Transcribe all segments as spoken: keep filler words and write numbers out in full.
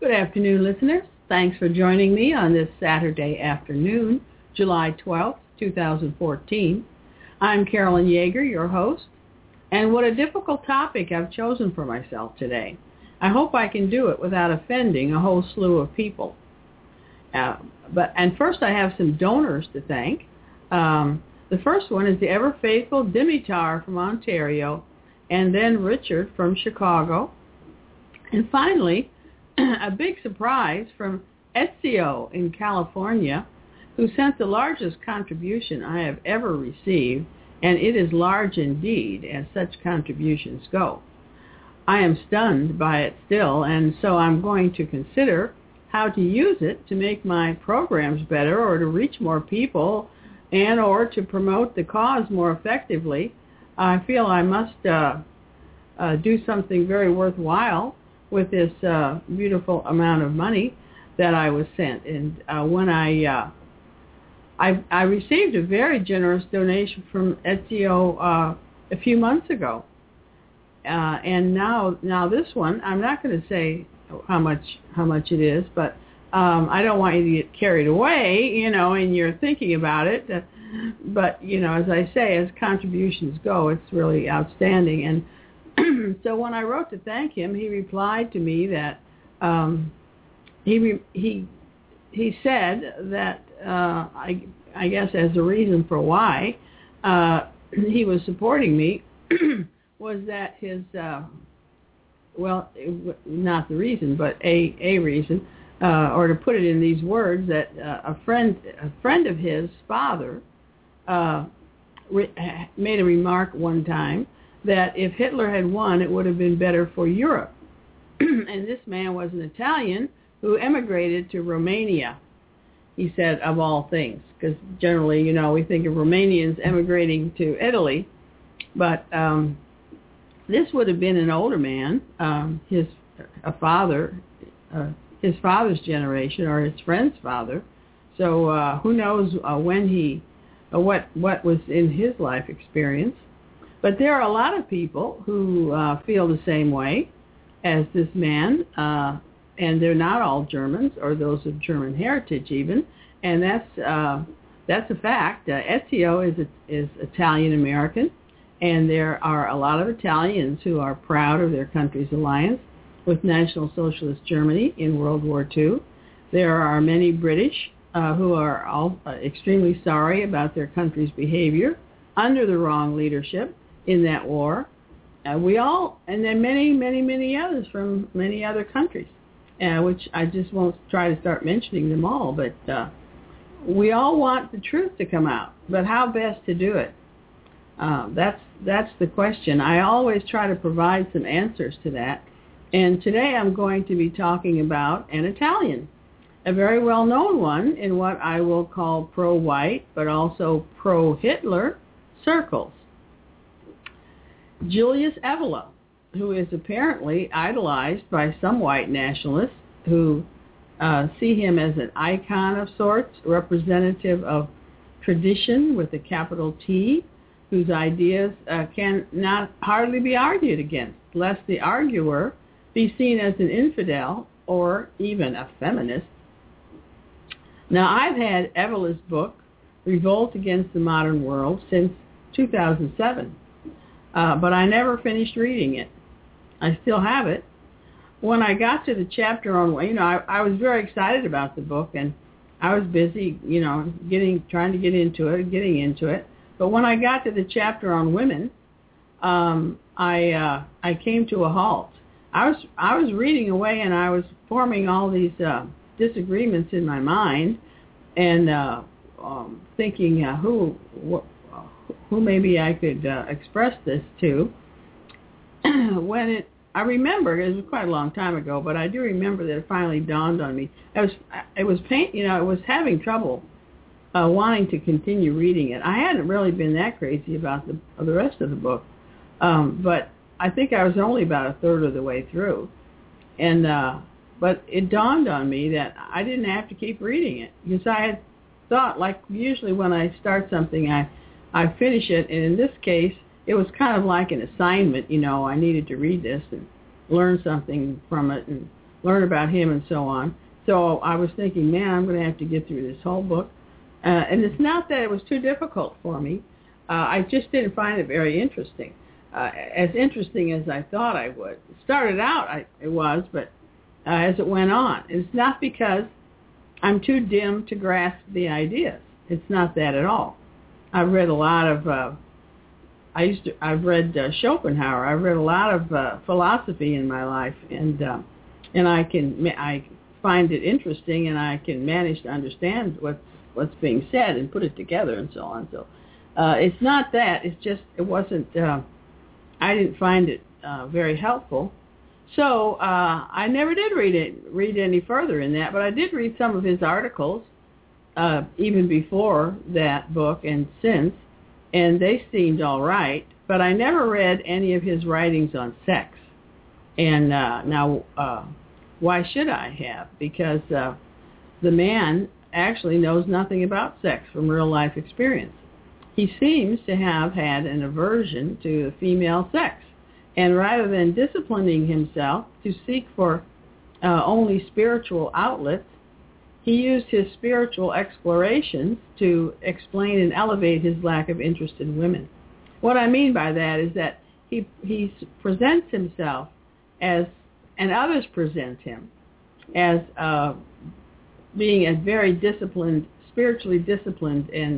Good afternoon, listeners. Thanks for joining me on this Saturday afternoon, July twelfth, twenty fourteen. I'm Carolyn Yeager, your host, and what a difficult topic I've chosen for myself today. I hope I can do it without offending a whole slew of people. Uh, but and first, I have some donors to thank. Um, the first one is the ever-faithful Dimitar from Ontario, and then Richard from Chicago. And finally, a big surprise from Ezio in California, who sent the largest contribution I have ever received, and it is large indeed, as such contributions go. I am stunned by it still, and so I'm going to consider how to use it to make my programs better or to reach more people and or to promote the cause more effectively. I feel I must uh, uh, do something very worthwhile with this uh, beautiful amount of money that I was sent. And uh, when I, uh, I I received a very generous donation from Ezio uh, a few months ago, uh, and now now this one, I'm not going to say how much how much it is, but um, I don't want you to get carried away, you know, and you're thinking about it. Uh, but you know, as I say, as contributions go, it's really outstanding. And so when I wrote to thank him, he replied to me that um, he re- he he said that uh, I I guess as a reason for why uh, he was supporting me was that his uh, well it, not the reason but a a reason uh, or to put it in these words that uh, a friend a friend of his father uh, re- made a remark one time that if Hitler had won, it would have been better for Europe. And this man was an Italian who emigrated to Romania, he said, of all things, because generally, you know, we think of Romanians emigrating to Italy, but um, this would have been an older man, um, his a father, uh, his father's generation, or his friend's father, so uh, who knows uh, when he, uh, what, what was in his life experience. But there are a lot of people who uh, feel the same way as this man, uh, and they're not all Germans or those of German heritage even, and that's uh, that's a fact. Uh, Ezio is is Italian American, and there are a lot of Italians who are proud of their country's alliance with National Socialist Germany in World War Two. There are many British uh, who are all uh, extremely sorry about their country's behavior under the wrong leadership in that war. Uh, we all, and then many, many, many others from many other countries, uh, which I just won't try to start mentioning them all, but uh, we all want the truth to come out, but how best to do it? Uh, that's that's the question. I always try to provide some answers to that, and today I'm going to be talking about an Italian, a very well-known one in what I will call pro-white, but also pro-Hitler circles. Julius Evola, who is apparently idolized by some white nationalists who uh, see him as an icon of sorts, representative of tradition with a capital T, whose ideas uh, can not hardly be argued against, lest the arguer be seen as an infidel or even a feminist. Now, I've had Evola's book, Revolt Against the Modern World, since two thousand seven. Uh, but I never finished reading it. I still have it. When I got to the chapter on, you know, I, I was very excited about the book, and I was busy, you know, getting, trying to get into it, getting into it. But when I got to the chapter on women, um, I uh, I came to a halt. I was I was reading away, and I was forming all these uh, disagreements in my mind, and uh, um, thinking uh, who. Wh- who maybe I could uh, express this to. When it, I remember, it was quite a long time ago, but I do remember that it finally dawned on me. I was, it was pain, you know, I was having trouble uh, wanting to continue reading it. I hadn't really been that crazy about the the rest of the book, um, but I think I was only about a third of the way through, and uh, but it dawned on me that I didn't have to keep reading it, because I had thought, like usually when I start something, I I finish it, and in this case, it was kind of like an assignment. You know, I needed to read this and learn something from it and learn about him and so on. So I was thinking, man, I'm going to have to get through this whole book. Uh, and it's not that it was too difficult for me. Uh, I just didn't find it very interesting, uh, as interesting as I thought I would. It started out, I, it was, but uh, as it went on. It's not because I'm too dim to grasp the ideas. It's not that at all. I've read a lot of, uh, I used to, I've read uh, Schopenhauer. I've read a lot of uh, philosophy in my life, and uh, and I can, I find it interesting, and I can manage to understand what's, what's being said and put it together and so on. So uh, it's not that. It's just, it wasn't, uh, I didn't find it uh, very helpful. So uh, I never did read it, read any further in that, but I did read some of his articles, uh, even before that book and since, and they seemed all right, but I never read any of his writings on sex. And uh, now, uh, why should I have? Because uh, the man actually knows nothing about sex from real-life experience. He seems to have had an aversion to female sex. And rather than disciplining himself to seek for uh, only spiritual outlets, he used his spiritual explorations to explain and elevate his lack of interest in women. What I mean by that is that he he presents himself as, and others present him as uh, being a very disciplined, spiritually disciplined and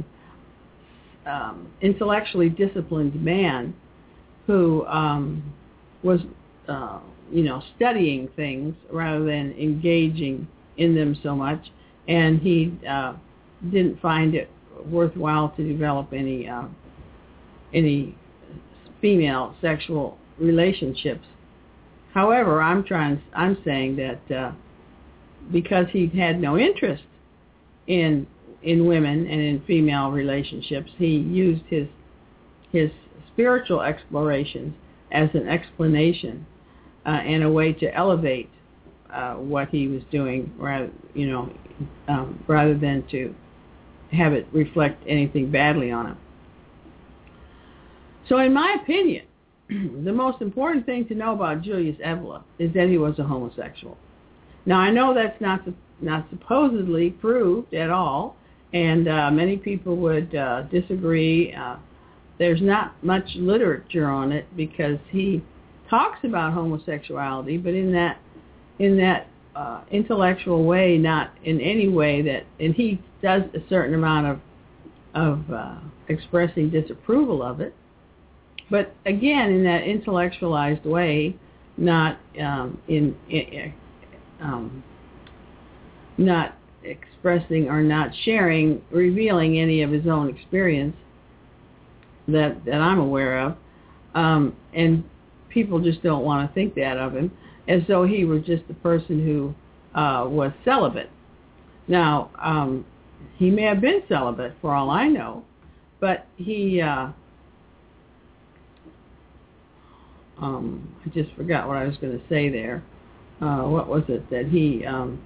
um, intellectually disciplined man who um, was, uh, you know, studying things rather than engaging in them so much, and he uh, didn't find it worthwhile to develop any uh, any female sexual relationships. However, I'm trying. I'm saying that uh, because he had no interest in in women and in female relationships, he used his his spiritual explorations as an explanation uh, and a way to elevate uh, what he was doing, rather, you know, um, rather than to have it reflect anything badly on him. So in my opinion, the most important thing to know about Julius Evola is that he was a homosexual. Now, I know that's not not supposedly proved at all, and uh, many people would uh, disagree. Uh, there's not much literature on it because he talks about homosexuality, but in that in that uh, intellectual way, not in any way that, and he does a certain amount of of uh, expressing disapproval of it. But again, in that intellectualized way, not um, in, in um, not expressing or not sharing, revealing any of his own experience that that I'm aware of, um, and people just don't want to think that of him, as though he were just a person who uh, was celibate. Now, um, he may have been celibate for all I know, but he. Uh, Um, I just forgot what I was going to say there. Uh, what was it that he um,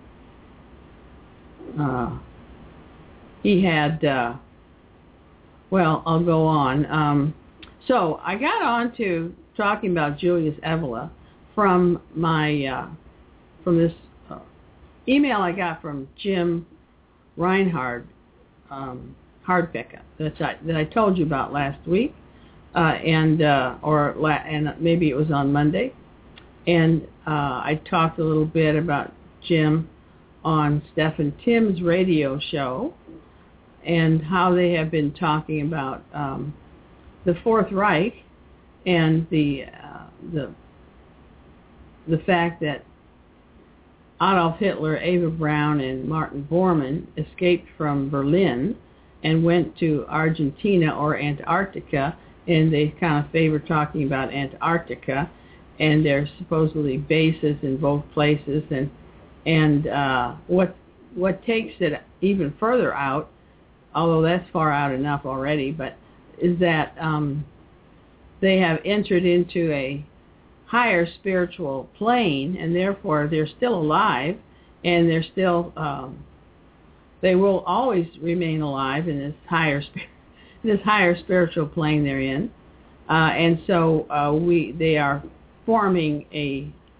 uh, he had? Uh, well, I'll go on. Um, so I got on to talking about Julius Evola from my uh, from this uh, email I got from Jim Reinhard um, Hardpicka that I, that I told you about last week. Uh, and uh, or la- and maybe it was on Monday, and uh, I talked a little bit about Jim on Stephen Tim's radio show, and how they have been talking about um, the Fourth Reich and the uh, the the fact that Adolf Hitler, Eva Braun, and Martin Bormann escaped from Berlin and went to Argentina or Antarctica. And they kind of favor talking about Antarctica, and there's supposedly bases in both places, and and uh, what what takes it even further out, although that's far out enough already, but is that um, they have entered into a higher spiritual plane, and therefore they're still alive, and they're still um, they will always remain alive in this higher spirit. This higher spiritual plane they're in, uh, and so uh, we they are forming a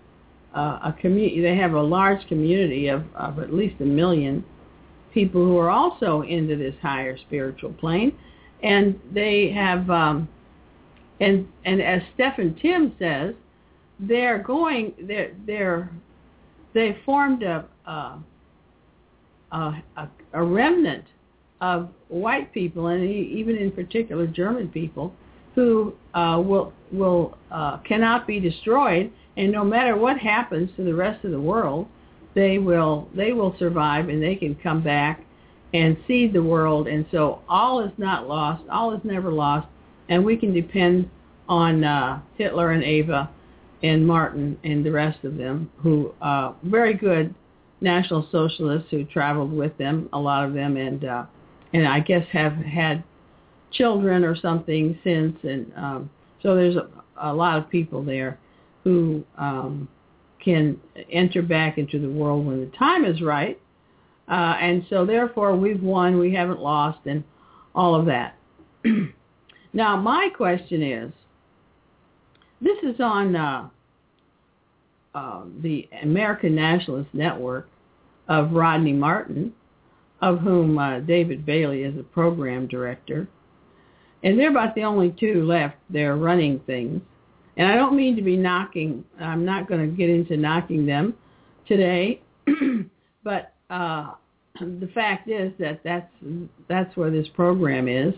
uh, a community. They have a large community of, of at least a million people who are also into this higher spiritual plane, and they have, um, and and as Stephen Tim says, they're going, they're they're they formed a a, a, a remnant of white people, and even in particular German people, who uh, will will uh, cannot be destroyed, and no matter what happens to the rest of the world, they will they will survive, and they can come back and seed the world. And so all is not lost, all is never lost, and we can depend on uh, Hitler and Eva and Martin and the rest of them, who uh, very good National Socialists who traveled with them, a lot of them, and uh, and I guess have had children or something since, and um, so there's a, a lot of people there who um, can enter back into the world when the time is right, uh, and so therefore we've won, we haven't lost, and all of that. Now my question is, this is on uh, uh, the American Nationalist Network of Rodney Martin, of whom uh, David Bailey is a program director. And they're about the only two left. They're running things. And I don't mean to be knocking. I'm not going to get into knocking them today. But uh, the fact is that that's, that's where this program is.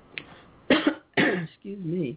Excuse me.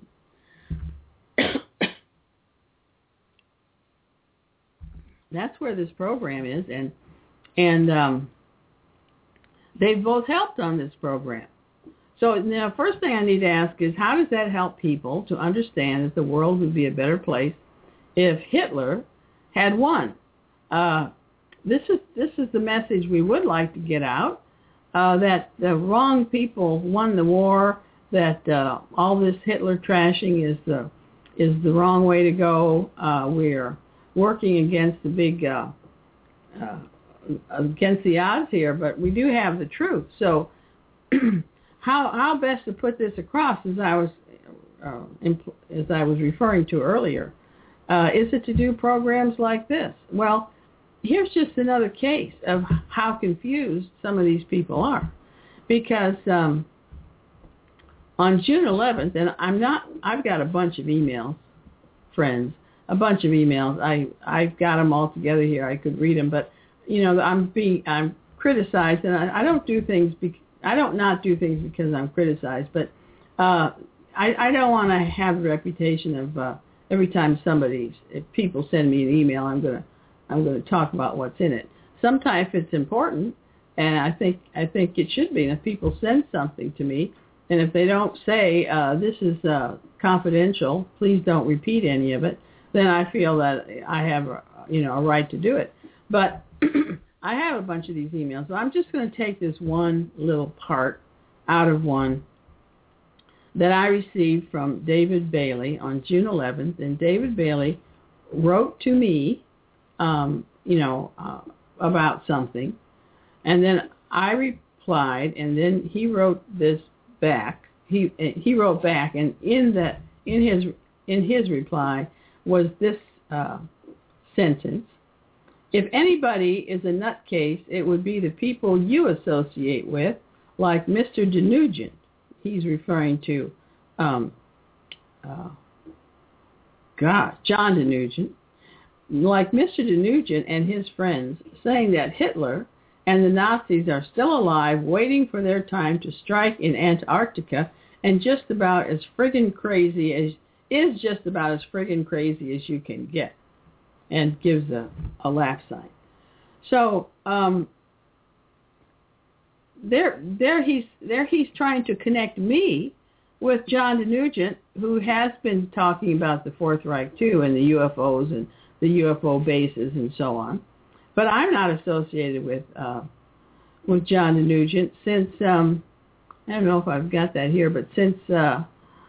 That's where this program is. And, and um, they've both helped on this program. So now, first thing I need to ask is, how does that help people to understand that the world would be a better place if Hitler had won? Uh, this is this is the message we would like to get out, uh, that the wrong people won the war, that uh, all this Hitler trashing is the is the wrong way to go. Uh, we're working against the big uh, uh, against the odds here, but we do have the truth. So. How how best to put this across, as I was uh, impl- as I was referring to earlier, uh, is it to do programs like this? Well, here's just another case of how confused some of these people are, because um, on June eleventh, and I'm not, I've got a bunch of emails, friends, a bunch of emails. I I've got them all together here. I could read them, but you know, I'm being I'm criticized, and I, I don't do things because. I don't not do things because I'm criticized, but uh, I, I don't want to have the reputation of uh, every time somebody, if people send me an email, I'm gonna I'm gonna talk about what's in it. Sometimes if it's important, and I think I think it should be, and if people send something to me, and if they don't say uh, this is uh, confidential, please don't repeat any of it, then I feel that I have a, you know a right to do it. But I have a bunch of these emails, so I'm just going to take this one little part out of one that I received from David Bailey on June eleventh. And David Bailey wrote to me, um, you know, uh, about something. And then I replied, and then he wrote this back. He he wrote back, and in that in his in his reply was this uh, sentence. If anybody is a nutcase, it would be the people you associate with, like Mister DeNugent. He's referring to, um, uh, God, John DeNugent. Like Mister DeNugent and his friends, saying that Hitler and the Nazis are still alive, waiting for their time to strike in Antarctica, and just about as friggin' crazy as, is just about as friggin' crazy as you can get. And gives a, a laugh sign. So um, there, there he's there he's trying to connect me with John DeNugent, who has been talking about the Fourth Reich too, and the U F Os and the U F O bases and so on. But I'm not associated with uh, with John DeNugent since um, I don't know if I've got that here, but since uh,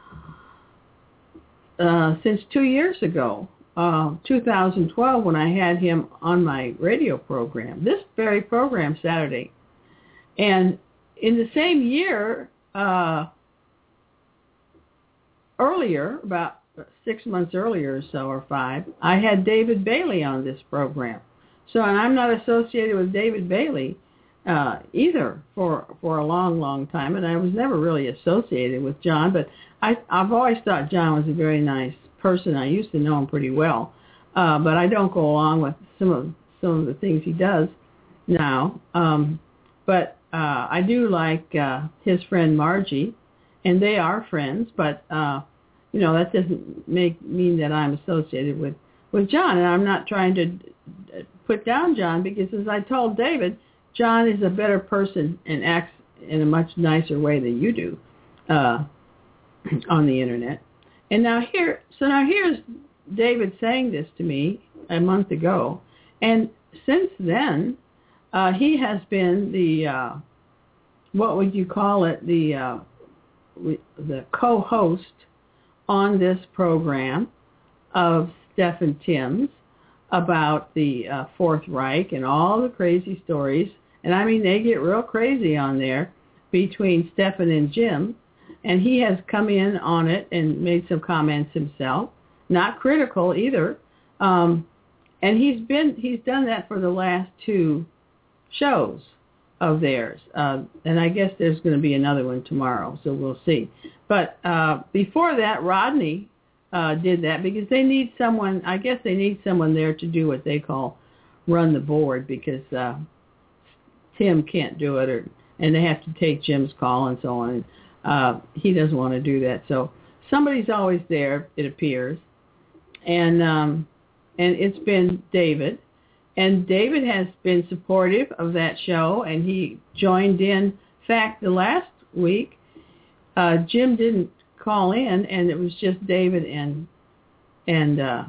uh, since two years ago. Uh, two thousand twelve, when I had him on my radio program, this very program Saturday. And in the same year, uh, earlier, about six months earlier or so, or five, I had David Bailey on this program. So, and I'm not associated with David Bailey uh, either for for a long, long time, and I was never really associated with John, but I, I've always thought John was a very nice person. I used to know him pretty well, uh, but I don't go along with some of some of the things he does now. Um, but uh, I do like uh, his friend Margie, and they are friends, but uh, you know, that doesn't make mean that I'm associated with, with John. And I'm not trying to put down John, because as I told David, John is a better person and acts in a much nicer way than you do uh, on the internet. And now here, so now here's David saying this to me a month ago. And since then, uh, he has been the, uh, what would you call it, the, uh, the co-host on this program of Stephen Timms about the uh, Fourth Reich and all the crazy stories. And I mean, they get real crazy on there between Stephen and Jim. And he has come in on it and made some comments himself, not critical either. Um, and he's been he's done that for the last two shows of theirs. Uh, and I guess there's going to be another one tomorrow, so we'll see. But uh, before that, Rodney uh, did that because they need someone, I guess they need someone there to do what they call run the board, because uh, Tim can't do it, or, and they have to take Jim's call and so on. And, uh, he doesn't want to do that. So somebody's always there, it appears. And um, and it's been David. And David has been supportive of that show, and he joined in. In fact, the last week, uh, Jim didn't call in, and it was just David and and uh,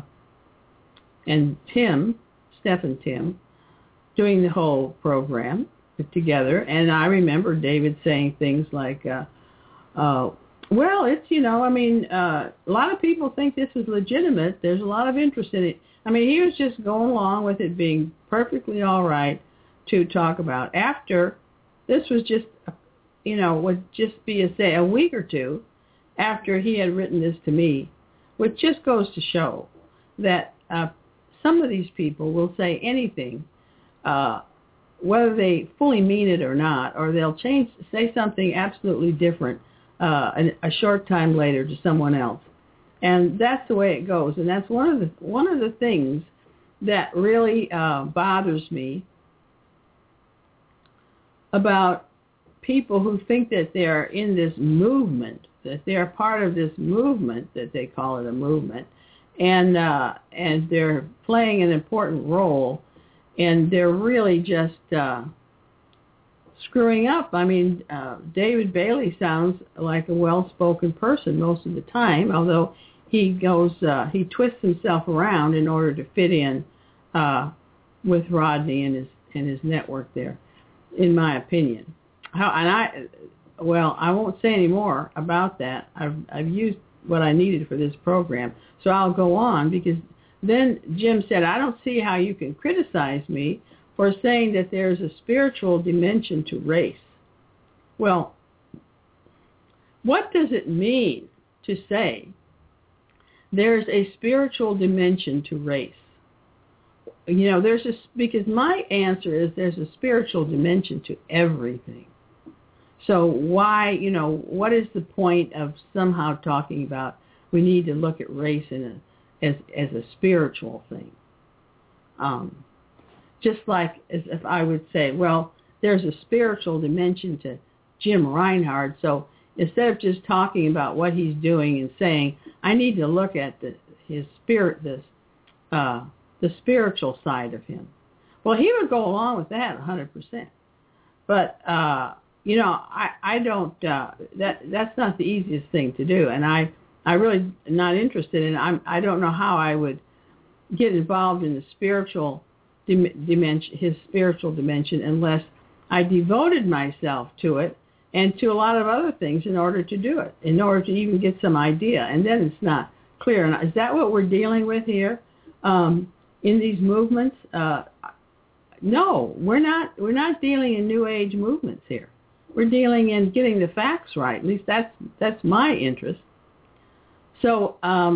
and Tim, Stephen Tim, doing the whole program together. And I remember David saying things like, uh, uh, well, it's, you know, I mean, uh, a lot of people think this is legitimate. There's a lot of interest in it. I mean, he was just going along with it being perfectly all right to talk about. After, this was just, you know, would just be, a, say, a week or two after he had written this to me, which just goes to show that uh, some of these people will say anything, uh, whether they fully mean it or not, or they'll change, say something absolutely different uh, a, a short time later to someone else. And that's the way it goes. And that's one of the one of the things that really uh, bothers me about people who think that they're in this movement, that they're part of this movement, that they call it a movement, and uh, and they're playing an important role, and they're really just uh, screwing up. I mean, uh, David Bailey sounds like a well-spoken person most of the time, although he goes, uh, he twists himself around in order to fit in uh, with Rodney and his and his network there, in my opinion. How and I, well, I won't say any more about that. I've I've used what I needed for this program, so I'll go on, because then Jim said, I don't see how you can criticize me for saying that there's a spiritual dimension to race. Well, what does it mean to say there's a spiritual dimension to race? You know, there's a, because my answer is there's a spiritual dimension to everything. So why, you know, what is the point of somehow talking about we need to look at race in a, as as a spiritual thing? Um, just like as if I would say, well, there's a spiritual dimension to Jim Reinhard, so instead of just talking about what he's doing and saying, I need to look at the, his spirit, this, uh, the spiritual side of him. Well, he would go along with that one hundred percent. But, uh, you know, I, I don't, uh, that that's not the easiest thing to do. And I, I really am not interested in, I'm, I don't know how I would get involved in the spiritual dim- dimension, his spiritual dimension, unless I devoted myself to it and to a lot of other things in order to do it, in order to even get some idea. And then it's not clear. And is that what we're dealing with here um, in these movements? Uh, no, we're not. We're not dealing in New Age movements here. We're dealing in getting the facts right. At least that's that's my interest. So um,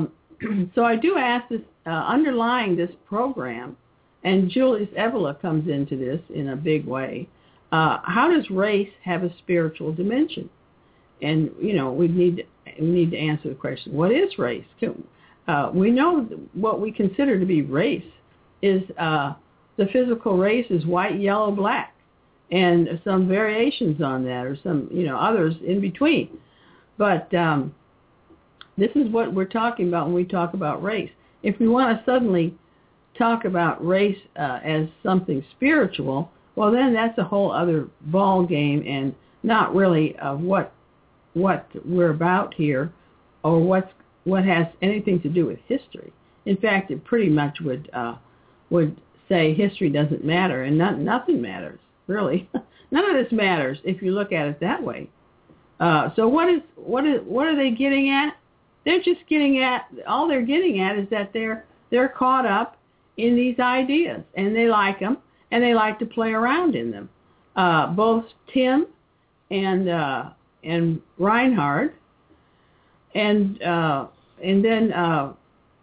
so I do ask this, uh, underlying this program, and Julius Evola comes into this in a big way, uh, how does race have a spiritual dimension? And, you know, we need to, we need to answer the question, what is race? Uh, we know what we consider to be race is uh, the physical race is white, yellow, black, and some variations on that, or some, you know, others in between. But um, this is what we're talking about when we talk about race. If we want to suddenly talk about race uh, as something spiritual, well, then that's a whole other ball game, and not really uh, what what we're about here, or what's what has anything to do with history. In fact, it pretty much would uh, would say history doesn't matter, and not, nothing matters, really. None of this matters if you look at it that way. Uh, so what is what is what are they getting at? They're just getting at all they're getting at is that they're they're caught up in these ideas, and they like them, and they like to play around in them. Uh, both Tim and uh, and Reinhard, and uh, and then uh,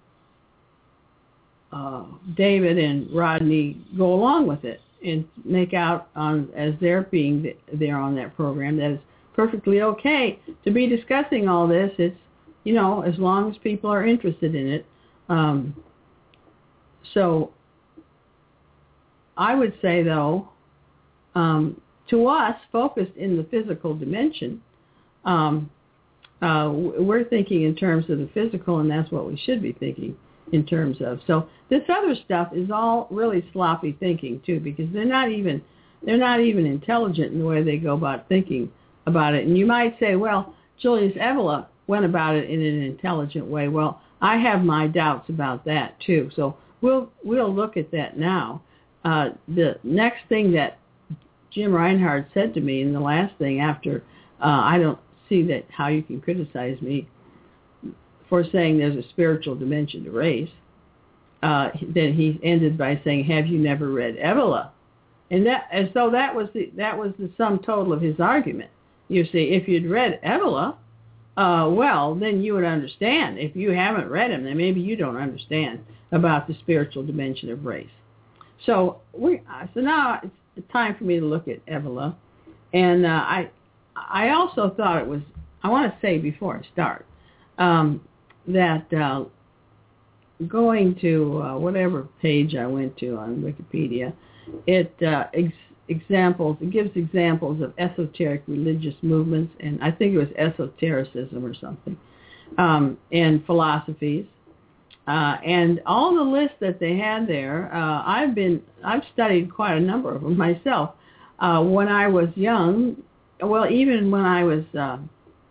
uh, David and Rodney go along with it and make out on as they're being there on that program that it's perfectly okay to be discussing all this. It's, you know, as long as people are interested in it. Um, so I would say, though, um, to us, focused in the physical dimension, um, uh, we're thinking in terms of the physical, and that's what we should be thinking in terms of. So this other stuff is all really sloppy thinking too, because they're not even they're not even intelligent in the way they go about thinking about it. And you might say, well, Julius Evola went about it in an intelligent way. Well, I have my doubts about that too. So we'll we'll look at that now. Uh, the next thing that Jim Reinhard said to me, and the last thing after, uh, I don't see that how you can criticize me for saying there's a spiritual dimension to race. Uh, then he ended by saying, "Have you never read Evola?" And that, as though that was the that was the sum total of his argument. You see, if you'd read Evola, uh, well, then you would understand. If you haven't read him, then maybe you don't understand about the spiritual dimension of race. So we, so now it's time for me to look at Evola, and uh, I, I also thought it was. I want to say before I start um, that uh, going to uh, whatever page I went to on Wikipedia, it uh, ex- examples it gives examples of esoteric religious movements, and I think it was esotericism or something, um, and philosophies. Uh, and all the lists that they had there, uh, I've been, I've studied quite a number of them myself. Uh, when I was young, well, even when I was, uh,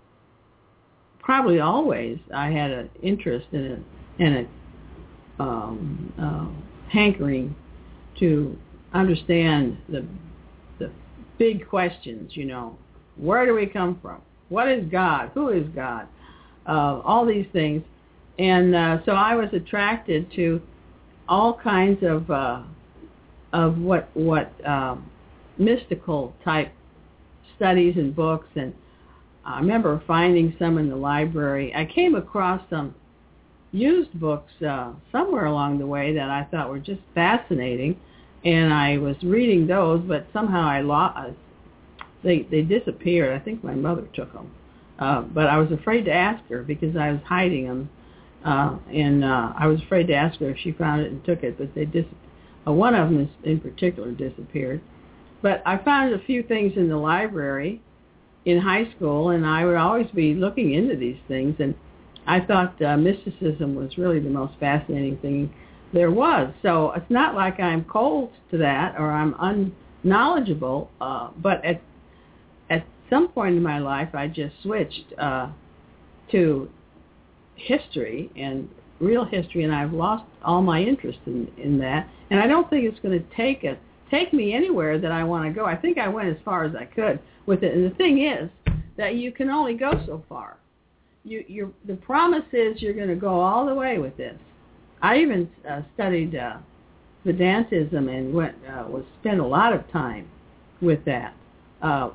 probably always, I had an interest in it, and a um, uh, hankering to understand the the big questions. You know, where do we come from? What is God? Who is God? Uh, all these things. And uh, so I was attracted to all kinds of uh, of what what uh, mystical type studies and books. And I remember finding some in the library. I came across some used books uh, somewhere along the way that I thought were just fascinating, and I was reading those, but somehow I lost. They they disappeared. I think my mother took them, uh, but I was afraid to ask her because I was hiding them. Uh, and uh, I was afraid to ask her if she found it and took it, but they dis- uh, one of them is, in particular disappeared. But I found a few things in the library in high school, and I would always be looking into these things, and I thought uh, mysticism was really the most fascinating thing there was. So it's not like I'm cold to that or I'm unknowledgeable, uh, but at at some point in my life I just switched uh, to history and real history, and I've lost all my interest in, in that. And I don't think it's going to take it take me anywhere that I want to go. I think I went as far as I could with it. And the thing is that you can only go so far. You, you're, the promise is you're going to go all the way with this. I even uh, studied uh, Vedantism and went uh, was spent a lot of time with that. Uh,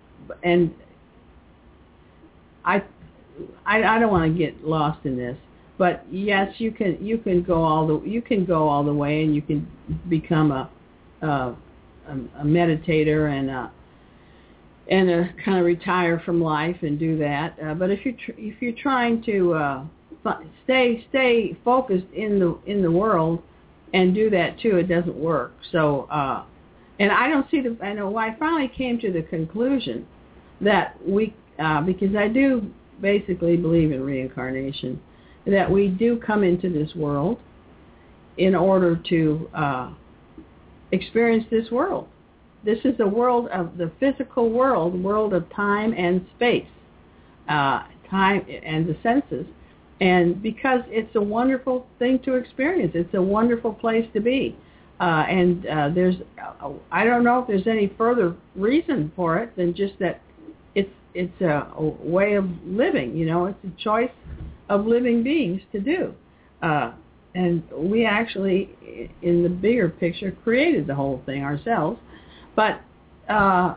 and I. I, I don't want to get lost in this, but yes, you can you can go all the you can go all the way, and you can become a a, a meditator and a, and a kind of retire from life and do that. Uh, but if you tr- if you're trying to uh, stay stay focused in the in the world and do that too, it doesn't work. So uh, and I don't see the I know I finally came to the conclusion that we uh, because I do basically believe in reincarnation, that we do come into this world in order to uh, experience this world. This is the world of the physical world, world of time and space, uh, time and the senses. And because it's a wonderful thing to experience, it's a wonderful place to be. Uh, and uh, there's, uh, I don't know if there's any further reason for it than just that it's it's a, a way of living. You know, it's a choice of living beings to do. Uh, and we actually, in the bigger picture, created the whole thing ourselves. But uh,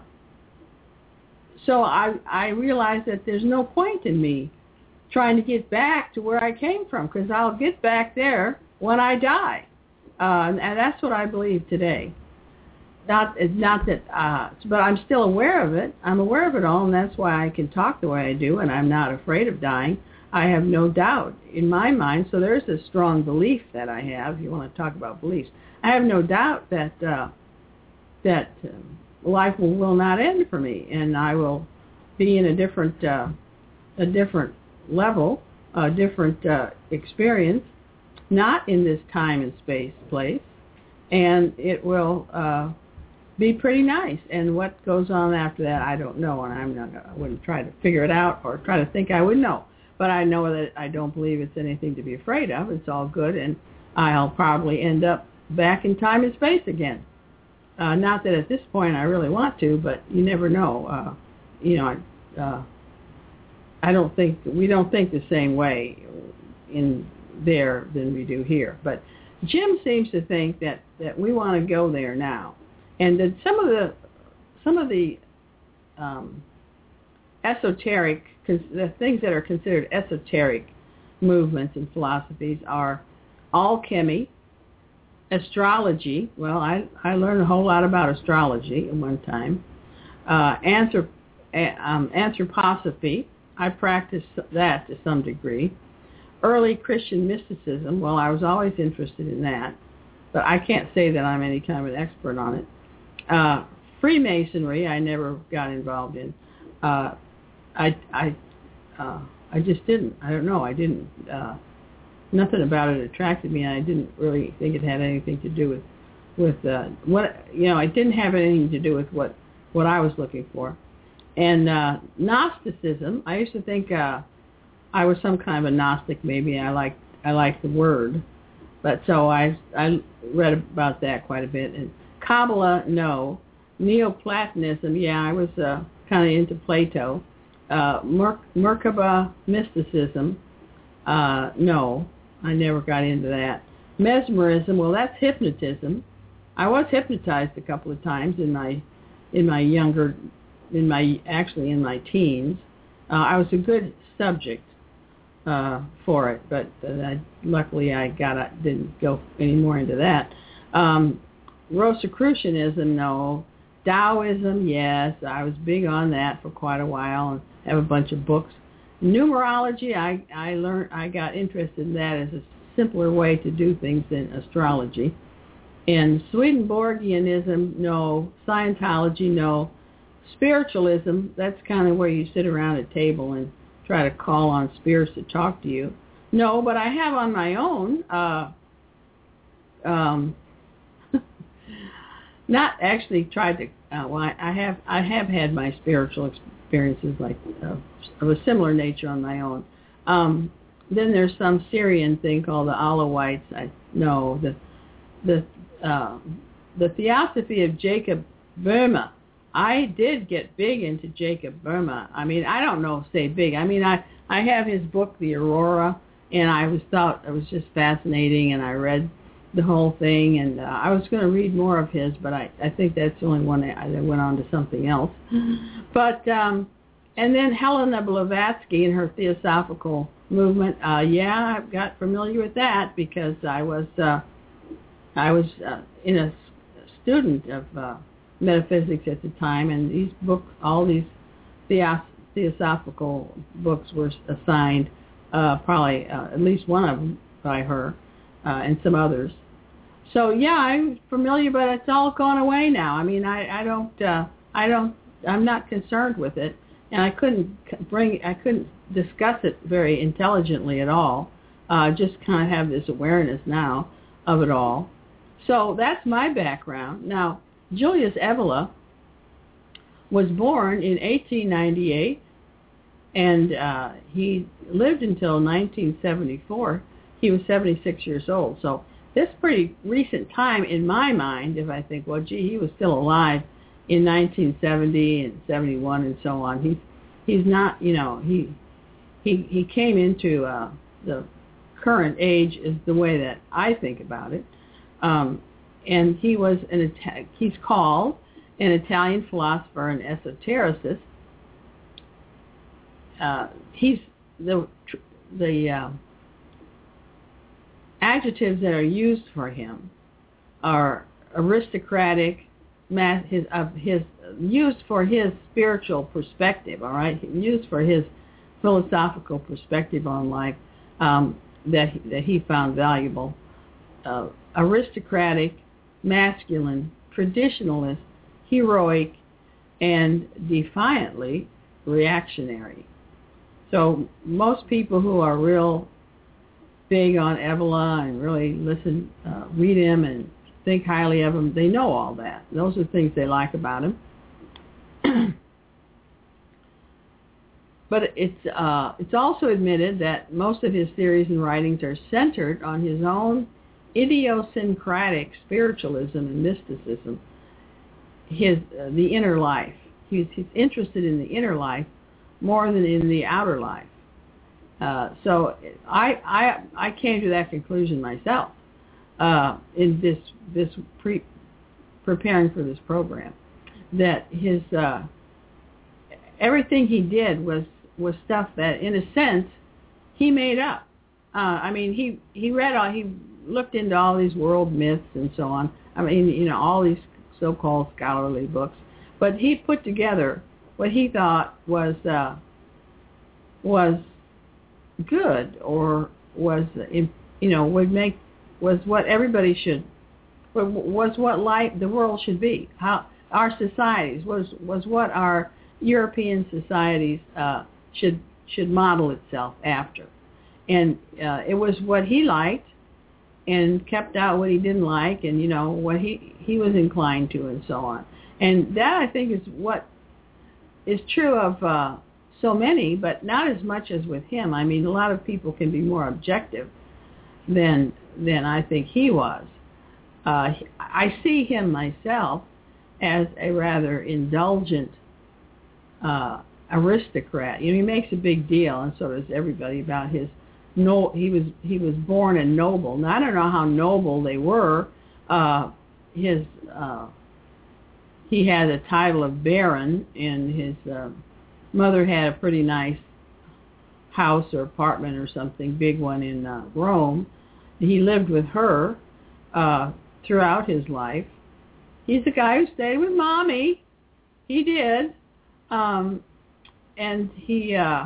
so I I realized that there's no point in me trying to get back to where I came from, because I'll get back there when I die, uh, and, and that's what I believe today. Not not that, uh, but I'm still aware of it. I'm aware of it all, and that's why I can talk the way I do, and I'm not afraid of dying. I have no doubt in my mind. So there's a strong belief that I have. If you want to talk about beliefs, I have no doubt that. Uh, that uh, life will, will not end for me, and I will be in a different uh, a different level, a different uh, experience, not in this time and space place, and it will uh, be pretty nice. And what goes on after that, I don't know, and I'm not, I wouldn't try to figure it out or try to think I would know. But I know that I don't believe it's anything to be afraid of. It's all good, and I'll probably end up back in time and space again. Uh, not that at this point I really want to, but you never know. Uh, you know, uh, I don't think we don't think the same way in there than we do here. But Jim seems to think that, that we want to go there now, and that some of the some of the um, esoteric, the things that are considered esoteric movements and philosophies are alchemy, astrology. Well, I, I learned a whole lot about astrology at one time. Uh, anthrop, um, anthroposophy, I practiced that to some degree. Early Christian mysticism, well, I was always interested in that, but I can't say that I'm any kind of an expert on it. Uh, Freemasonry, I never got involved in. Uh, I, I, uh, I just didn't. I don't know. I didn't. Uh, Nothing about it attracted me, and I didn't really think it had anything to do with, with uh, what you know. It didn't have anything to do with what, what I was looking for. And uh, Gnosticism, I used to think uh, I was some kind of a Gnostic. Maybe I liked I liked the word, but so I I read about that quite a bit. And Kabbalah, no. Neoplatonism, yeah, I was uh, kind of into Plato. Uh, Mer- Merkaba mysticism, uh, no. I never got into that. Mesmerism, well, that's hypnotism. I was hypnotized a couple of times in my, in my younger, in my actually in my teens. Uh, I was a good subject uh, for it, but uh, I, luckily I got I didn't go any more into that. Um, Rosicrucianism, no. Taoism, yes. I was big on that for quite a while and have a bunch of books. Numerology, I, I learned, I got interested in that as a simpler way to do things than astrology. And Swedenborgianism, no. Scientology, no. Spiritualism, that's kind of where you sit around a table and try to call on spirits to talk to you. No, but I have on my own, uh, um, not actually tried to, uh, well, I, I have I have had my spiritual experiences like uh, of a similar nature on my own. Um, then there's some Syrian thing called the Alawites. I know the the uh, the Theosophy of Jacob Boehme. I did get big into Jacob Boehme. I mean, I don't know, say big. I mean, I I have his book, The Aurora, and I was thought it was just fascinating, and I read the whole thing, and uh, I was going to read more of his, but I, I think that's the only one that I went on to something else. But, um, and then Helena Blavatsky and her Theosophical movement. Uh, yeah, I've got familiar with that because I was uh, I was uh, in a, a student of uh, metaphysics at the time, and these books, all these theos- theosophical books were assigned, uh, probably uh, at least one of them by her, uh, and some others. So yeah, I'm familiar, but it's all gone away now. I mean, I, I don't, uh, I don't, I'm not concerned with it, and I couldn't bring, I couldn't discuss it very intelligently at all. Uh, just kind of have this awareness now of it all. So that's my background. Now, Julius Evola was born in eighteen ninety-eight, and uh, he lived until nineteen seventy-four. He was seventy-six years old. So this pretty recent time in my mind, if I think, well, gee, he was still alive in nineteen seventy and seventy-one and so on. He's he's not, you know, he he he came into uh, the current age is the way that I think about it. Um, and he was an he's called an Italian philosopher and esotericist. Uh, he's the the uh, adjectives that are used for him are aristocratic, mass, his uh, his used for his spiritual perspective. All right, used for his philosophical perspective on life um, that he, that he found valuable. Uh, aristocratic, masculine, traditionalist, heroic, and defiantly reactionary. So most people who are real big on Evola and really listen, uh, read him and think highly of him, they know all that. Those are things they like about him. But it's uh, it's also admitted that most of his theories and writings are centered on his own idiosyncratic spiritualism and mysticism, his uh, the inner life. He's, he's interested in the inner life more than in the outer life. Uh, so I, I I came to that conclusion myself uh, in this this pre preparing for this program, that his uh, everything he did was was stuff that in a sense he made up. Uh, I mean he he read all he looked into all these world myths and so on. I mean you know all these so-called scholarly books, but he put together what he thought was uh, was good, or was, you know, would make, was what everybody should, was what life, the world should be. How our societies was was what our European societies uh, should should model itself after, and uh, it was what he liked, and kept out what he didn't like, and you know what he he was inclined to, and so on. And that I think is what is true of uh, so many, but not as much as with him. I mean, a lot of people can be more objective than than I think he was. Uh, I see him myself as a rather indulgent uh, aristocrat. You know, he makes a big deal, and so does everybody, about his no. He was he was born a noble. Now I don't know how noble they were. Uh, his uh, he had a title of baron, and his uh, mother had a pretty nice house or apartment or something, big one in uh, Rome. He lived with her uh, throughout his life. He's the guy who stayed with mommy. He did. Um, and he, uh,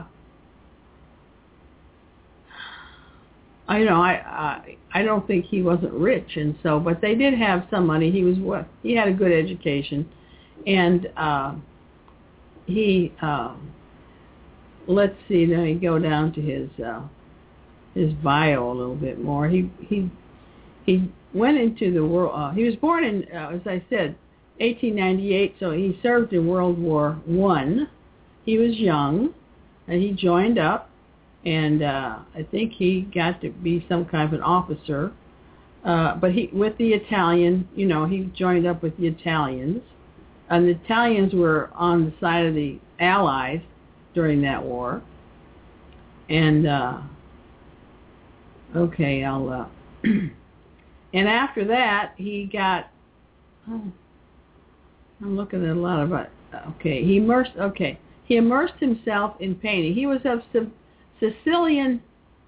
I you know, I, I I don't think he wasn't rich, and so, but they did have some money. He was what he had a good education, and uh, he uh, let's see. Now you go down to his uh, his bio a little bit more. He he he went into the world. Uh, he was born in, uh, as I said, eighteen ninety-eight. So he served in World War One. He was young, and he joined up. And uh, I think he got to be some kind of an officer. Uh, but he, with the Italian, you know, he joined up with the Italians. And the Italians were on the side of the Allies during that war. And, uh, okay, I'll, uh, and after that, he got, oh, I'm looking at a lot of, it. Okay, he immersed, okay, he immersed himself in painting. He was of some Sicilian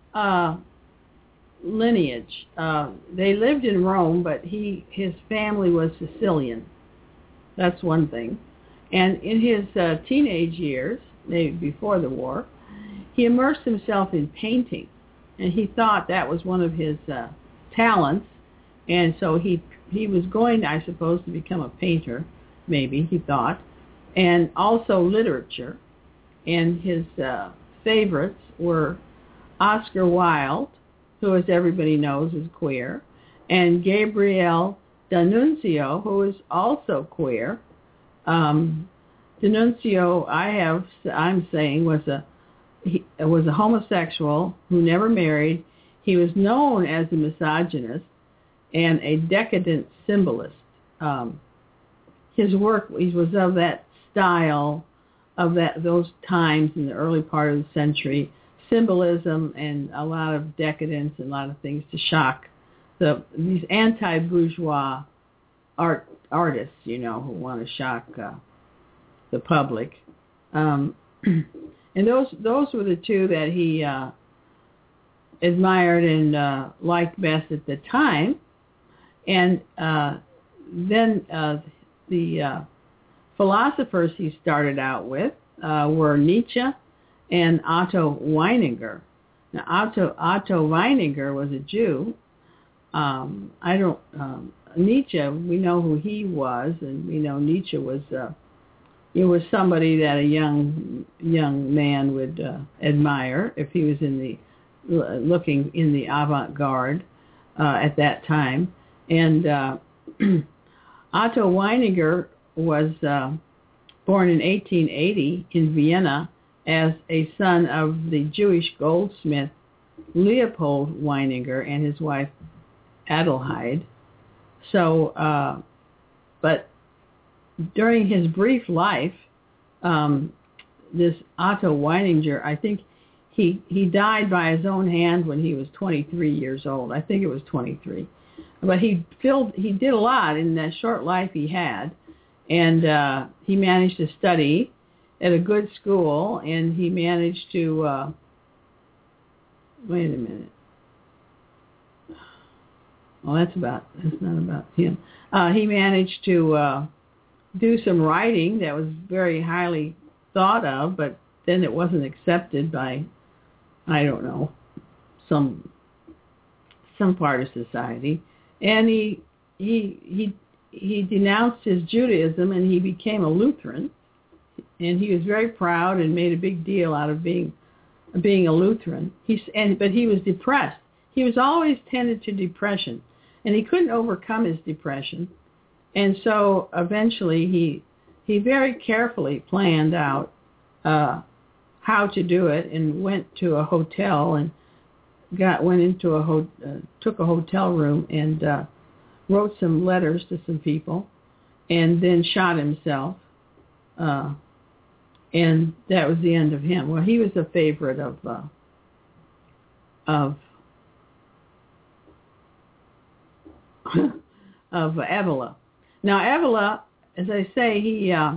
uh, lineage. Uh, they lived in Rome, but he his family was Sicilian. That's one thing. And in his uh, teenage years, maybe before the war, he immersed himself in painting, and he thought that was one of his uh, talents. And so he he was going, I suppose, to become a painter, maybe, he thought, and also literature. And his uh, favorites were Oscar Wilde, who, as everybody knows, is queer, and Gabriel D'Annunzio, who is also queer. Um, D'Annunzio, I have, I'm saying, was a he was a homosexual who never married. He was known as a misogynist and a decadent symbolist. Um, his work he was of that style, of that those times in the early part of the century, symbolism and a lot of decadence and a lot of things to shock the these anti-bourgeois art artists, you know, who want to shock uh, the public. Um, and those those were the two that he uh, admired and uh, liked best at the time. And uh, then uh, the uh, philosophers he started out with uh, were Nietzsche and Otto Weininger. Now, Otto Otto Weininger was a Jew. Um, I don't. Um, Nietzsche, we know who he was, and we know Nietzsche was. Uh, it was somebody that a young young man would uh, admire if he was in the looking in the avant-garde uh, at that time. And uh, Otto Weininger was uh, born in eighteen eighty in Vienna as a son of the Jewish goldsmith Leopold Weininger and his wife Adelheid. So, uh, but during his brief life, um, this Otto Weininger, I think he he died by his own hand when he was twenty-three years old. I think it was twenty-three. But he filled, he did a lot in that short life he had, and uh, he managed to study at a good school, and he managed to, uh, wait a minute. Well, that's about, that's not about him. Uh, he managed to uh, do some writing that was very highly thought of, but then it wasn't accepted by, I don't know, some some part of society. And he he he he denounced his Judaism, and he became a Lutheran. And he was very proud and made a big deal out of being being a Lutheran. He's and but he was depressed. He was always tended to depression, and he couldn't overcome his depression. And so eventually he he very carefully planned out uh, how to do it, and went to a hotel and got went into a ho- uh, took a hotel room and uh, wrote some letters to some people, and then shot himself. Uh, and that was the end of him. Well, he was a favorite of uh, of of Evola. Now, Evola, as I say, he uh,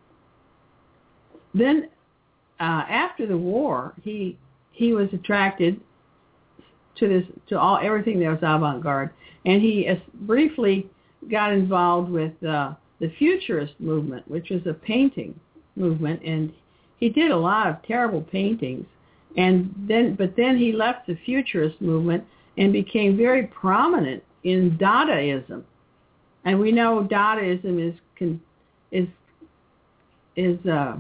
then uh, after the war, he he was attracted to this to all everything that was avant-garde, and he uh, briefly got involved with uh, the Futurist movement, which was a painting movement, and he did a lot of terrible paintings. And then, but then he left the Futurist movement and became very prominent in Dadaism. And we know Dadaism is is is uh,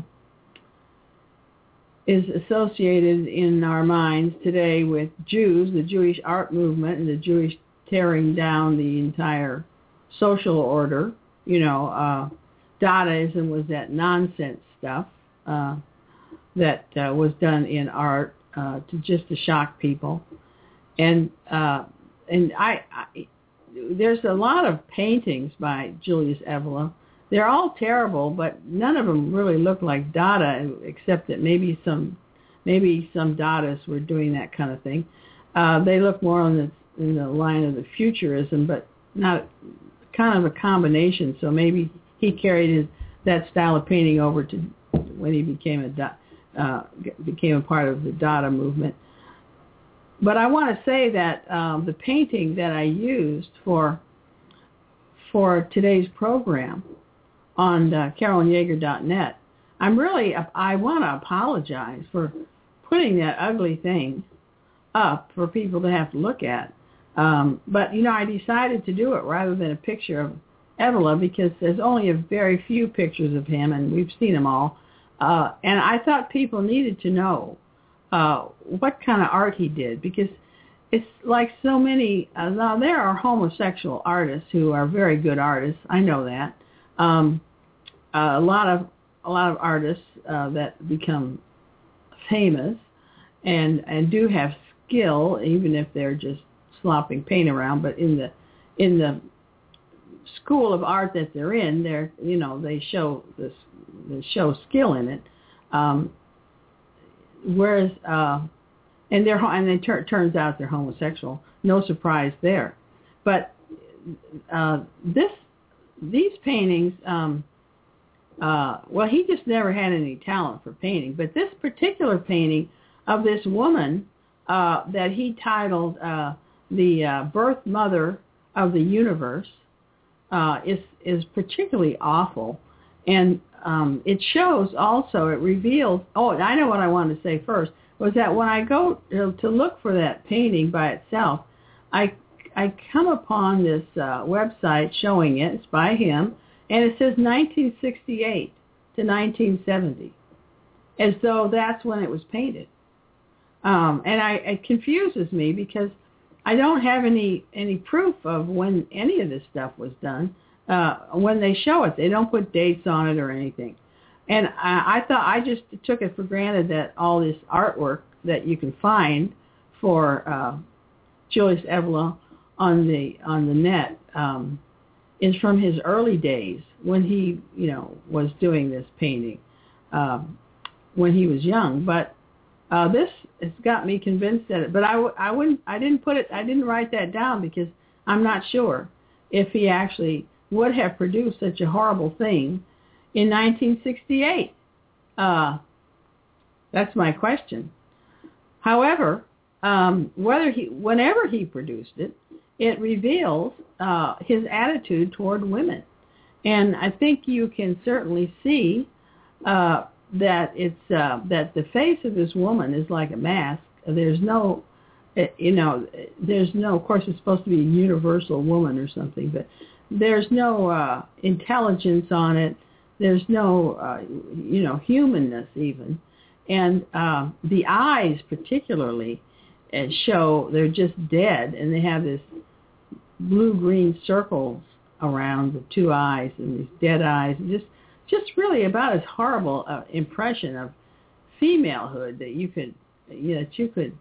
is associated in our minds today with Jews, the Jewish art movement, and the Jewish tearing down the entire social order. You know, uh, Dadaism was that nonsense stuff uh, that uh, was done in art uh, to just to shock people. And uh, and I, I there's a lot of paintings by Julius Evola. They're all terrible, but none of them really look like Dada, except that maybe some maybe some Dadaists were doing that kind of thing. Uh, they look more on the in the line of the Futurism, but not kind of a combination. So maybe he carried his that style of painting over to when he became a uh, became a part of the Dada movement. but I want to say that um, the painting that I used for for today's program on uh, carolyn yeager dot net, I'm really, I want to apologize for putting that ugly thing up for people to have to look at. Um, but, you know, I decided to do it rather than a picture of Evola because there's only a very few pictures of him, and we've seen them all. Uh, and I thought people needed to know uh, what kind of art he did, because it's like so many, uh, now there are homosexual artists who are very good artists. I know that. Um, uh, a lot of a lot of artists uh, that become famous and and do have skill, even if they're just slopping paint around. But in the in the school of art that they're in, they're you know they show this they show skill in it. Um, whereas uh, and they're and it tur- turns out they're homosexual. No surprise there. But uh, this these paintings. Um, Uh, well, he just never had any talent for painting. But this particular painting of this woman uh, that he titled uh, the uh, birth mother of the universe uh, is is particularly awful. And um, it shows also, it reveals, oh, I know what I wanted to say first, was that when I go to, to look for that painting by itself, I, I come upon this uh, website showing it. It's by him. And it says nineteen sixty-eight to nineteen seventy, as though that's when it was painted. Um, and I, it confuses me because I don't have any, any proof of when any of this stuff was done. Uh, when they show it, they don't put dates on it or anything. And I, I thought, I just took it for granted that all this artwork that you can find for uh, Julius Evola on the on the net um, is from his early days when he, you know, was doing this painting um, when he was young. But uh, this has got me convinced that it. But I, I wouldn't, I didn't put it, I didn't write that down because I'm not sure if he actually would have produced such a horrible thing in nineteen sixty-eight. Uh, that's my question. However, um, whether he, whenever he produced it, it reveals uh, his attitude toward women. And I think you can certainly see uh, that it's uh, that the face of this woman is like a mask. There's no, you know, there's no, of course it's supposed to be a universal woman or something, but there's no uh, intelligence on it. There's no, uh, you know, humanness even. And uh, the eyes particularly uh, show they're just dead, and they have this blue-green circles around the two eyes and these dead eyes. Just just really about as horrible uh, impression of femalehood that you could, you know, that you could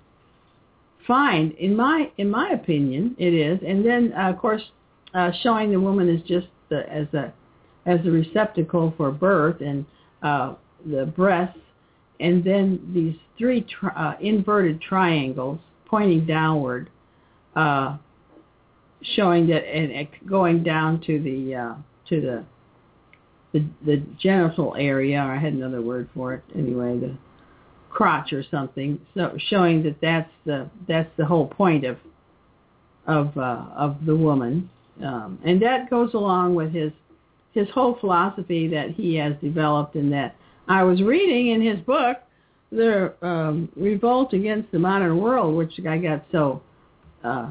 find. In my in my opinion, it is. And then, uh, of course, uh, showing the woman as just the, as a as a receptacle for birth and uh, the breasts, and then these three tri- uh, inverted triangles pointing downward, uh, showing that and going down to the uh, to the, the the genital area. Or I had another word for it anyway, the crotch or something. So showing that that's the that's the whole point of of uh, of the woman, um, and that goes along with his his whole philosophy that he has developed, and that I was reading in his book, The um, Revolt Against the Modern World, which I got so, uh,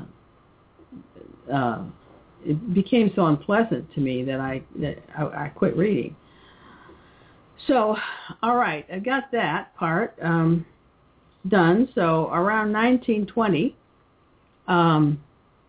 uh, it became so unpleasant to me that I, that I, I quit reading. So, all right, I got that part um, done. So around nineteen twenty, um,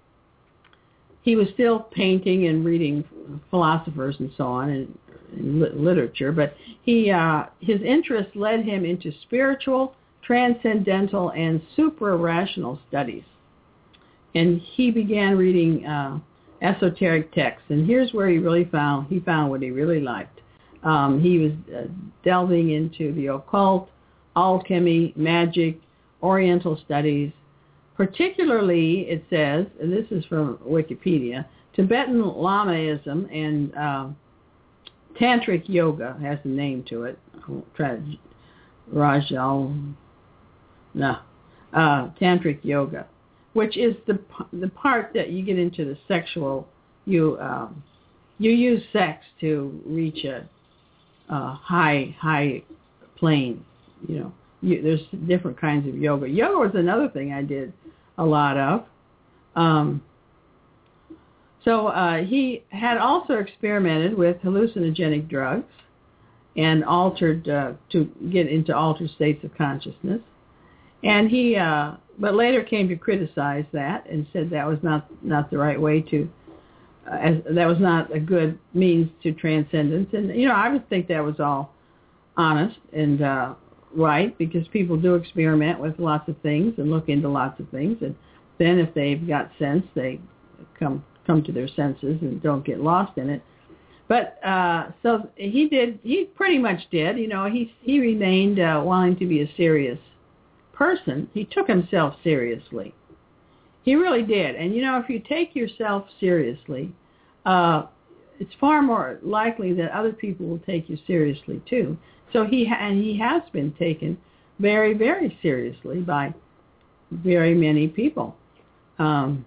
he was still painting and reading philosophers and so on, and, and li- literature, but he uh, his interest led him into spiritual, transcendental, and supra-rational studies. And he began reading uh, esoteric texts, and here's where he really found he found what he really liked. Um, he was uh, delving into the occult, alchemy, magic, Oriental studies. Particularly, it says, and this is from Wikipedia, Tibetan Lamaism and uh, Tantric Yoga has a name to it. I won't try to, Rajal, no. uh, tantric yoga, which is the the part that you get into the sexual. You um, you use sex to reach a, a high high plane. You know, you, there's different kinds of yoga. Yoga was another thing I did a lot of. Um, so uh, he had also experimented with hallucinogenic drugs and altered uh, to get into altered states of consciousness. And he, uh, but later came to criticize that and said that was not, not the right way to, uh, as, that was not a good means to transcendence. And, you know, I would think that was all honest and uh, right, because people do experiment with lots of things and look into lots of things. And then if they've got sense, they come come to their senses and don't get lost in it. But uh, so he did, he pretty much did, you know, he, he remained uh, wanting to be a serious person. He took himself seriously. He really did. And, you know, if you take yourself seriously, uh, it's far more likely that other people will take you seriously, too. So he ha- and he has been taken very, very seriously by very many people. Um,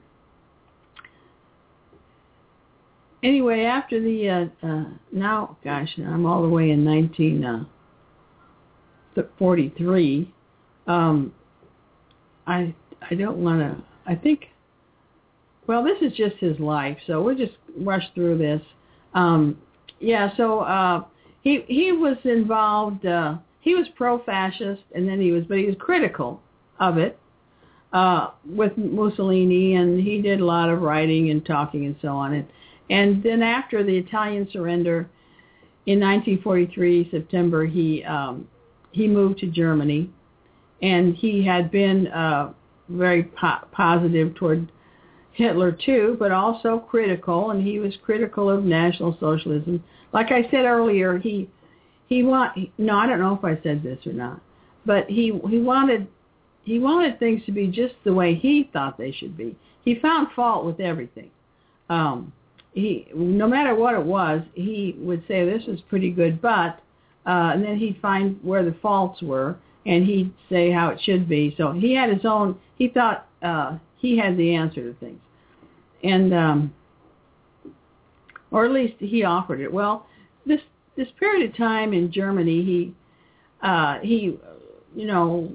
anyway, after the, uh, uh, now, gosh, I'm all the way in nineteen forty-three. Um, I I don't want to, I think, well, this is just his life, so we'll just rush through this. Um, yeah, so uh, he he was involved, uh, he was pro-fascist, and then he was, but he was critical of it uh, with Mussolini, and he did a lot of writing and talking and so on. And, and then after the Italian surrender in nineteen forty-three, September, he um, he moved to Germany. And he had been uh, very po- positive toward Hitler, too, but also critical, and he was critical of National Socialism. Like I said earlier, he he want no, I don't know if I said this or not, but he he wanted he wanted things to be just the way he thought they should be. He found fault with everything. Um, he no matter what it was, he would say this is pretty good, but uh, and then he'd find where the faults were. And he'd say how it should be. So he had his own, he thought uh, he had the answer to things. And, um, or at least he offered it. Well, this this period of time in Germany, he, uh, he, you know,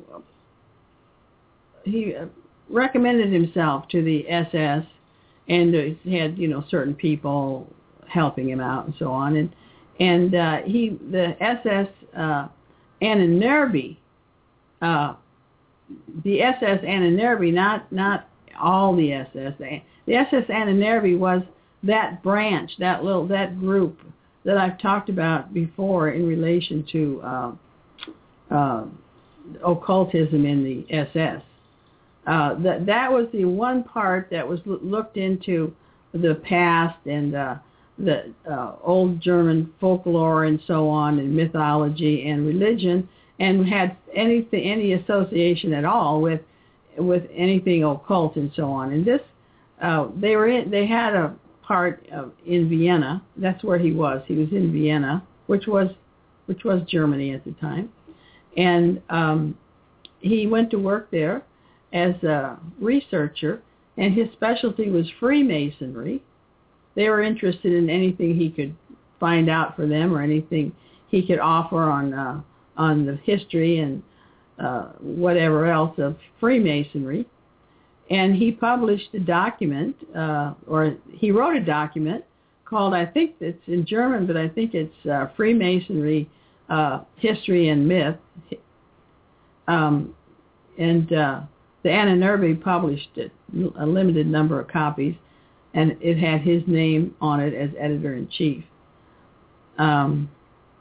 he recommended himself to the S S, and he had, you know, certain people helping him out and so on. And, and uh, he, the S S, uh, Ahnenerbe, Uh, the S S Ahnenerbe, not not all the S S. The S S Ahnenerbe was that branch, that little that group that I've talked about before in relation to uh, uh, occultism in the S S. Uh, that that was the one part that was l- looked into the past and uh, the uh, old German folklore and so on, and mythology and religion, and had anything, any association at all with with anything occult and so on. And this, uh, they were in, they had a part of, in Vienna. That's where he was. He was in Vienna, which was which was Germany at the time, and um, he went to work there as a researcher. And his specialty was Freemasonry. They were interested in anything he could find out for them, or anything he could offer on. Uh, on the history and uh, whatever else of Freemasonry. And he published a document, uh, or he wrote a document called, I think it's in German, but I think it's uh, Freemasonry uh, History and Myth. Um, and uh, the Ahnenerbe published it, a limited number of copies, and it had his name on it as editor-in-chief. Um,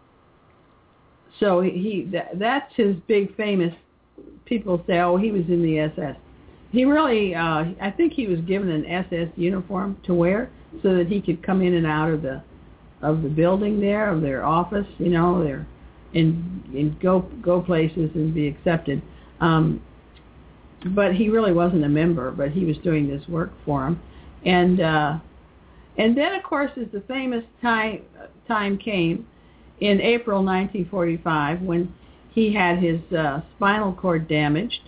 So he that, that's his big famous, people say, oh, he was in the S S. He really, uh, I think he was given an S S uniform to wear so that he could come in and out of the of the building there, of their office, you know, there, and, and go go places and be accepted. Um, but he really wasn't a member, but he was doing this work for him. And, uh, and then, of course, as the famous time time came, in April nineteen forty-five, when he had his uh, spinal cord damaged,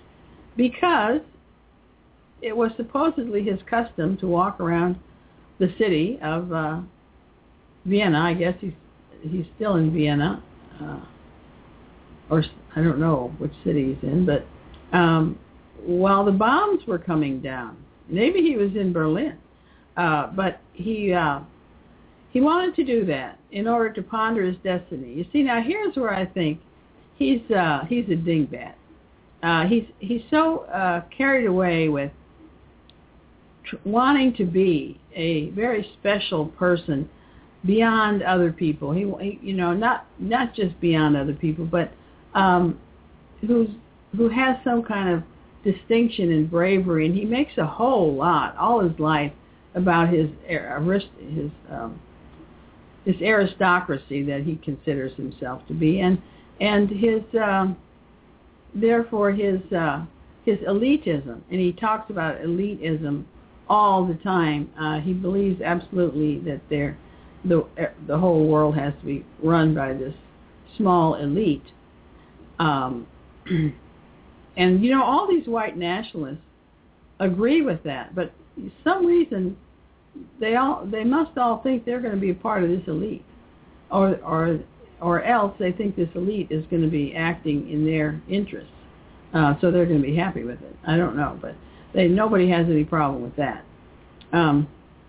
because it was supposedly his custom to walk around the city of uh, Vienna. I guess he's he's still in Vienna, uh, or I don't know which city he's in, but um, while the bombs were coming down, maybe he was in Berlin, uh, but he uh, he wanted to do that in order to ponder his destiny. You see, now here's where I think he's uh, he's a dingbat. Uh, he's he's so uh, carried away with tr- wanting to be a very special person beyond other people. He, he you know, not not just beyond other people, but um, who's who has some kind of distinction and bravery. And he makes a whole lot all his life about his his um, his aristocracy that he considers himself to be, and and his. Um, Therefore, his uh, his elitism, and he talks about elitism all the time. Uh, he believes absolutely that there, the the whole world has to be run by this small elite. Um, and you know, all these white nationalists agree with that, but for some reason they all they must all think they're going to be a part of this elite, or or. or else they think this elite is going to be acting in their interests. Uh, so they're going to be happy with it. I don't know, but they nobody has any problem with that. Um,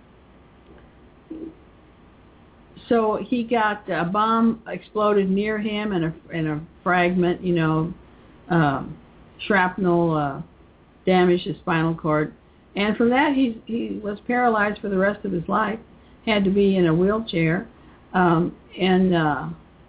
so he got a bomb exploded near him, and a, and a fragment, you know, um, shrapnel uh, damaged his spinal cord. And from that, he, he was paralyzed for the rest of his life, had to be in a wheelchair, um, and... Uh,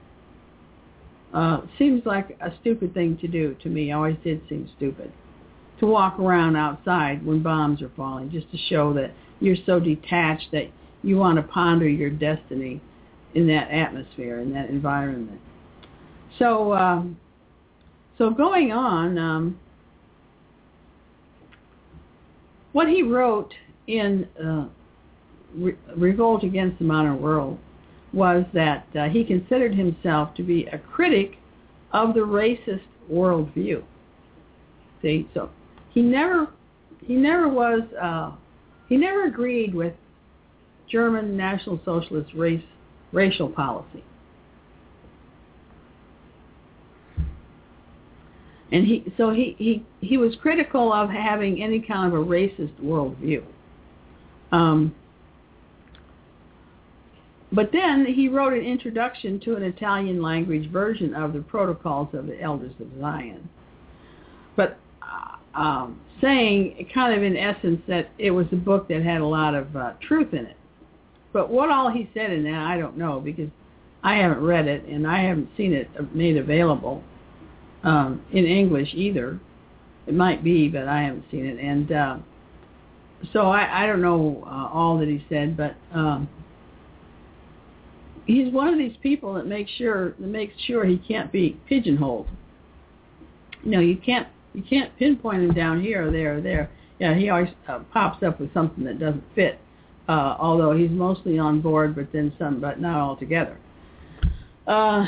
Uh, seems like a stupid thing to do to me. Always did seem stupid to walk around outside when bombs are falling, just to show that you're so detached that you want to ponder your destiny in that atmosphere, in that environment. So, um, so going on, um, what he wrote in uh, Re- Revolt Against the Modern World was that uh, he considered himself to be a critic of the racist worldview. See, so he never, he never was, uh, he never agreed with German National Socialist race, racial policy, and he, so he, he, he was critical of having any kind of a racist worldview. Um, But then he wrote an introduction to an Italian language version of the Protocols of the Elders of Zion, but uh, um, saying kind of in essence that it was a book that had a lot of uh, truth in it. But what all he said in that, I don't know, because I haven't read it and I haven't seen it made available um, in English either. It might be, but I haven't seen it. And uh, so I, I don't know uh, all that he said, but... Um, He's one of these people that makes sure that makes sure he can't be pigeonholed. You know, you can't you can't pinpoint him down here or there or there. Yeah, he always uh, pops up with something that doesn't fit. Uh, although he's mostly on board, but then some, but not altogether. Uh,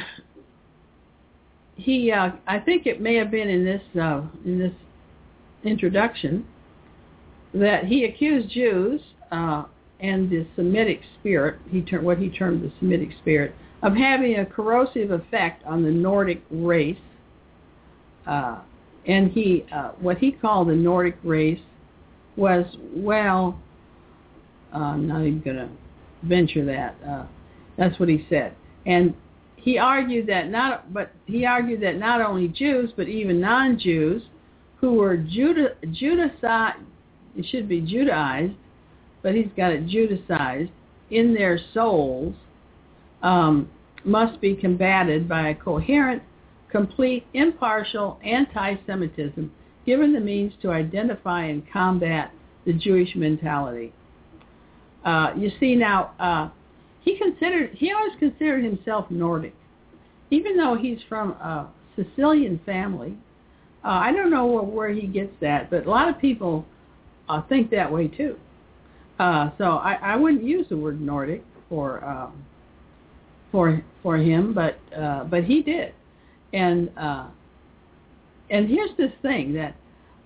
he, uh, I think it may have been in this uh, in this introduction that he accused Jews. Uh, and the Semitic spirit, he ter- what he termed the Semitic spirit, of having a corrosive effect on the Nordic race. Uh, and he, uh, what he called the Nordic race was, well, uh, I'm not even going to venture that. Uh, that's what he said. And he argued that not, but he argued that not only Jews, but even non-Jews who were Juda, Judaized, it should be Judaized, but he's got it Judaized, in their souls, um, must be combated by a coherent, complete, impartial anti-Semitism, given the means to identify and combat the Jewish mentality. Uh, you see now, uh, he considered, he always considered himself Nordic, even though he's from a Sicilian family. Uh, I don't know where, where he gets that, but a lot of people uh, think that way too. Uh, so I, I wouldn't use the word Nordic for um, for for him, but uh, but he did, and uh, and here's this thing that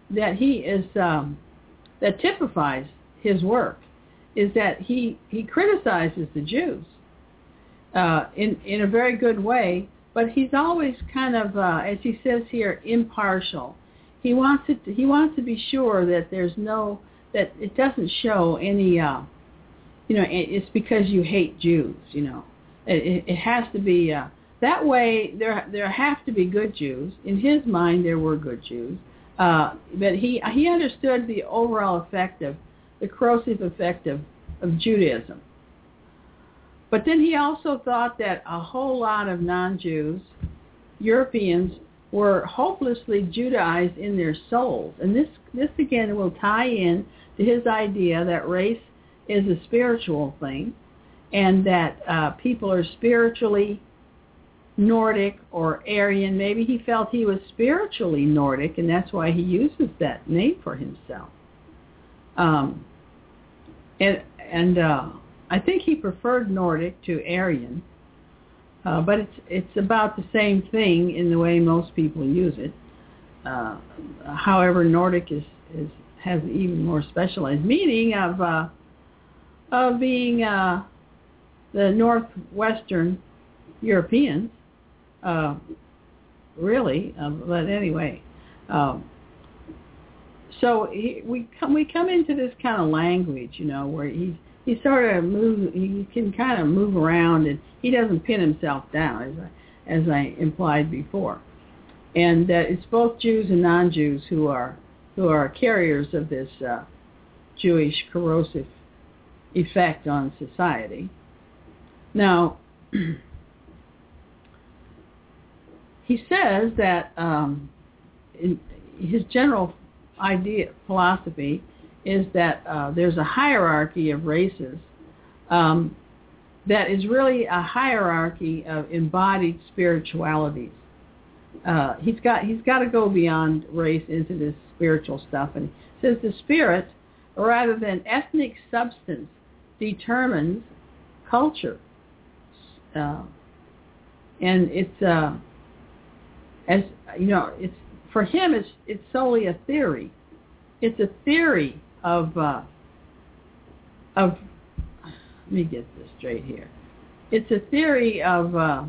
that he is um, that typifies his work is that he he criticizes the Jews uh, in in a very good way, but he's always kind of, uh, as he says here, impartial. He wants it. To, he wants to be sure that there's no that it doesn't show any. Uh, you know, it, it's because you hate Jews. You know, it, it, it has to be uh, that way. There there have to be good Jews. In his mind, there were good Jews, uh, but he he understood the overall effect of the corrosive effect of, of Judaism. But then he also thought that a whole lot of non-Jews, Europeans, were hopelessly Judaized in their souls. And this, this again will tie in to his idea that race is a spiritual thing and that uh, people are spiritually Nordic or Aryan. Maybe he felt he was spiritually Nordic, and that's why he uses that name for himself. Um, and and uh, I think he preferred Nordic to Aryan, uh, but it's it's about the same thing in the way most people use it. Uh, however, Nordic is, is has even more specialized meaning of uh, of being uh, the northwestern Europeans, uh, really. Uh, but anyway. Um, So he, we come we come into this kind of language, you know, where he he sort of move he can kind of move around and he doesn't pin himself down, as I as I implied before, and that uh, it's both Jews and non-Jews who are who are carriers of this uh, Jewish corrosive effect on society. Now, he says that um, in his general idea, philosophy, is that uh, there's a hierarchy of races um, that is really a hierarchy of embodied spiritualities. Uh, he's got he's got to go beyond race into this spiritual stuff, and he says the spirit, rather than ethnic substance, determines culture, uh, and it's uh, as you know it's. For him, it's it's solely a theory. It's a theory of uh, of. Let me get this straight here. It's a theory of uh,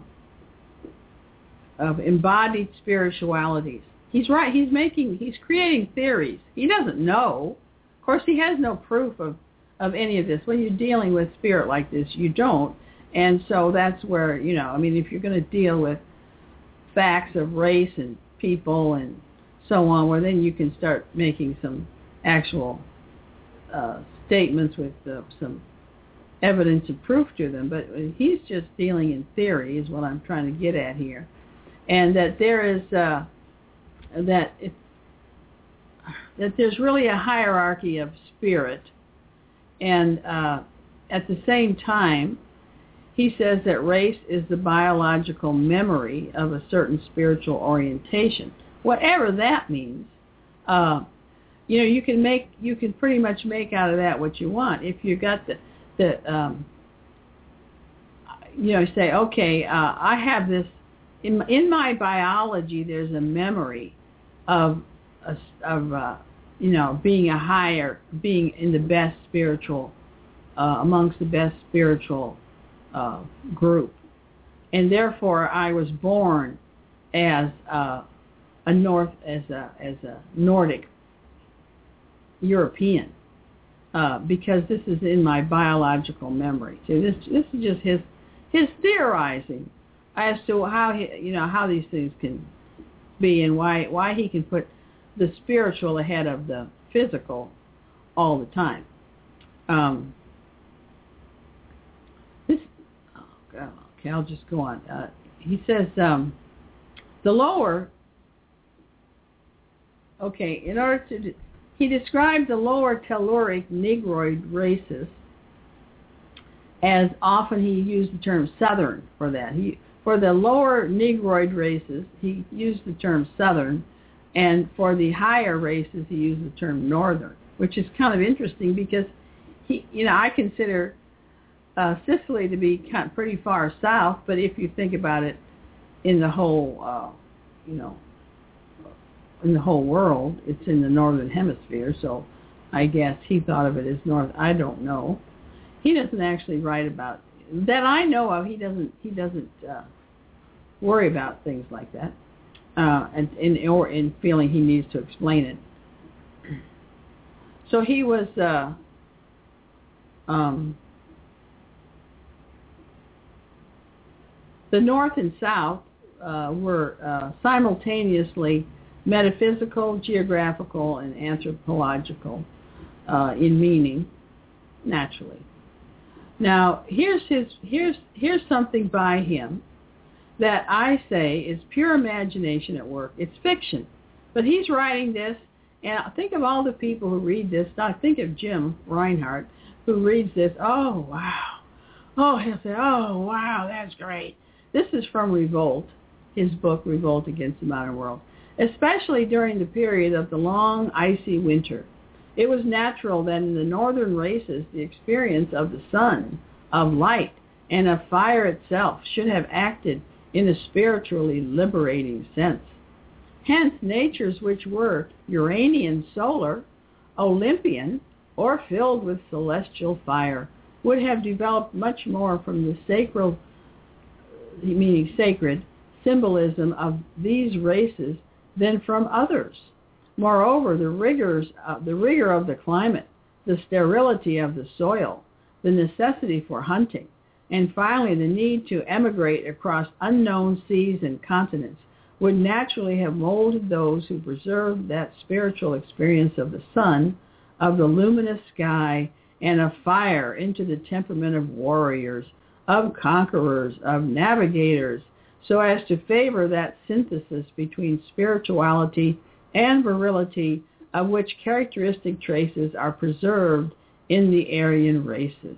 of embodied spiritualities. He's right. He's making. He's creating theories. He doesn't know. Of course, he has no proof of of any of this. When you're dealing with spirit like this, you don't. And so that's where, you know. I mean, if you're going to deal with facts of race and people and so on, where then you can start making some actual uh, statements with uh, some evidence and proof to them. But he's just dealing in theory is what I'm trying to get at here. And that there is, uh, that it, that there's really a hierarchy of spirit. And uh, at the same time, he says that race is the biological memory of a certain spiritual orientation. Whatever that means, uh, you know, you can make, you can pretty much make out of that what you want. If you got the, the, um, you know, say, okay, uh, I have this in in my biology. There's a memory of, a, of, uh, you know, being a higher, being in the best spiritual, uh, amongst the best spiritual. Uh, group, and therefore I was born as uh, a North as a as a Nordic European uh, because this is in my biological memory. So this this is just his his theorizing as to how he, you know how these things can be and why why he can put the spiritual ahead of the physical all the time. Um, Okay, I'll just go on. Uh, he says um, the lower, okay, in order to, he described the lower Telluric Negroid races as often he used the term Southern for that. He, for the lower Negroid races, he used the term Southern, and for the higher races, he used the term Northern, which is kind of interesting because he, you know, I consider Uh, Sicily to be kind of pretty far south, but if you think about it in the whole, uh, you know, in the whole world. It's in the northern hemisphere, so I guess he thought of it as north. I don't know. He doesn't actually write about that I know of. He doesn't. He doesn't uh, worry about things like that, uh, and in or in feeling he needs to explain it. So he was. Uh, um, the North and South uh, were uh, simultaneously metaphysical, geographical, and anthropological uh, in meaning, naturally. Now, here's his here's here's something by him that I say is pure imagination at work. It's fiction, but he's writing this, and think of all the people who read this. Now, think of Jim Reinhardt, who reads this. Oh wow! Oh, he'll say, "Oh wow, that's great." This is from Revolt, his book Revolt Against the Modern World. Especially during the period of the long, icy winter, it was natural that in the northern races the experience of the sun, of light, and of fire itself should have acted in a spiritually liberating sense. Hence, natures which were Uranian solar, Olympian, or filled with celestial fire would have developed much more from the sacral, meaning sacred, symbolism of these races than from others. Moreover, the rigors, uh, the rigor of the climate, the sterility of the soil, the necessity for hunting, and finally the need to emigrate across unknown seas and continents would naturally have molded those who preserved that spiritual experience of the sun, of the luminous sky, and of fire into the temperament of warriors, of conquerors, of navigators, so as to favor that synthesis between spirituality and virility of which characteristic traces are preserved in the Aryan races.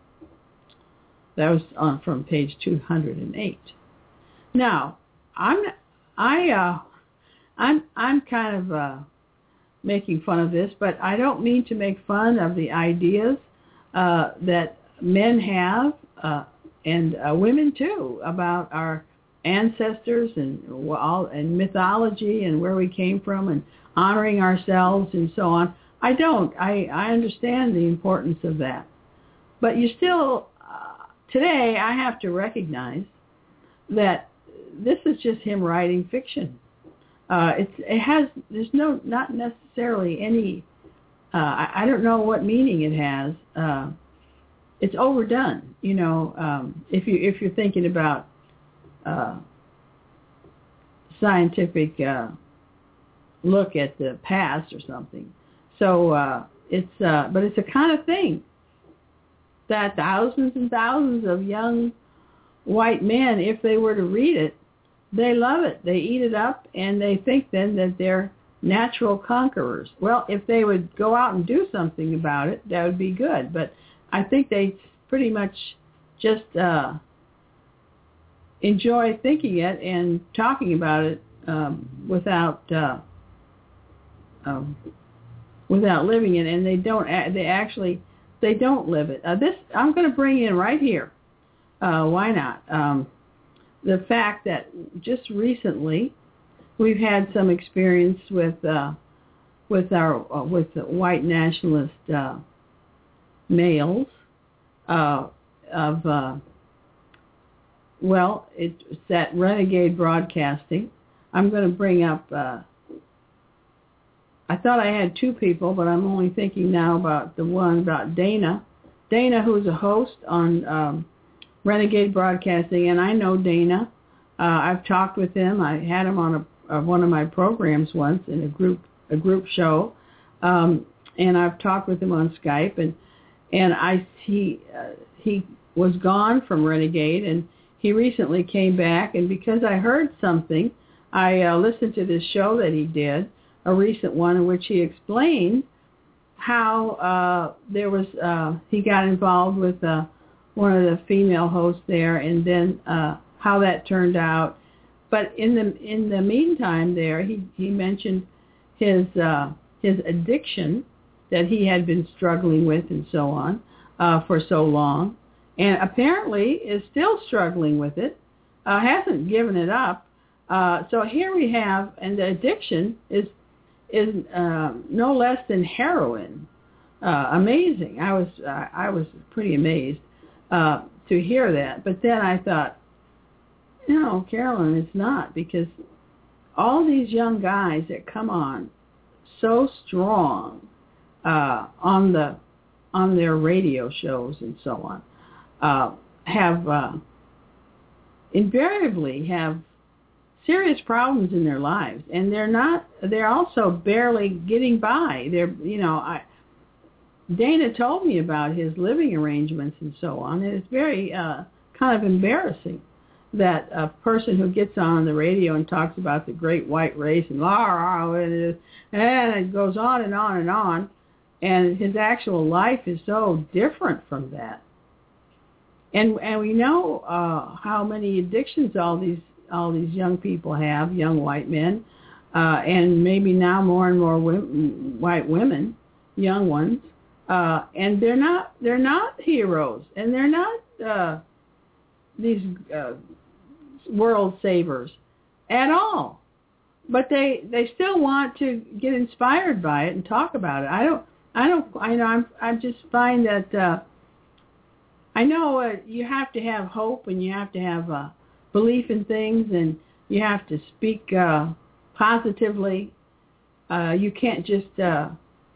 That was on from page two hundred eight. Now, I'm I uh, I'm I'm kind of uh, making fun of this, but I don't mean to make fun of the ideas uh, that men have uh, and uh, women too about our ancestors and all and mythology and where we came from and honoring ourselves and so on. I don't. I, I understand the importance of that. But you still, uh, today I have to recognize that this is just him writing fiction. Uh, it's, it has, there's no, not necessarily any, uh, I, I don't know what meaning it has. Uh, it's overdone, you know, um, if you, if you're thinking about Uh, scientific uh, look at the past or something. So uh, it's, uh, but it's a kind of thing that thousands and thousands of young white men, if they were to read it, they love it. They eat it up, and they think then that they're natural conquerors. Well, if they would go out and do something about it, that would be good. But I think they pretty much just Uh, enjoy thinking it and talking about it um, without uh, um, without living it, and they don't. They actually they don't live it. Uh, this I'm going to bring in right here. Uh, why not? Um, the fact that just recently we've had some experience with uh, with our uh, with the white nationalist uh, males uh, of. Uh, Well, it's that Renegade Broadcasting. I'm going to bring up, uh, I thought I had two people, but I'm only thinking now about the one about Dana. Dana, who's a host on um, Renegade Broadcasting, and I know Dana. Uh, I've talked with him. I had him on a, uh, one of my programs once in a group a group show, um, and I've talked with him on Skype, and and I he uh, he was gone from Renegade, and he recently came back, and because I heard something, I uh, listened to this show that he did, a recent one in which he explained how uh, there was, uh, he got involved with uh, one of the female hosts there, and then uh, how that turned out. But in the in the meantime there, he, he mentioned his uh, his addiction that he had been struggling with and so on uh, for so long. And apparently is still struggling with it, uh, hasn't given it up. Uh, so here we have, and the addiction is is uh, no less than heroin. Uh, amazing. I was uh, I was pretty amazed uh, to hear that. But then I thought, no, Carolyn, it's not, because all these young guys that come on so strong uh, on the on their radio shows and so on uh, have uh, invariably have serious problems in their lives, and they're not. They're also barely getting by. They're, you know, I, Dana told me about his living arrangements and so on, and it's very uh, kind of embarrassing that a person who gets on the radio and talks about the great white race and la la, and it goes on and on and on, and his actual life is so different from that. And and we know uh, how many addictions all these all these young people have, young white men, uh, and maybe now more and more women, white women, young ones, uh, and they're not they're not heroes, and they're not uh, these uh, world savers at all. But they they still want to get inspired by it and talk about it. I don't I don't I know I'm I just find that uh, I know uh, you have to have hope, and you have to have uh, belief in things, and you have to speak uh, positively. Uh, you can't just, uh,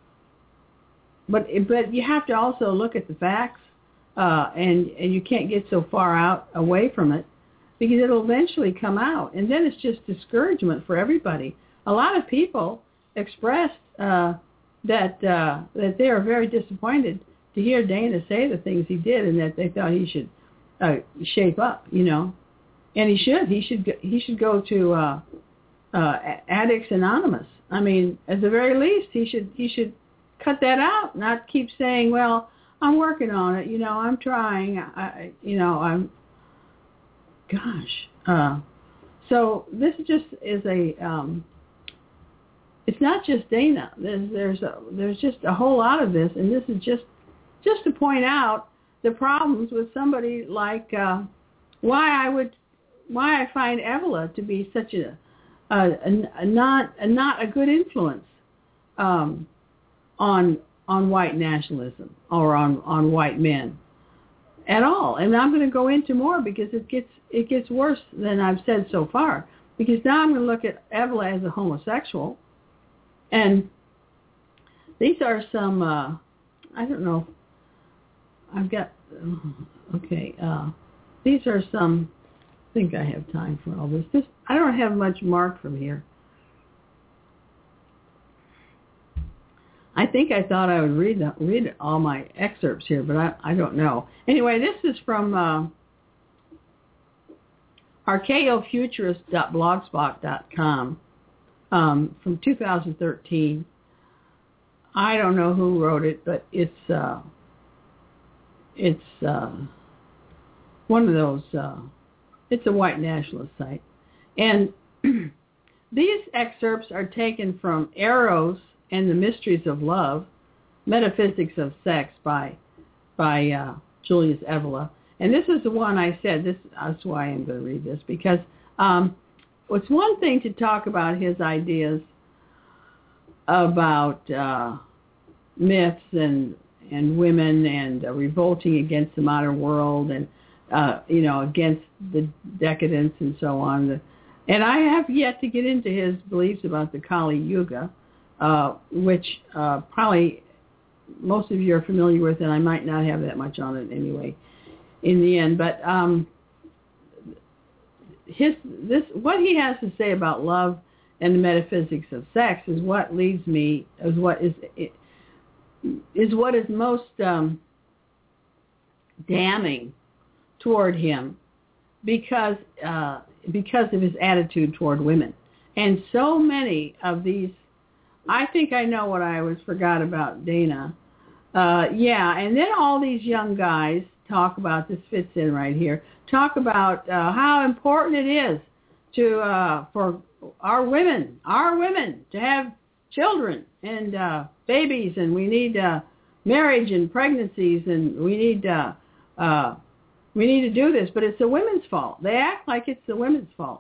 but but you have to also look at the facts, uh, and and you can't get so far out away from it, because it'll eventually come out, and then it's just discouragement for everybody. A lot of people expressed uh, that uh, that they are very disappointed to hear Dana say the things he did, and that they thought he should uh, shape up, you know. And he should. He should. Go, he should go to uh, uh, Addicts Anonymous. I mean, at the very least, he should. He should cut that out. Not keep saying, "Well, I'm working on it. You know, I'm trying. I, you know, I'm." Gosh. Uh, so this just is a. Um, it's not just Dana. There's there's a, there's just a whole lot of this, and this is just just to point out the problems with somebody like uh, why I would. Why I find Evola to be such a, a, a, a not a not a good influence um, on on white nationalism or on, on white men at all. And I'm going to go into more, because it gets it gets worse than I've said so far. Because now I'm going to look at Evola as a homosexual, and these are some uh, I don't know. I've got okay. Uh, these are some. I think I have time for all this. This I don't have much marked from here. I think I thought I would read the, read all my excerpts here, but I, I don't know. Anyway, this is from uh, archaeofuturist dot blogspot dot com um, from two thousand thirteen. I don't know who wrote it, but it's uh, it's uh, one of those. Uh, It's a white nationalist site. And these excerpts are taken from Eros and the Mysteries of Love, Metaphysics of Sex by by uh, Julius Evola. And this is the one I said, this, that's why I'm going to read this, because um, it's one thing to talk about his ideas about uh, myths and, and women and uh, revolting against the modern world and Uh, you know, against the decadence and so on. And I have yet to get into his beliefs about the Kali Yuga, uh, which uh, probably most of you are familiar with, and I might not have that much on it anyway in the end. But um, his this what he has to say about love and the metaphysics of sex is what leads me, is what is is what is most um, damning toward him, because uh, because of his attitude toward women. And so many of these, I think I know what I always forgot about Dana. Uh, yeah, and then all these young guys talk about, this fits in right here, talk about uh, how important it is to uh, for our women, our women to have children and uh, babies, and we need uh, marriage and pregnancies, and we need uh, uh, we need to do this, but it's the women's fault. They act like it's the women's fault.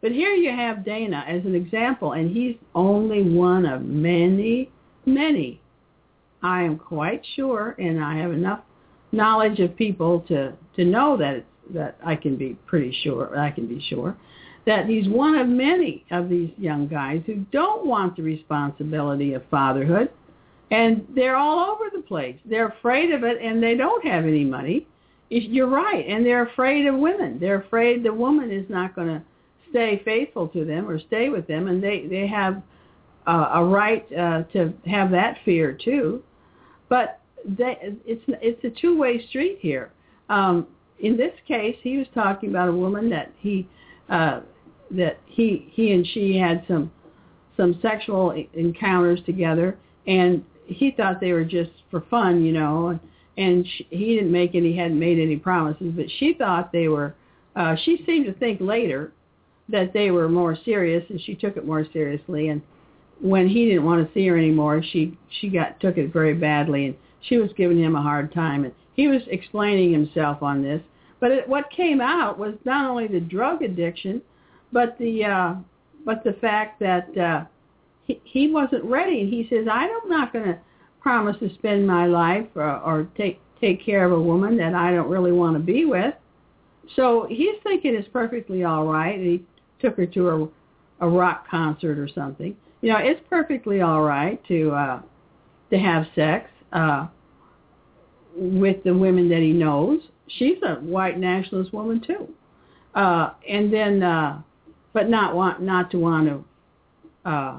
But here you have Dana as an example, and he's only one of many, many. I am quite sure, and I have enough knowledge of people to, to know that it's, that I can be pretty sure, I can be sure, that he's one of many of these young guys who don't want the responsibility of fatherhood, and they're all over the place. They're afraid of it, and they don't have any money. You're right, and they're afraid of women. They're afraid the woman is not going to stay faithful to them or stay with them, and they, they have uh, a right uh, to have that fear too. But they, it's it's a two-way street here. Um, in this case, he was talking about a woman that he uh, that he he and she had some some sexual encounters together, and he thought they were just for fun, you know. And, and she, he didn't make any, hadn't made any promises, but she thought they were. Uh, she seemed to think later that they were more serious, and she took it more seriously. And when he didn't want to see her anymore, she she got took it very badly, and she was giving him a hard time. And he was explaining himself on this. But it, what came out was not only the drug addiction, but the uh, but the fact that uh, he he wasn't ready. And he says, "I'm not going to promise to spend my life or, or take take care of a woman that I don't really want to be with." So he's thinking it's perfectly all right. And he took her to a, a rock concert or something. You know, it's perfectly all right to uh, to have sex uh, with the women that he knows. She's a white nationalist woman too, uh, and then, uh, but not want not to want to, uh,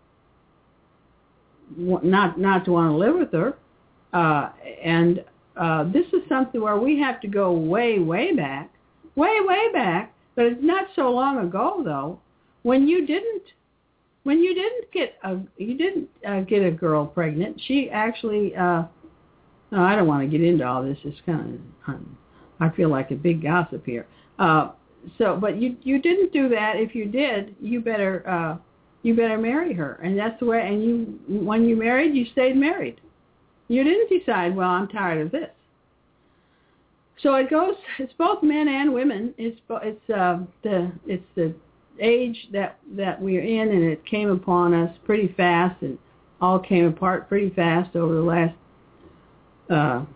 not not to want to live with her, uh, and uh, this is something where we have to go way way back, way way back. But it's not so long ago though, when you didn't, when you didn't get a you didn't uh, get a girl pregnant. She actually. Uh, No, I don't want to get into all this. It's kind of, I feel like a big gossip here. Uh, so, but you you didn't do that. If you did, you better uh, you better marry her, and that's the way. And you, when you married, you stayed married. You didn't decide, well, I'm tired of this. So it goes. It's both men and women. It's it's uh, the it's the age that that we're in, and it came upon us pretty fast, and all came apart pretty fast over the last. Uh,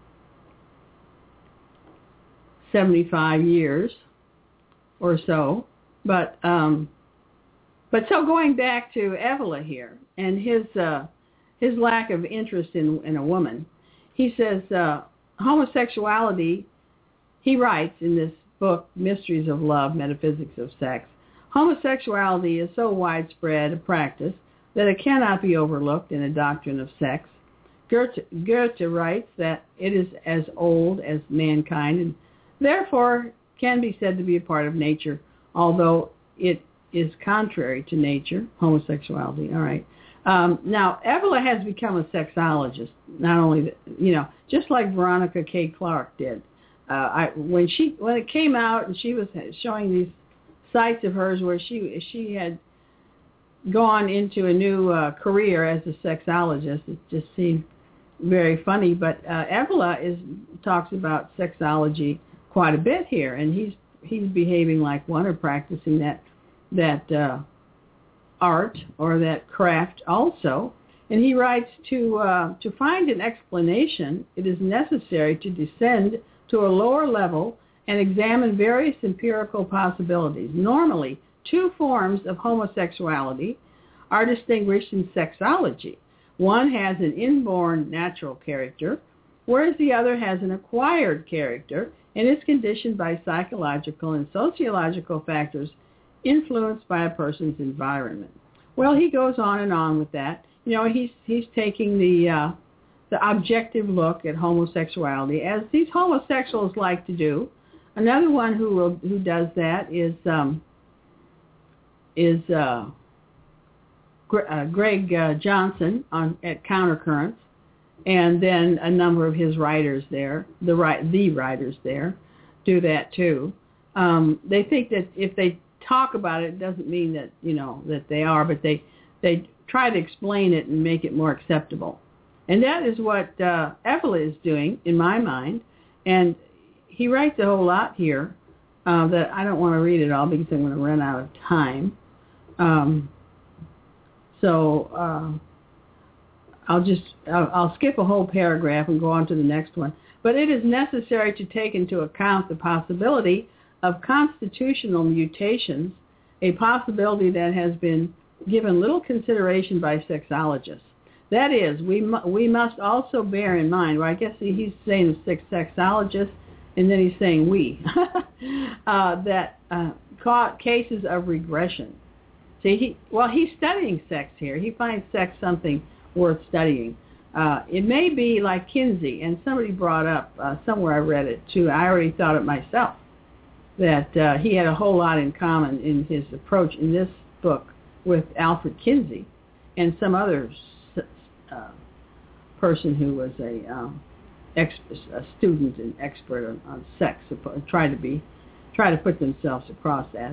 seventy-five years or so, but um, but so going back to Evola here and his uh, his lack of interest in in a woman, he says uh, homosexuality. He writes in this book, Mysteries of Love, Metaphysics of Sex, homosexuality is so widespread a practice that it cannot be overlooked in a doctrine of sex. Goethe, Goethe writes that it is as old as mankind and therefore can be said to be a part of nature, although it is contrary to nature, homosexuality. All right. Um, now, Evola has become a sexologist, not only, the, you know, just like Veronica K. Clark did. Uh, I, when she when it came out and she was showing these sites of hers where she she had gone into a new uh, career as a sexologist, it just seemed very funny, but uh, Evola is talks about sexology quite a bit here, and he's he's behaving like one or practicing that that uh, art or that craft also. And he writes to uh, to find an explanation, it is necessary to descend to a lower level and examine various empirical possibilities. Normally, two forms of homosexuality are distinguished in sexology. One has an inborn natural character, whereas the other has an acquired character and is conditioned by psychological and sociological factors influenced by a person's environment. Well, he goes on and on with that. You know, he's he's taking the uh, the objective look at homosexuality, as these homosexuals like to do. Another one who will, who does that is um, is uh, Uh, Greg uh, Johnson on at Countercurrents, and then a number of his writers there, the right the writers there, do that too. Um, they think that if they talk about it, it doesn't mean that you know that they are, but they they try to explain it and make it more acceptable, and that is what uh, Evola is doing in my mind. And he writes a whole lot here uh, that I don't want to read it all because I'm going to run out of time. Um, so uh, I'll just I'll, I'll skip a whole paragraph and go on to the next one. But it is necessary to take into account the possibility of constitutional mutations, a possibility that has been given little consideration by sexologists. That is, we mu- we must also bear in mind, well, I guess he's saying the sexologists, and then he's saying we, uh, that uh, ca- cases of regression. See, he well, he's studying sex here. He finds sex something worth studying. Uh, it may be like Kinsey, and somebody brought up, uh, somewhere I read it too, I already thought it myself, that uh, he had a whole lot in common in his approach in this book with Alfred Kinsey and some other uh, person who was a, um, ex- a student and expert on, on sex, try to be, try to put themselves across as.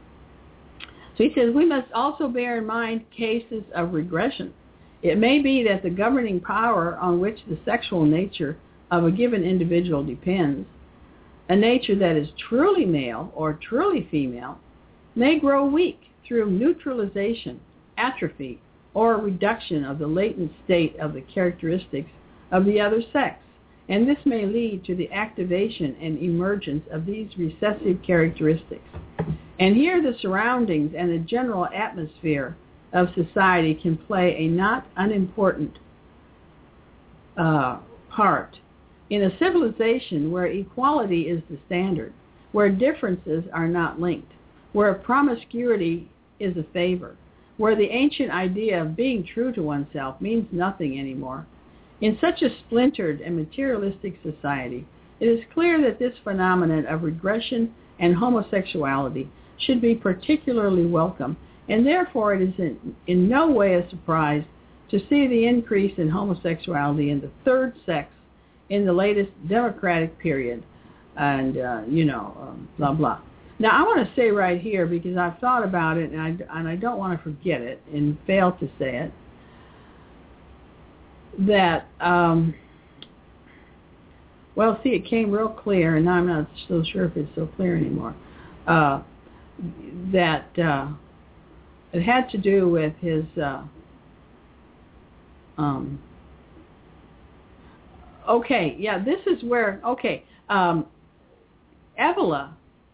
So he says, we must also bear in mind cases of regression. It may be that the governing power on which the sexual nature of a given individual depends, a nature that is truly male or truly female, may grow weak through neutralization, atrophy, or reduction of the latent state of the characteristics of the other sex, and this may lead to the activation and emergence of these recessive characteristics. And here the surroundings and the general atmosphere of society can play a not unimportant uh, part. In a civilization where equality is the standard, where differences are not linked, where promiscuity is a favor, where the ancient idea of being true to oneself means nothing anymore. In such a splintered and materialistic society, it is clear that this phenomenon of regression and homosexuality should be particularly welcome, and therefore it is in, in no way a surprise to see the increase in homosexuality in the third sex in the latest democratic period, and, uh, you know, um, blah, blah. Now, I want to say right here, because I've thought about it, and I, and I don't want to forget it and fail to say it, that, um, well, see, it came real clear, and now I'm not so sure if it's so clear anymore, uh, that uh, it had to do with his, uh, um, okay, yeah, this is where, okay, um, Evola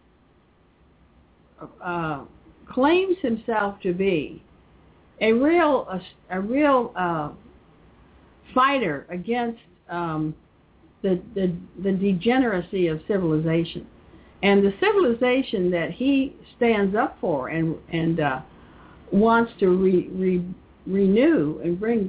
uh, claims himself to be a real, a, a real uh, fighter against um, the, the the degeneracy of civilization, and the civilization that he stands up for and and uh, wants to re, re, renew and bring.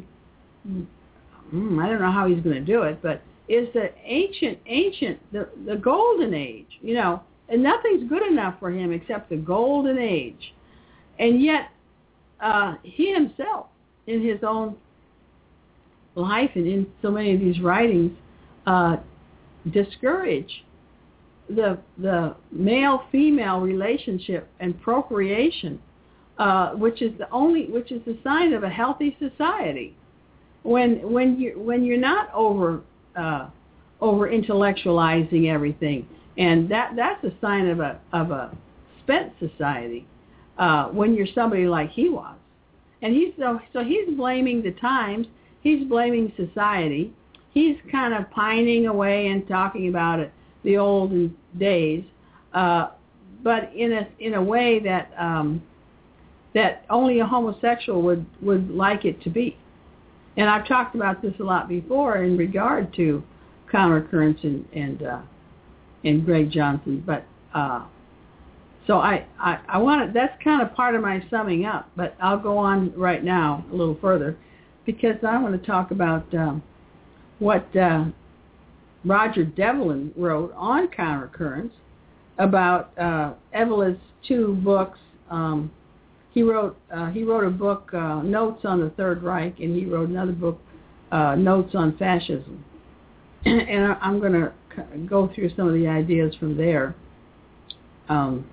I don't know how he's going to do it, but is the ancient, ancient, the, the golden age, you know, and nothing's good enough for him except the golden age. And yet, uh, he himself, in his own life and in so many of these writings, uh, discourage the the male-female relationship and procreation, uh, which is the only, which is the sign of a healthy society. When when you when you're not over uh, over intellectualizing everything, and that, that's a sign of a of a spent society. Uh, when you're somebody like he was, and he's so so he's blaming the times, he's blaming society, he's kind of pining away and talking about it, the olden days, uh, but in a in a way that um, that only a homosexual would, would like it to be. And I've talked about this a lot before in regard to Countercurrents and and, uh, and Greg Johnson. But uh, so I, I, I want to, that's kind of part of my summing up. But I'll go on right now a little further because I want to talk about um, what uh, Roger Devlin wrote on Countercurrents about uh, Evola's two books. Um, He wrote uh, he wrote a book, uh, Notes on the Third Reich, and he wrote another book, uh, Notes on Fascism. And I'm going to go through some of the ideas from there. Um,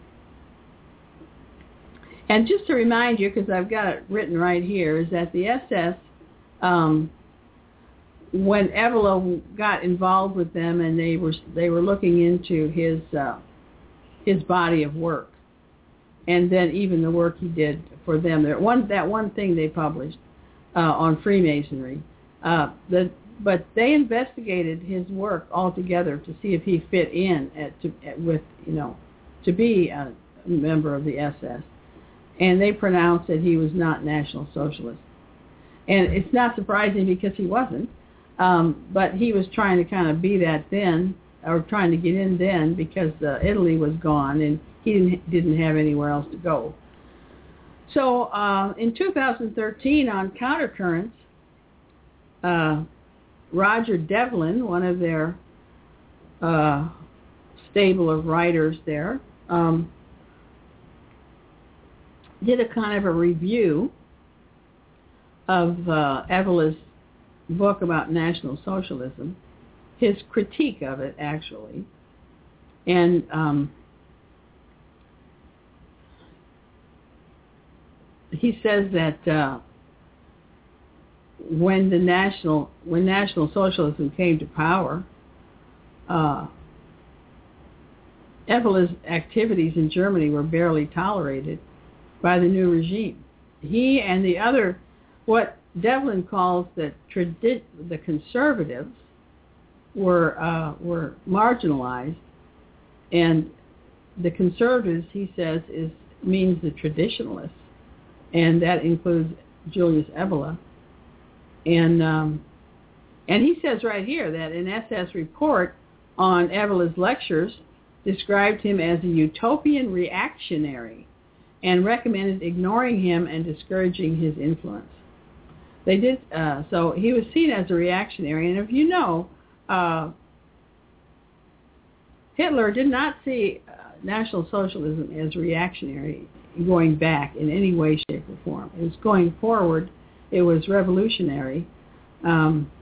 and just to remind you, because I've got it written right here, is that the S S, um, when Evola got involved with them and they were they were looking into his uh, his body of work. And then even the work he did for them. There, one that one thing they published uh, on Freemasonry, uh, the, but they investigated his work altogether to see if he fit in at, to, at, with you know to be a member of the S S, and they pronounced that he was not National Socialist. And it's not surprising because he wasn't, um, but he was trying to kind of be that then, or trying to get in then, because uh, Italy was gone and he didn't didn't have anywhere else to go. So uh, in two thousand thirteen, on Countercurrents, uh, Roger Devlin, one of their uh, stable of writers there, um, did a kind of a review of uh, Evola's book about National Socialism, his critique of it, actually. And um, he says that uh, when the national when National Socialism came to power, uh, Evola's activities in Germany were barely tolerated by the new regime. He and the other, what Devlin calls the tradi- the conservatives, were uh, were marginalized, and the conservatives, he says, is means the traditionalists, and that includes Julius Evola. And um, and he says right here that an S S report on Evola's lectures described him as a utopian reactionary and recommended ignoring him and discouraging his influence. They did uh, so. He was seen as a reactionary, and if you know, uh, Hitler did not see uh, National Socialism as reactionary going back in any way, shape, or form. It was going forward. It was revolutionary. Um,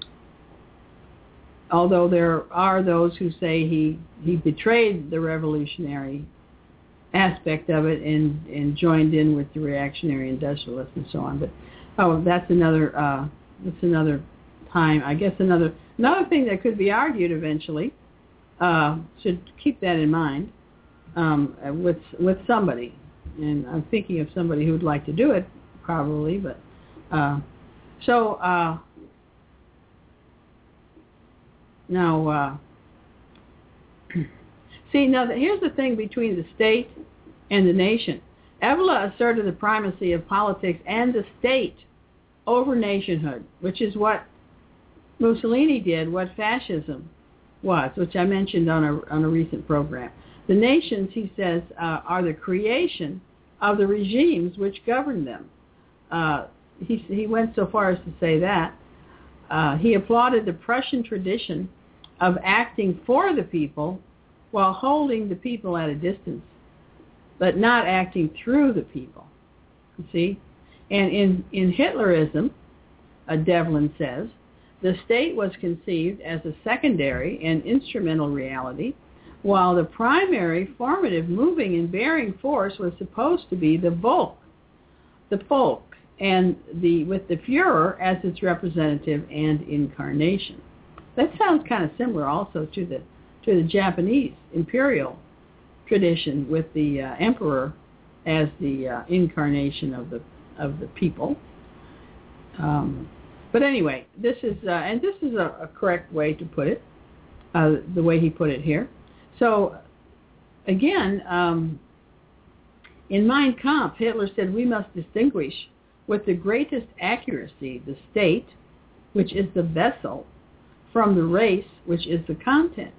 although there are those who say he, he betrayed the revolutionary aspect of it and, and joined in with the reactionary industrialists and so on. But oh, that's another uh, that's another time. I guess another another thing that could be argued eventually. Uh, should keep that in mind um, with with somebody, and I'm thinking of somebody who would like to do it, probably. But uh, so uh, now, uh, see now that here's the thing between the state and the nation. Evola asserted the primacy of politics and the state over nationhood, which is what Mussolini did, what fascism was, which I mentioned on a on a recent program. The nations, he says, uh, are the creation of the regimes which govern them. Uh, he he went so far as to say that. Uh, he applauded the Prussian tradition of acting for the people while holding the people at a distance, but not acting through the people. You see? And in, in Hitlerism, uh, Devlin says, the state was conceived as a secondary and instrumental reality, while the primary, formative, moving, and bearing force was supposed to be the Volk, the folk, and the with the Führer as its representative and incarnation. That sounds kind of similar also to the to the Japanese imperial tradition with the uh, emperor as the uh, incarnation of the of the people. Um, but anyway, this is uh, and this is a, a correct way to put it, uh, the way he put it here. So again, um, in Mein Kampf, Hitler said we must distinguish with the greatest accuracy the state, which is the vessel, from the race, which is the content.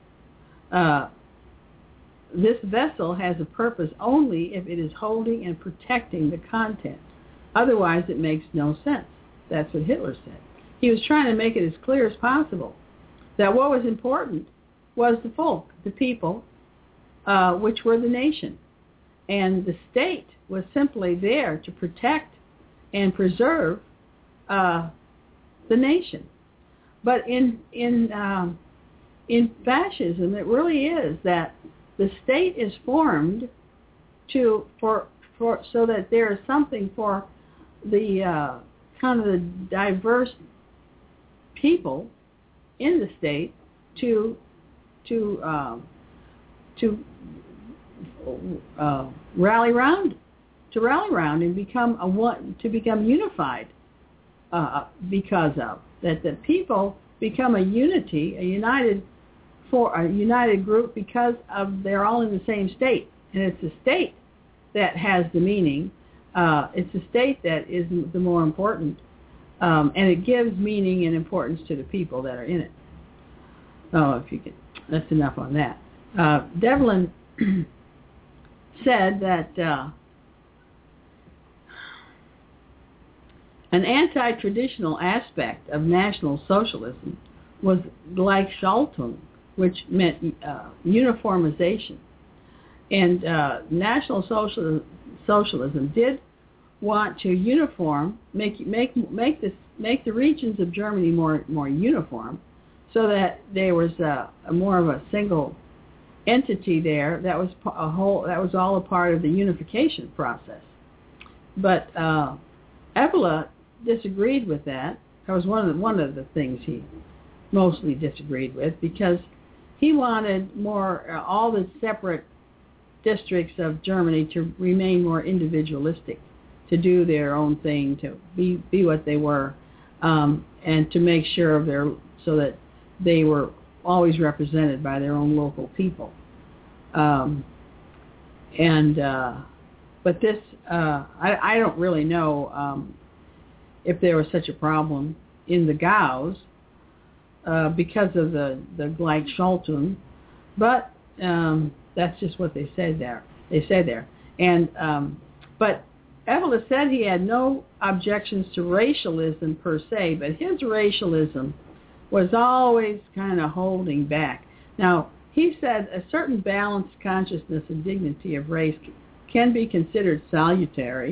Uh, this vessel has a purpose only if it is holding and protecting the content. Otherwise, it makes no sense. That's what Hitler said. He was trying to make it as clear as possible that what was important was the folk, the people, uh, which were the nation. And the state was simply there to protect and preserve uh, the nation. But in in um, in fascism, it really is that the state is formed to for for so that there is something for the uh, kind of the diverse people in the state to to um, to uh, rally round, to rally round and become a one, to become unified uh, because of that. The people become a unity, a united for a united group because of they're all in the same state, and it's the state that has the meaning. Uh, it's the state that is the more important, um, and it gives meaning and importance to the people that are in it. Oh, if you could, that's enough on that. Uh, Devlin said that uh, an anti-traditional aspect of National Socialism was Gleichschaltung, which meant uh, uniformization. And uh, National Social, Socialism did want to uniform, make make make this make the regions of Germany more more uniform, so that there was a, a more of a single entity there that was a whole that was all a part of the unification process. But uh, Evola disagreed with that. That was one of the, one of the things he mostly disagreed with, because he wanted more uh, all the separate districts of Germany to remain more individualistic, to do their own thing, to be be what they were, um, and to make sure of their so that they were always represented by their own local people. Um, and uh, but this, uh, I, I don't really know um, if there was such a problem in the Gaus uh, because of the the Gleichschaltung, but um, that's just what they said there. They said there, and um, but Evola said he had no objections to racialism per se, but his racialism was always kind of holding back. Now, he said a certain balanced consciousness and dignity of race can be considered salutary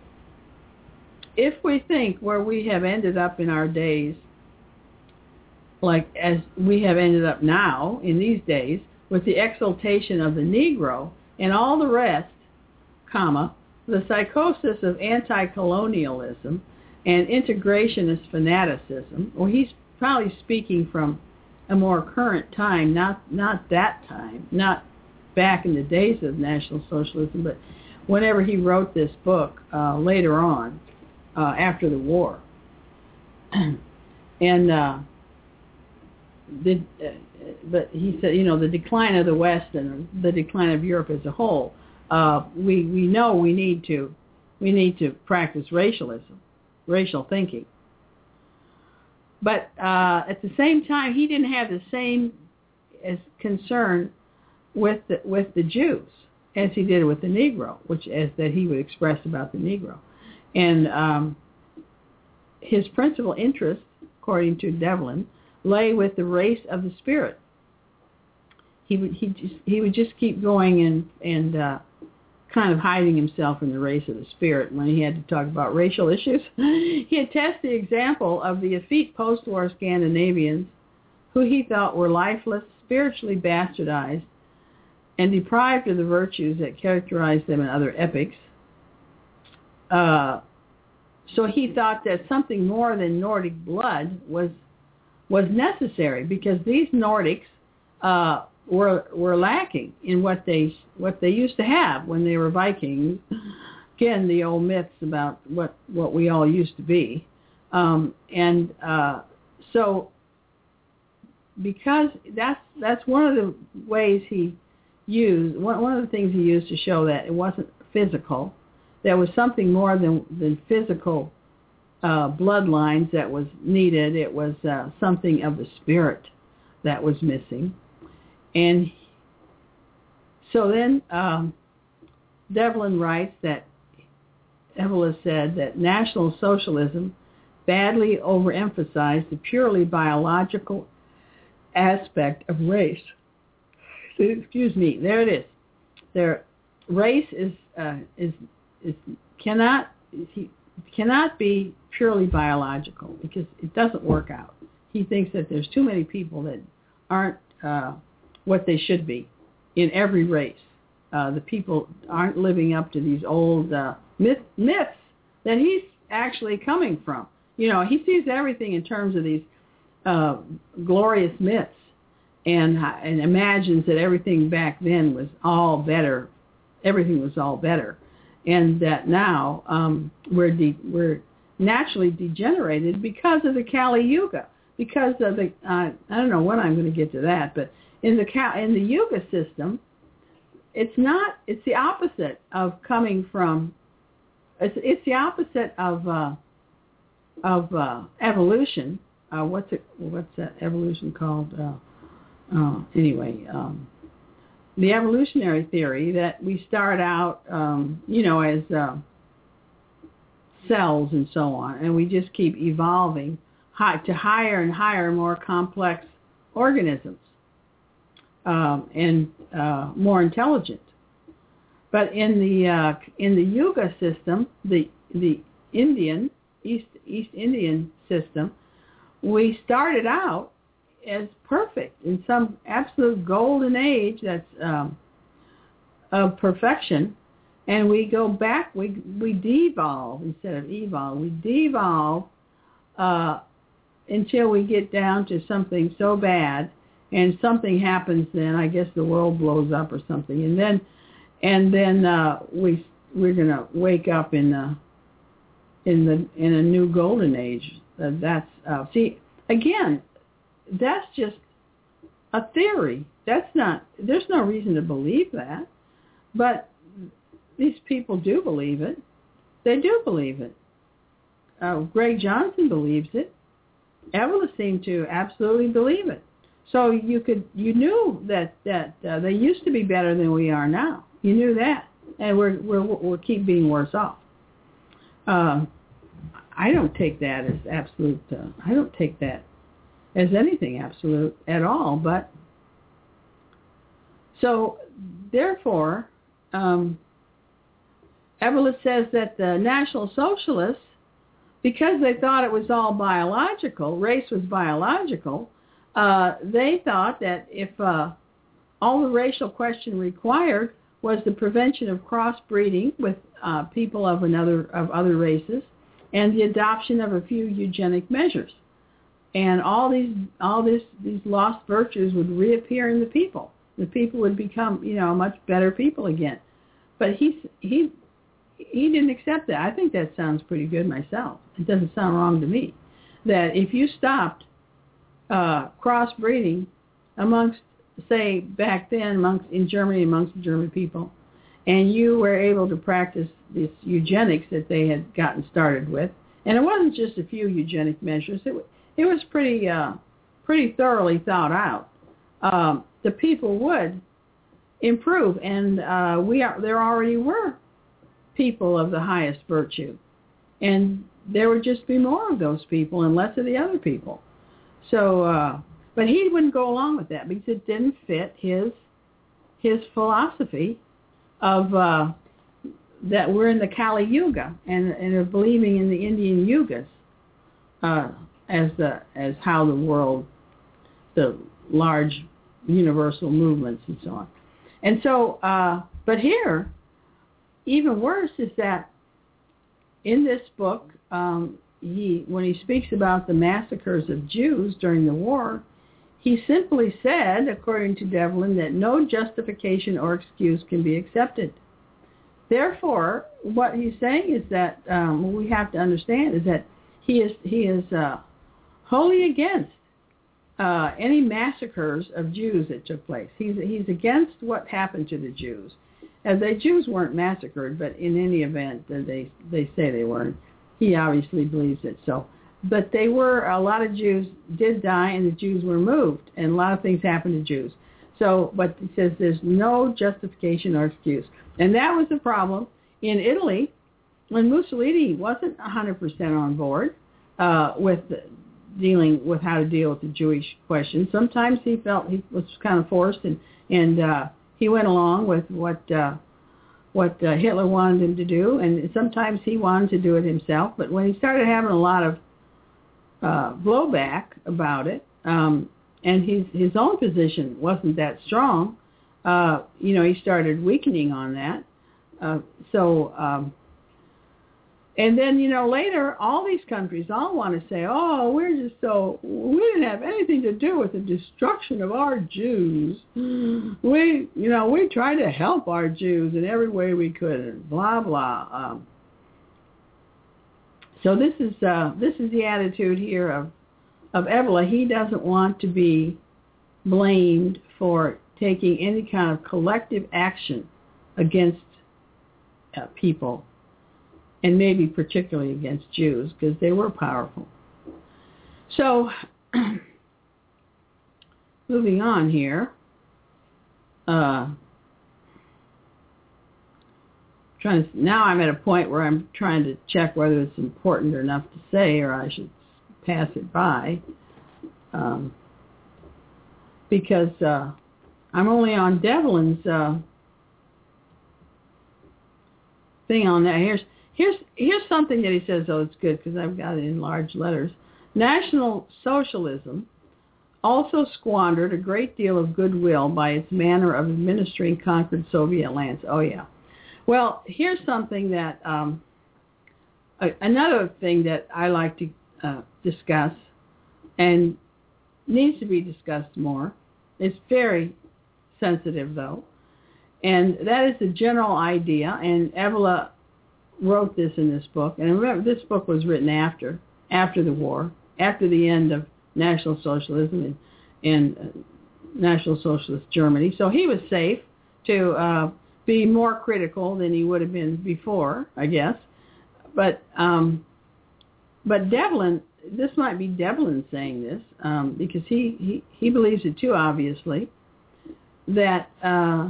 if we think where we have ended up in our days, like as we have ended up now in these days, with the exaltation of the Negro and all the rest, comma, the psychosis of anti-colonialism and integrationist fanaticism. Well, he's probably speaking from a more current time, not not that time, not back in the days of National Socialism, but whenever he wrote this book uh, later on, uh, after the war. and uh, the, uh, but he said, you know, the decline of the West and the decline of Europe as a whole. Uh, we we know we need to we need to practice racialism, racial thinking. But uh, at the same time, he didn't have the same as concern with the, with the Jews as he did with the Negro, which as that he would express about the Negro. And um, his principal interest, according to Devlin, lay with the race of the spirit. He would he just, he would just keep going and and uh, kind of hiding himself in the race of the spirit when he had to talk about racial issues. He attests the example of the effete post-war Scandinavians who he thought were lifeless, spiritually bastardized, and deprived of the virtues that characterized them in other epochs. Uh, so he thought that something more than Nordic blood was was necessary, because these Nordics uh, were were lacking in what they what they used to have when they were Vikings. Again, the old myths about what, what we all used to be, um, and uh, so because that's that's one of the ways he used one one of the things he used to show that it wasn't physical. There was something more than than physical uh, bloodlines that was needed. It was uh, something of the spirit that was missing. And so then um, Devlin writes that Evola said that National Socialism badly overemphasized the purely biological aspect of race. Excuse me, there it is. There, race is uh, is is cannot he, cannot be purely biological, because it doesn't work out. He thinks that there's too many people that aren't uh, what they should be in every race. Uh, the people aren't living up to these old uh, myth, myths that he's actually coming from. You know, he sees everything in terms of these uh, glorious myths, and and imagines that everything back then was all better everything was all better, and that now um, we're de- we're naturally degenerated because of the Kali Yuga, because of the uh, I don't know when I'm going to get to that, but in the in the Yuga system, it's not it's the opposite of coming from it's it's the opposite of uh, of uh, evolution. Uh, what's it what's that evolution called? Uh, uh, anyway. Um, The evolutionary theory that we start out, um, you know, as uh, cells and so on, and we just keep evolving high, to higher and higher, more complex organisms um, and uh, more intelligent. But in the uh, in the Yuga system, the the Indian East East Indian system, we started out as perfect in some absolute golden age that's um, of perfection, and we go back, we we devolve instead of evolve. We devolve uh, until we get down to something so bad, and something happens. Then I guess the world blows up or something, and then and then uh, we we're gonna wake up in the in the in a new golden age. Uh, that's uh, see again. That's just a theory. That's not, there's no reason to believe that. But these people do believe it. They do believe it. Uh, Greg Johnson believes it. Evelyn seemed to absolutely believe it. So you could, you knew that, that uh, they used to be better than we are now. You knew that. And we're, we're, we'll keep being worse off. Uh, I don't take that as absolute, uh, I don't take that as anything absolute at all, but so therefore, um, Evelyn says that the National Socialists, because they thought it was all biological, race was biological, uh, they thought that if uh, all the racial question required was the prevention of crossbreeding with uh, people of another of other races and the adoption of a few eugenic measures. And all these, all this, these lost virtues would reappear in the people. The people would become, you know, much better people again. But he, he, he didn't accept that. I think that sounds pretty good myself. It doesn't sound wrong to me. That if you stopped uh, crossbreeding amongst, say, back then amongst in Germany amongst the German people, and you were able to practice this eugenics that they had gotten started with, and it wasn't just a few eugenic measures. It was It was pretty, uh, pretty thoroughly thought out. Um, the people would improve, and uh, we are, there already were people of the highest virtue, and there would just be more of those people and less of the other people. So, uh, but he wouldn't go along with that because it didn't fit his his philosophy of uh, that we're in the Kali Yuga and and of believing in the Indian Yugas. Uh, as the as how the world, the large universal movements and so on. And so, uh, but here, even worse is that in this book, um, he when he speaks about the massacres of Jews during the war, he simply said, according to Devlin, that no justification or excuse can be accepted. Therefore, what he's saying is that um, what we have to understand is that he is he is uh, wholly against uh, any massacres of Jews that took place. He's he's against what happened to the Jews. As the Jews weren't massacred, but in any event, they they say they weren't. He obviously believes it. So, but they were a lot of Jews did die, and the Jews were moved, and a lot of things happened to Jews. So, but he says there's no justification or excuse, and that was the problem in Italy when Mussolini wasn't one hundred percent on board uh, with the, dealing with how to deal with the Jewish question. Sometimes he felt he was kind of forced, and and uh, he went along with what uh, what uh, Hitler wanted him to do, and sometimes he wanted to do it himself. But when he started having a lot of uh, blowback about it, um, and his his own position wasn't that strong, uh, you know, he started weakening on that. Uh, so. Um, And then, you know, later, all these countries all want to say, oh, we're just so, we didn't have anything to do with the destruction of our Jews. We, you know, we tried to help our Jews in every way we could, and blah, blah. Um, so this is uh, this is the attitude here of, of Evola. He doesn't want to be blamed for taking any kind of collective action against uh, people, and maybe particularly against Jews, because they were powerful. So, moving on here, uh, trying to, now I'm at a point where I'm trying to check whether it's important enough to say, or I should pass it by, um, because uh, I'm only on Devlin's uh, thing on that. Here's Here's here's something that he says, oh, it's good because I've got it in large letters. National Socialism also squandered a great deal of goodwill by its manner of administering conquered Soviet lands. Oh, yeah. Well, here's something that, um, a, another thing that I like to uh, discuss and needs to be discussed more. It's very sensitive, though. And that is the general idea, and Evola wrote this in this book, and remember, this book was written after after the war, after the end of National Socialism in, in uh, National Socialist Germany. So he was safe to uh, be more critical than he would have been before, I guess. But um, but Devlin, this might be Devlin saying this um, because he, he, he believes it too, obviously, that uh,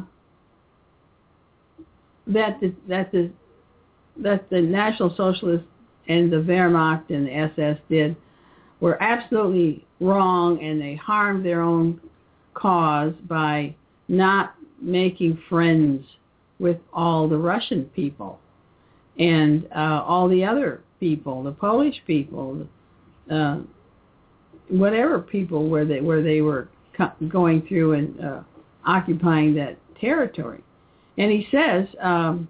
that the, that the that the National Socialists and the Wehrmacht and the S S did were absolutely wrong, and they harmed their own cause by not making friends with all the Russian people and uh, all the other people, the Polish people, uh, whatever people where they where they were co- going through and uh, occupying that territory. And he says, um,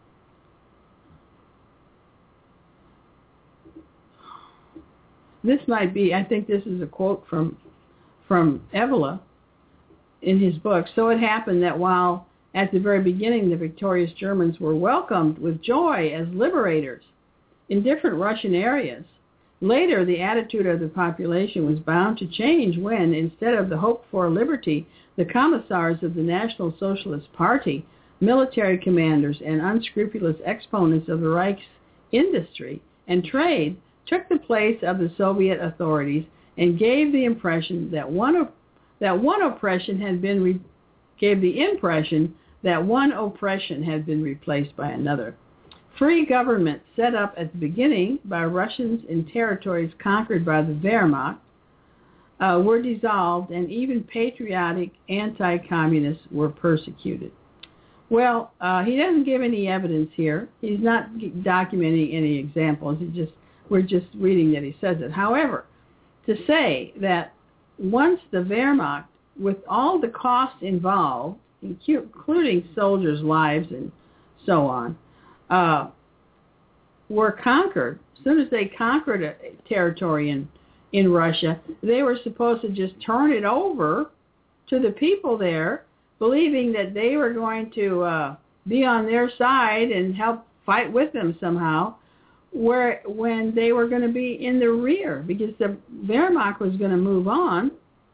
this might be, I think this is a quote from from Evola in his book. So it happened that while at the very beginning the victorious Germans were welcomed with joy as liberators in different Russian areas, later the attitude of the population was bound to change when, instead of the hope for liberty, the commissars of the National Socialist Party, military commanders, and unscrupulous exponents of the Reich's industry and trade took the place of the Soviet authorities and gave the impression that one of, that one oppression had been re, gave the impression that one oppression had been replaced by another. Free governments set up at the beginning by Russians in territories conquered by the Wehrmacht uh, were dissolved, and even patriotic anti-communists were persecuted. Well, uh, he doesn't give any evidence here. He's not documenting any examples. He just We're just reading that he says it. However, to say that once the Wehrmacht, with all the costs involved, including soldiers' lives and so on, uh, were conquered, as soon as they conquered a territory in, in Russia, they were supposed to just turn it over to the people there, believing that they were going to uh, be on their side and help fight with them somehow, where when they were going to be in the rear, because the Wehrmacht was going to move on,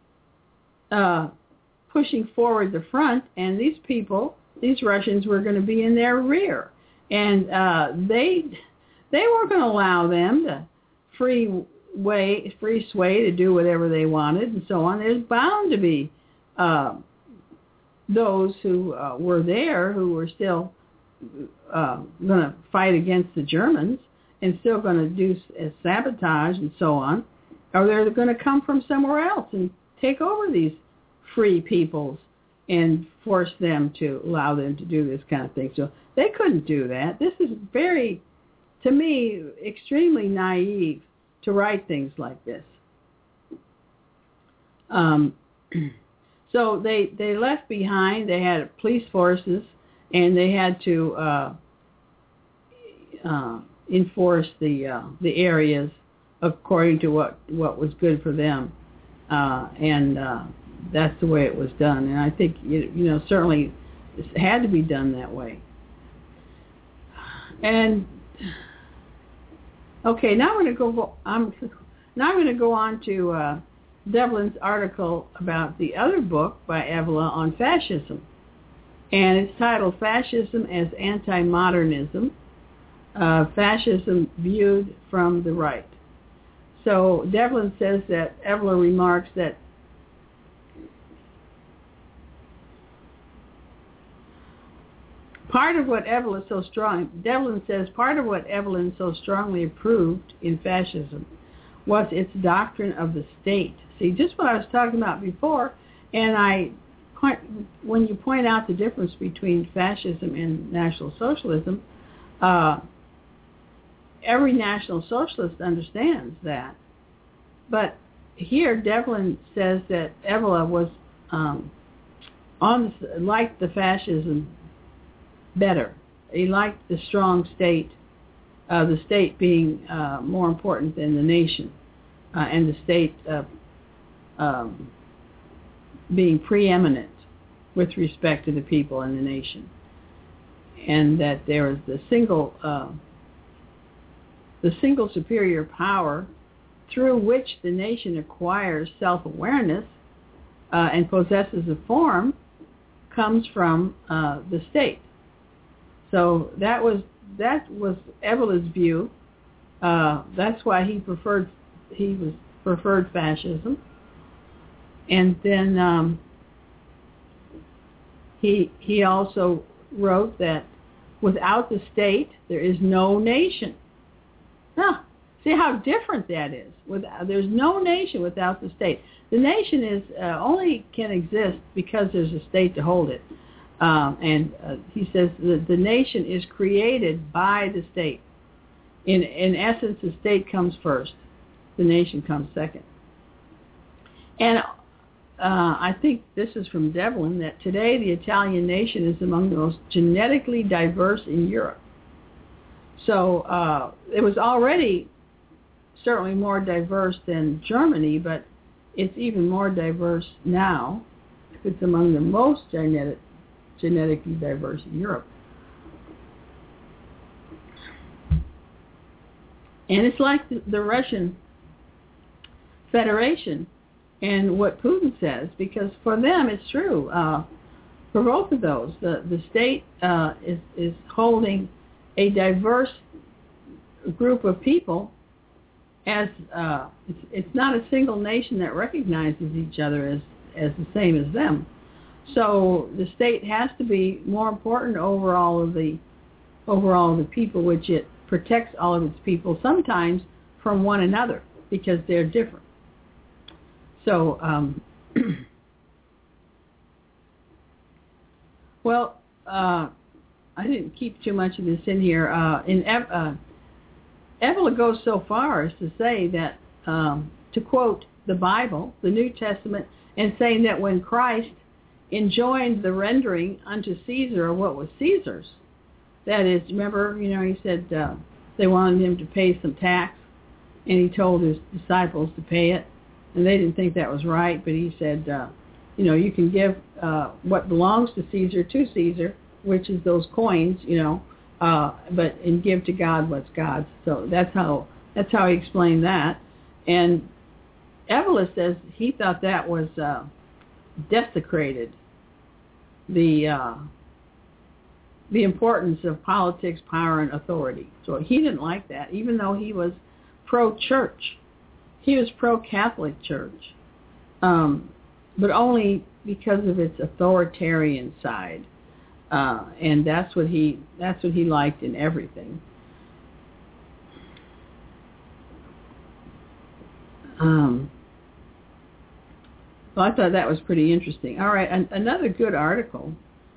uh, pushing forward the front, and these people, these Russians, were going to be in their rear, and uh, they they weren't going to allow them to free way, free sway to do whatever they wanted and so on. There's bound to be uh, those who uh, were there who were still uh, going to fight against the Germans and still going to do sabotage and so on, or they're going to come from somewhere else and take over these free peoples and force them to allow them to do this kind of thing. So they couldn't do that. This is very, to me, extremely naive to write things like this. Um, so they, they left behind, they had police forces, and they had to uh, uh, enforce the uh, the areas according to what, what was good for them, uh, and uh, that's the way it was done. And I think you, you know certainly it had to be done that way. And okay, now we're going to go. I'm now I'm going to go on to uh, Devlin's article about the other book by Evola on fascism, and it's titled "Fascism as Anti-Modernism: uh, Fascism Viewed from the Right." So Devlin says that Evola remarks that part of what Evelyn so strong, Devlin says, part of what Evelyn so strongly approved in fascism was its doctrine of the state. See, just what I was talking about before, and I, when you point out the difference between fascism and National Socialism, uh, every National Socialist understands that. But here, Devlin says that Evola was um, on liked the fascism better. He liked the strong state, uh, the state being uh, more important than the nation, uh, and the state uh, um, being preeminent with respect to the people and the nation, and that there is the single, uh, the single superior power through which the nation acquires self-awareness uh, and possesses a form comes from uh, the state. So that was that was Evola's view. Uh, that's why he preferred he was preferred fascism. And then um, he he also wrote that without the state there is no nation. Huh. See how different that is. Without, there's no nation without the state. The nation is uh, only can exist because there's a state to hold it. Um, and uh, he says that the nation is created by the state. In in essence, the state comes first. The nation comes second. And uh, I think this is from Devlin, that today the Italian nation is among the most genetically diverse in Europe. So uh, it was already certainly more diverse than Germany, but it's even more diverse now. It's among the most genetic genetically diverse in Europe. And it's like the, the Russian Federation and what Putin says, because for them it's true. Uh, for both of those, the, the state uh, is, is holding a diverse group of people as uh, it's, it's not a single nation that recognizes each other as, as the same as them. So the state has to be more important over all of the over all of the people, which it protects all of its people sometimes from one another because they're different. So, um, well, uh, I didn't keep too much of this in here. Uh, in Ev- uh, Evola goes so far as to say that, um, to quote the Bible, the New Testament, and saying that when Christ enjoined the rendering unto Caesar of what was Caesar's. That is, remember, you know, he said uh, they wanted him to pay some tax, and he told his disciples to pay it, and they didn't think that was right, but he said, uh, you know, you can give uh, what belongs to Caesar to Caesar, which is those coins, you know, uh, but and give to God what's God's. So that's how that's how he explained that. And Evola says he thought that was uh, desecrated the uh, the importance of politics, power, and authority. So he didn't like that, even though he was pro-church. He was pro-Catholic Church, um, but only because of its authoritarian side, uh, and that's what he that's what he liked in everything. Um, Well, I thought that was pretty interesting. All right, an- another good article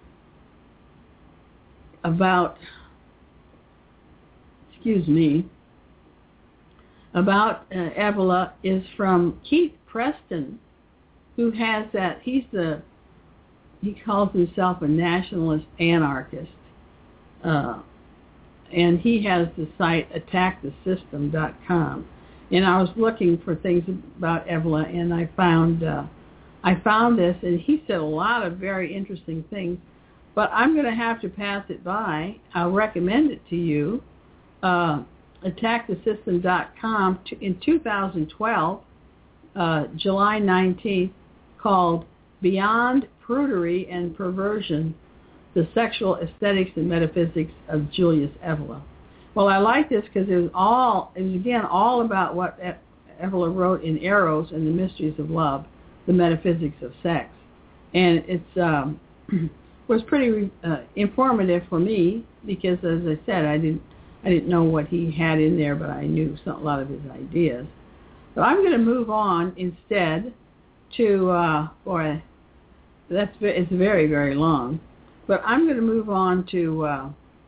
about, excuse me, about uh, Evola is from Keith Preston, who has that, he's the, he calls himself a nationalist anarchist. Uh, and he has the site attack the system dot com. And I was looking for things about Evola, and I found uh, I found this, and he said a lot of very interesting things. But I'm going to have to pass it by. I'll recommend it to you. Uh, attack the system dot com in two thousand twelve, uh, July nineteenth, called Beyond Prudery and Perversion, the Sexual Aesthetics and Metaphysics of Julius Evola. Well, I like this because it was all, it was again all about what Evola wrote in Eros and the Mysteries of Love, the Metaphysics of Sex. And it's um, was pretty uh, informative for me because, as I said, I didn't I didn't know what he had in there, but I knew some, a lot of his ideas. So I'm going to move on instead to, uh, boy, that's it's very, very long, but I'm going to move on to uh,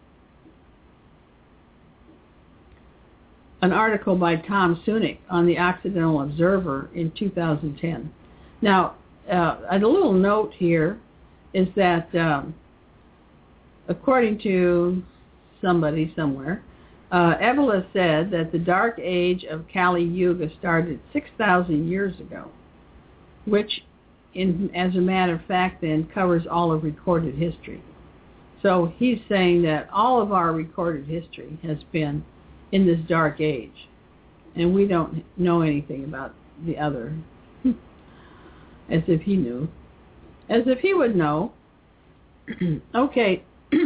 an article by Tom Sunic on the Occidental Observer in two thousand ten. Now, uh, a little note here is that, um, according to somebody somewhere, uh, Evola said that the dark age of Kali Yuga started six thousand years ago, which, in, as a matter of fact, then covers all of recorded history. So he's saying that all of our recorded history has been in this dark age, and we don't know anything about the other, as if he knew, as if he would know. Okay.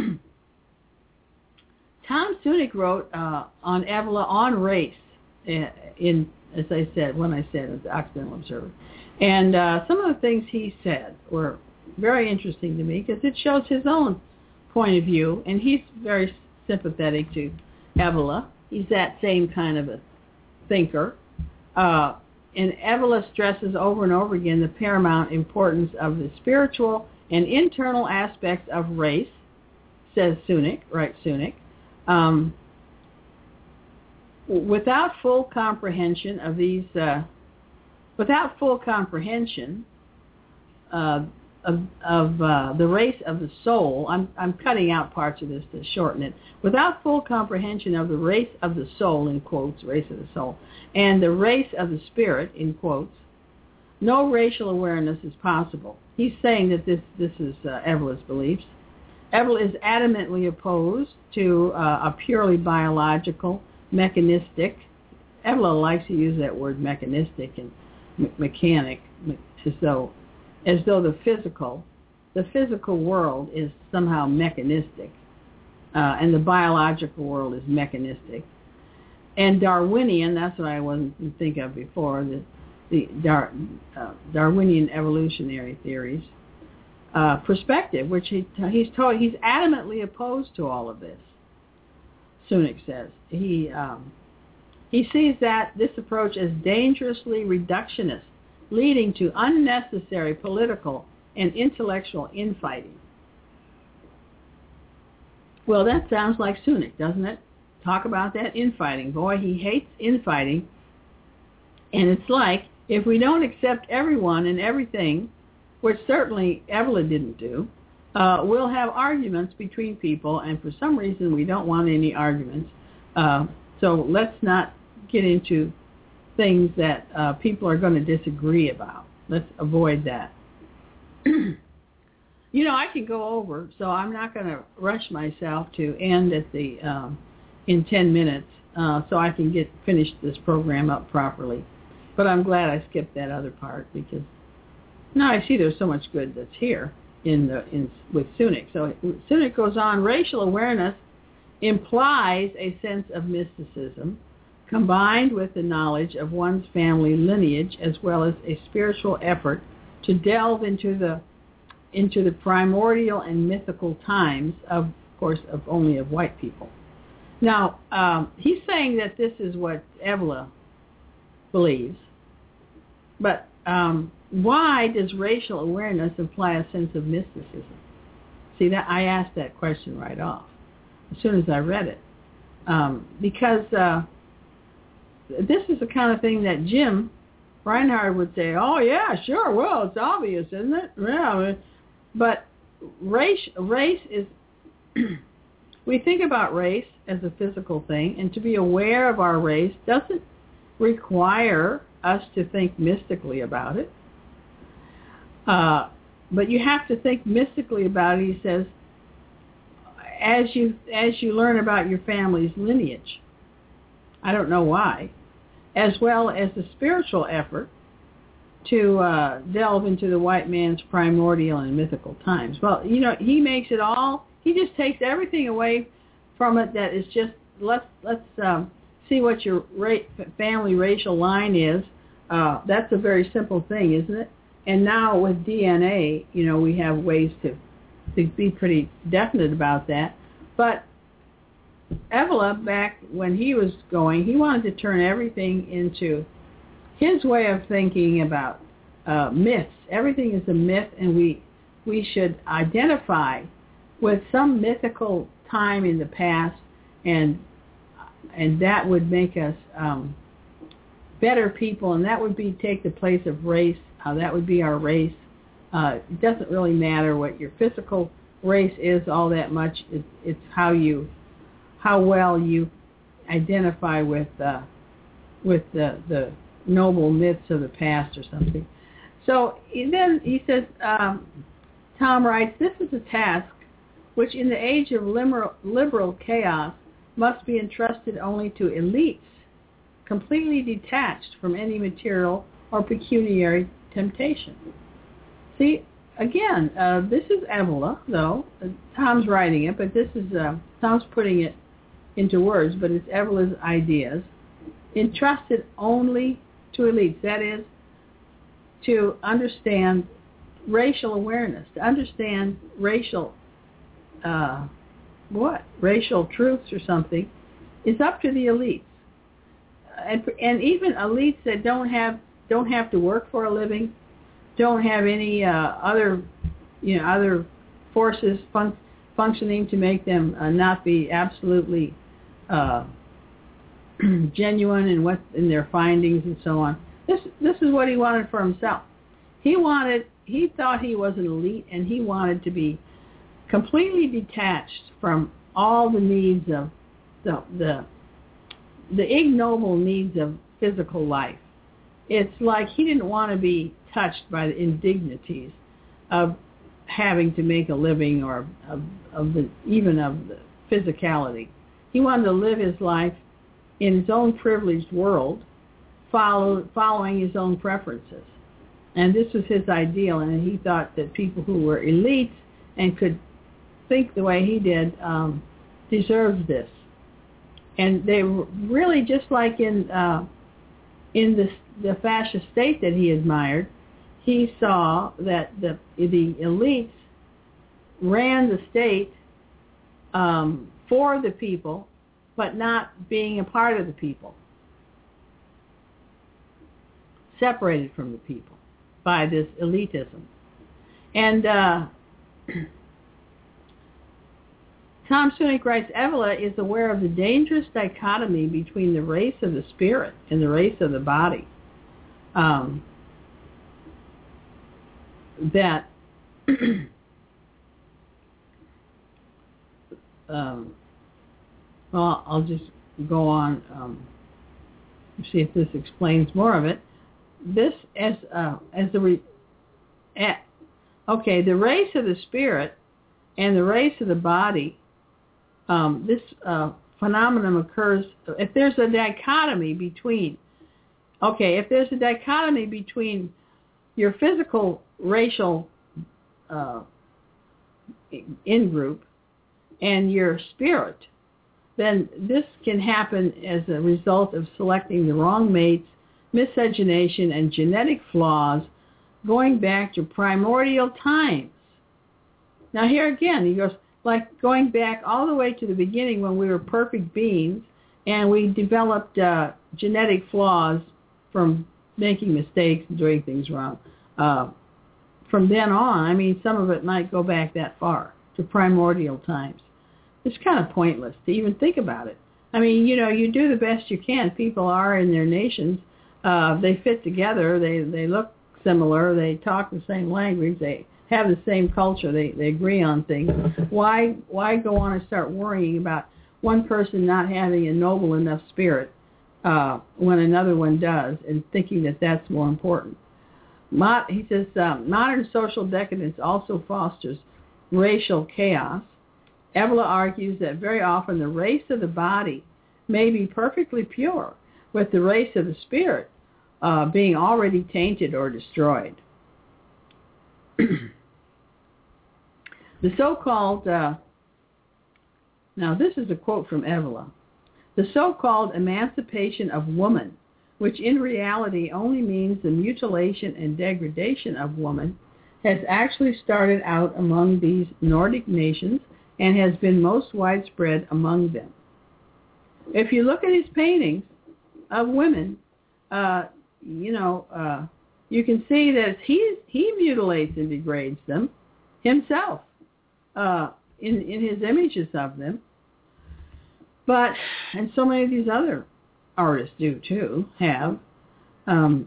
Tom Sunic wrote uh, on Evola on race, in, as I said, when I said at the Occidental Observer. And uh, some of the things he said were very interesting to me because it shows his own point of view, and he's very sympathetic to Evola. He's that same kind of a thinker. Uh, and Evola stresses over and over again the paramount importance of the spiritual and internal aspects of race, says Sunic, right, Sunic. Um, without full comprehension of these, uh, without full comprehension uh, of, of uh, the race of the soul, I'm, I'm cutting out parts of this to shorten it. Without full comprehension of the race of the soul, in quotes, race of the soul, and the race of the spirit, in quotes, no racial awareness is possible. He's saying that this, this is uh, Evola's beliefs. Evola is adamantly opposed to uh, a purely biological, mechanistic. Evola likes to use that word mechanistic and me- mechanic, as though, as though the physical, the physical world is somehow mechanistic, uh, and the biological world is mechanistic. And Darwinian, that's what I wasn't think of before, the, the Dar, uh, Darwinian evolutionary theories. Uh, perspective, which he he's told he's adamantly opposed to all of this. Sunic says he um, he sees that this approach as dangerously reductionist, leading to unnecessary political and intellectual infighting. Well, that sounds like Sunic, doesn't it? Talk about that infighting. Boy, he hates infighting, and it's like if we don't accept everyone and everything, which certainly Evola didn't do, uh, we'll have arguments between people, and for some reason we don't want any arguments. Uh, so let's not get into things that uh, people are going to disagree about. Let's avoid that. You know, I can go over, so I'm not going to rush myself to end at the um, in ten minutes, uh, so I can get finish this program up properly. But I'm glad I skipped that other part because now I see there's so much good that's here in the in with Sunic. So Sunic goes on, racial awareness implies a sense of mysticism combined with the knowledge of one's family lineage as well as a spiritual effort to delve into the into the primordial and mythical times of, of course, of only of white people. Now, um, he's saying that this is what Evola believes, but um, why does racial awareness imply a sense of mysticism? See, that I asked that question right off as soon as I read it, um, because uh, this is the kind of thing that Jim Reinhard would say, oh, yeah, sure, well, it's obvious, isn't it? Yeah, but race, race is, we think about race as a physical thing, and to be aware of our race doesn't require us to think mystically about it. Uh, but you have to think mystically about it, he says, as you as you learn about your family's lineage. I don't know why. As well as the spiritual effort to uh, delve into the white man's primordial and mythical times. Well, you know, he makes it all, he just takes everything away from it that is just, let's let's um, see what your ra- family racial line is. Uh, that's a very simple thing, isn't it? And now with D N A, you know, we have ways to, to be pretty definite about that. But Evola, back when he was going, he wanted to turn everything into his way of thinking about uh, myths. Everything is a myth, and we we should identify with some mythical time in the past, and and that would make us um, better people, and that would be take the place of race. Uh, that would be our race. Uh, it doesn't really matter what your physical race is all that much. It, it's how you how well you identify with uh, with the, the noble myths of the past or something. So then he says, um, Tom writes, this is a task which in the age of liberal, liberal chaos must be entrusted only to elites, completely detached from any material or pecuniary temptation. See, again, uh, this is Evola, though. Uh, Tom's writing it, but this is, uh, Tom's putting it into words, but it's Evola's ideas. Entrusted only to elites, that is, to understand racial awareness, to understand racial, uh, what, racial truths or something, is up to the elites. And, and even elites that don't have don't have to work for a living, don't have any uh, other, you know, other forces fun- functioning to make them uh, not be absolutely uh, genuine in what in their findings and so on. This this is what he wanted for himself. He wanted he thought he was an elite, and he wanted to be completely detached from all the needs of the the the ignoble needs of physical life. It's like he didn't want to be touched by the indignities of having to make a living, or of, of the even of the physicality. He wanted to live his life in his own privileged world, follow, following his own preferences. And this was his ideal, and he thought that people who were elites and could think the way he did um, deserved this. And they were really, just like in uh, in the, the fascist state that he admired, he saw that the the elites ran the state um, for the people, but not being a part of the people, separated from the people by this elitism. And uh, Tom Sunic writes, Evola is aware of the dangerous dichotomy between the race of the spirit and the race of the body. Um, that um, well, I'll just go on, um, see if this explains more of it. This as uh, as the re, eh, okay, the race of the spirit and the race of the body. Um, this uh, phenomenon occurs if there's a dichotomy between. Okay, if there's a dichotomy between your physical racial uh, in-group and your spirit, then this can happen as a result of selecting the wrong mates, miscegenation, and genetic flaws going back to primordial times. Now here again, he goes, like going back all the way to the beginning when we were perfect beings and we developed uh, genetic flaws from making mistakes and doing things wrong. Uh, from then on, I mean, some of it might go back that far, to primordial times. It's kind of pointless to even think about it. I mean, you know, you do the best you can. People are in their nations. Uh, they fit together. They, they look similar. They talk the same language. They have the same culture. They they agree on things. Why why go on and start worrying about one person not having a noble enough spirit uh, when another one does, and thinking that that's more important? Mo- he says um, modern social decadence also fosters racial chaos. Evola argues that very often the race of the body may be perfectly pure, with the race of the spirit uh, being already tainted or destroyed. The so-called, uh, now this is a quote from Evola, the so-called emancipation of woman, which in reality only means the mutilation and degradation of woman, has actually started out among these Nordic nations and has been most widespread among them. If you look at his paintings of women, uh, you know, uh, you can see that he he mutilates and degrades them himself uh, in in his images of them. But and so many of these other artists do too have. Um,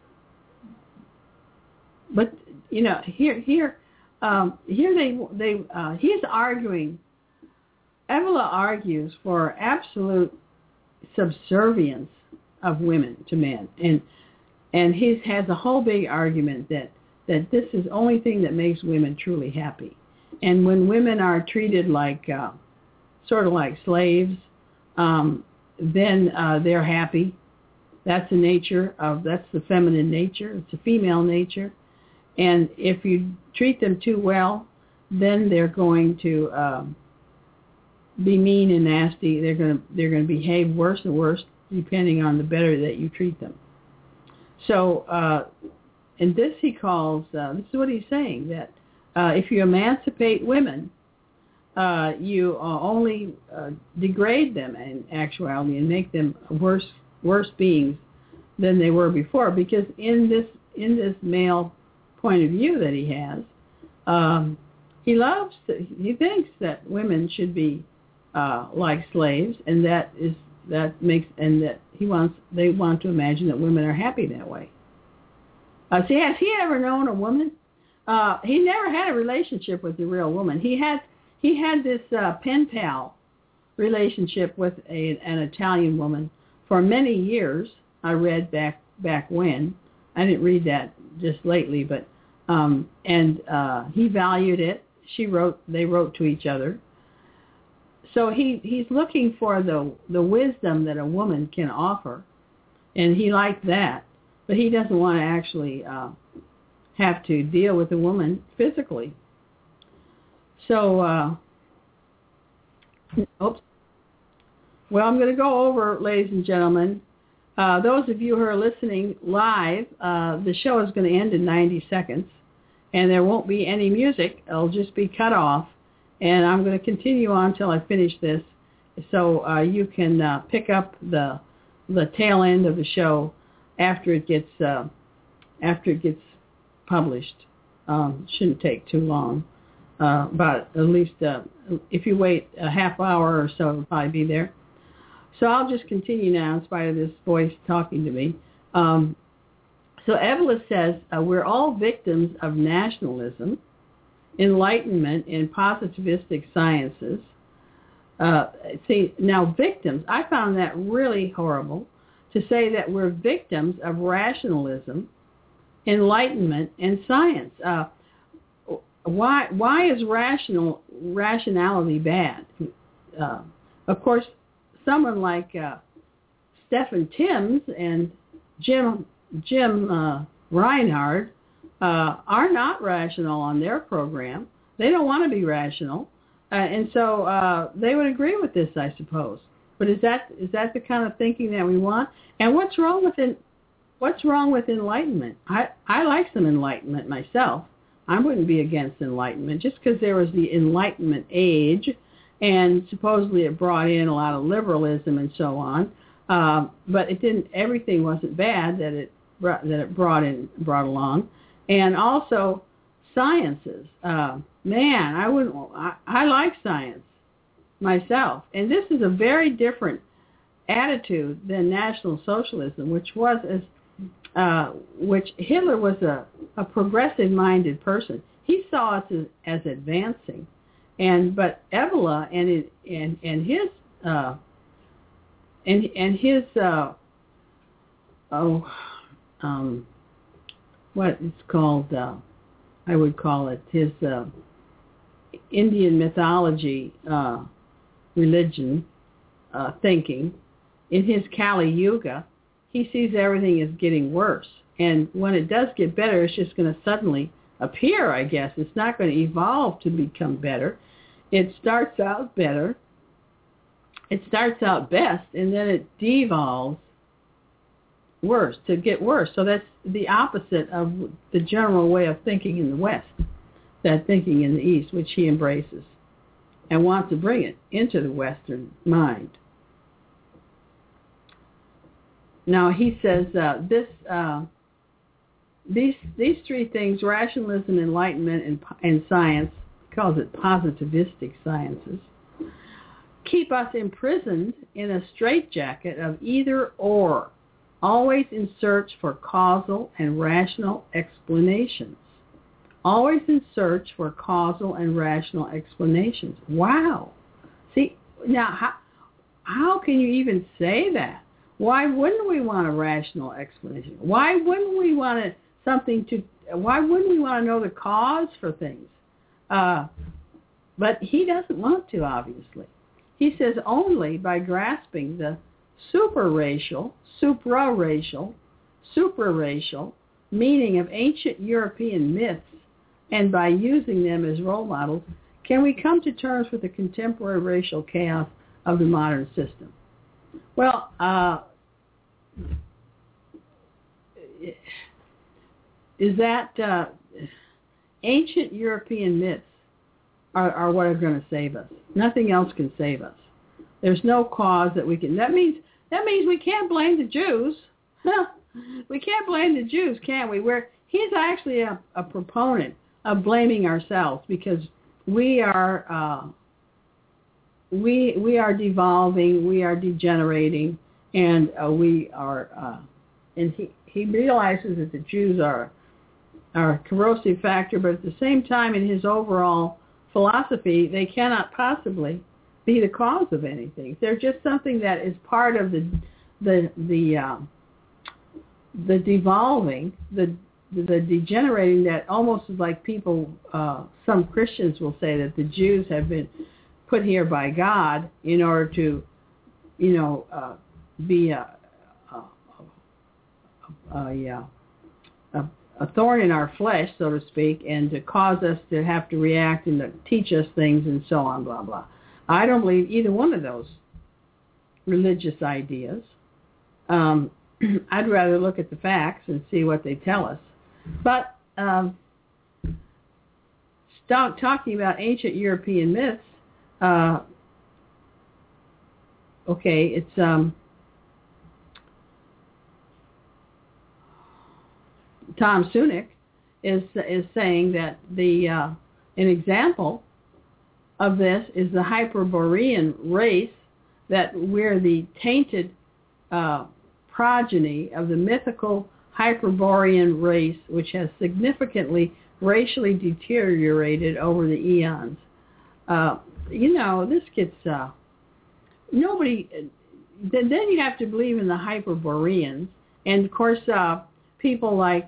but you know, here here um, here they they uh, he's arguing. Evola argues for absolute subservience of women to men, and and he has a whole big argument that, that this is the only thing that makes women truly happy. And when women are treated like uh, sort of like slaves, um, then uh, they're happy. That's the nature of that's the feminine nature. It's a female nature, and if you treat them too well, then they're going to um, be mean and nasty. They're going to they're going to behave worse and worse depending on the better that you treat them. So, uh, and this he calls uh, this is what he's saying, that uh, if you emancipate women, uh, you uh, only uh, degrade them in actuality and make them worse worse beings than they were before. Because in this in this male point of view that he has, um, he loves to, he thinks that women should be Uh, like slaves, and that is that makes and that he wants they want to imagine that women are happy that way. Uh, see, has he ever known a woman? Uh, he never had a relationship with a real woman. He had he had this uh, pen pal relationship with a, an Italian woman for many years. I read back back when I didn't read that just lately, but um, and uh, he valued it. She wrote they wrote to each other. So he, he's looking for the the wisdom that a woman can offer, and he liked that, but he doesn't want to actually uh, have to deal with a woman physically. So, uh, oops. Well, I'm going to go over, ladies and gentlemen. Uh, those of you who are listening live, uh, the show is going to end in ninety seconds, and there won't be any music. It'll just be cut off. And I'm going to continue on until I finish this, so uh, you can uh, pick up the the tail end of the show after it gets uh, after it gets published. Um, shouldn't take too long, uh, but at least uh, if you wait a half hour or so, it'll probably be there. So I'll just continue now in spite of this voice talking to me. Um, so Evola says uh, we're all victims of nationalism, enlightenment, and positivistic sciences. Uh, see, now victims, I found that really horrible, to say that we're victims of rationalism, enlightenment, and science. Uh, why why is rational rationality bad? Uh, of course, someone like uh, Stephen Timms and Jim Jim uh, Reinhard Uh, are not rational on their program. They don't want to be rational, uh, and so uh, they would agree with this, I suppose. But is that is that the kind of thinking that we want? And what's wrong with in, what's wrong with enlightenment? I I like some enlightenment myself. I wouldn't be against enlightenment just because there was the Enlightenment age, and supposedly it brought in a lot of liberalism and so on. Uh, but it didn't. Everything wasn't bad that it brought, that it brought in brought along. And also sciences. Uh, man, I wouldn't. I, I like science myself, and this is a very different attitude than National Socialism, which was as, uh, which Hitler was a, a progressive-minded person. he saw us as, as advancing, and but Evola and it, and and his uh, and and his uh, oh um, what it's called uh, I would call it his uh, Indian mythology uh, religion uh, thinking. In his Kali Yuga, he sees everything as getting worse. And when it does get better, it's just going to suddenly appear, I guess. It's not going to evolve to become better. It starts out better. It starts out best, and then it devolves worse, to get worse. So that's the opposite of the general way of thinking in the West, that thinking in the East, which he embraces and wants to bring it into the Western mind. Now, he says uh, this, uh, these these three things, rationalism, enlightenment, and, and science, he calls it positivistic sciences, keep us imprisoned in a straitjacket of either or, always in search for causal and rational explanations. Always in search for causal and rational explanations. Wow. See, now, how, how can you even say that? Why wouldn't we want a rational explanation? Why wouldn't we want to, something to, why wouldn't we want to know the cause for things? Uh, but he doesn't want to, obviously. He says only by grasping the supraracial, supraracial, supraracial meaning of ancient European myths, and by using them as role models, can we come to terms with the contemporary racial chaos of the modern system. Well, uh, is that uh, ancient European myths are, are what are going to save us. Nothing else can save us. There's no cause that we can. That means that means we can't blame the Jews. We can't blame the Jews, can we? We're, he's actually a, a proponent of blaming ourselves because we are uh, we we are devolving, we are degenerating, and uh, we are. Uh, and he, he realizes that the Jews are are a corrosive factor, but at the same time, in his overall philosophy, they cannot possibly be the cause of anything. They're just something that is part of the the the uh, the devolving, the the degenerating that almost is like people. Uh, some Christians will say that the Jews have been put here by God in order to, you know, uh, be a a, a, a, a a thorn in our flesh, so to speak, and to cause us to have to react and to teach us things and so on, blah blah. I don't believe either one of those religious ideas. Um, I'd rather look at the facts and see what they tell us. But um, stop talking about ancient European myths. Uh, okay, it's um, Tom Sunik is is saying that the uh, an example of this is the Hyperborean race, that we're the tainted uh, progeny of the mythical Hyperborean race, which has significantly racially deteriorated over the eons. Uh, you know, this gets, uh, nobody, then, then you have to believe in the Hyperboreans. And, of course, uh, people like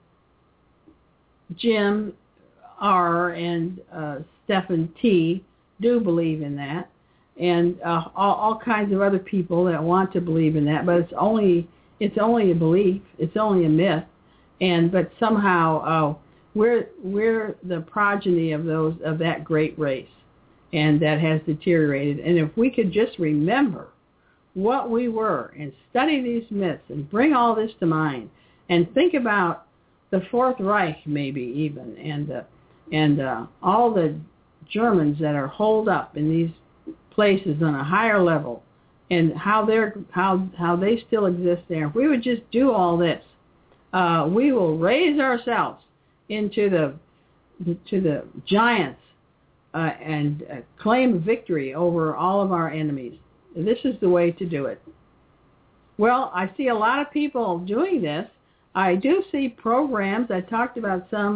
Jim R. and uh, Stephen T. do believe in that. And uh, all, all kinds of other people that want to believe in that, but it's only it's only a belief, it's only a myth, and but somehow uh, we're we're the progeny of those of that great race, and that has deteriorated. And if we could just remember what we were and study these myths and bring all this to mind, and think about the Fourth Reich, maybe even, and uh, and uh, all the Germans that are holed up in these places on a higher level, and how they're how how they still exist there. If we would just do all this, uh, we will raise ourselves into the to the giants uh, and uh, claim victory over all of our enemies. This is the way to do it. Well, I see a lot of people doing this. I do see programs. I talked about some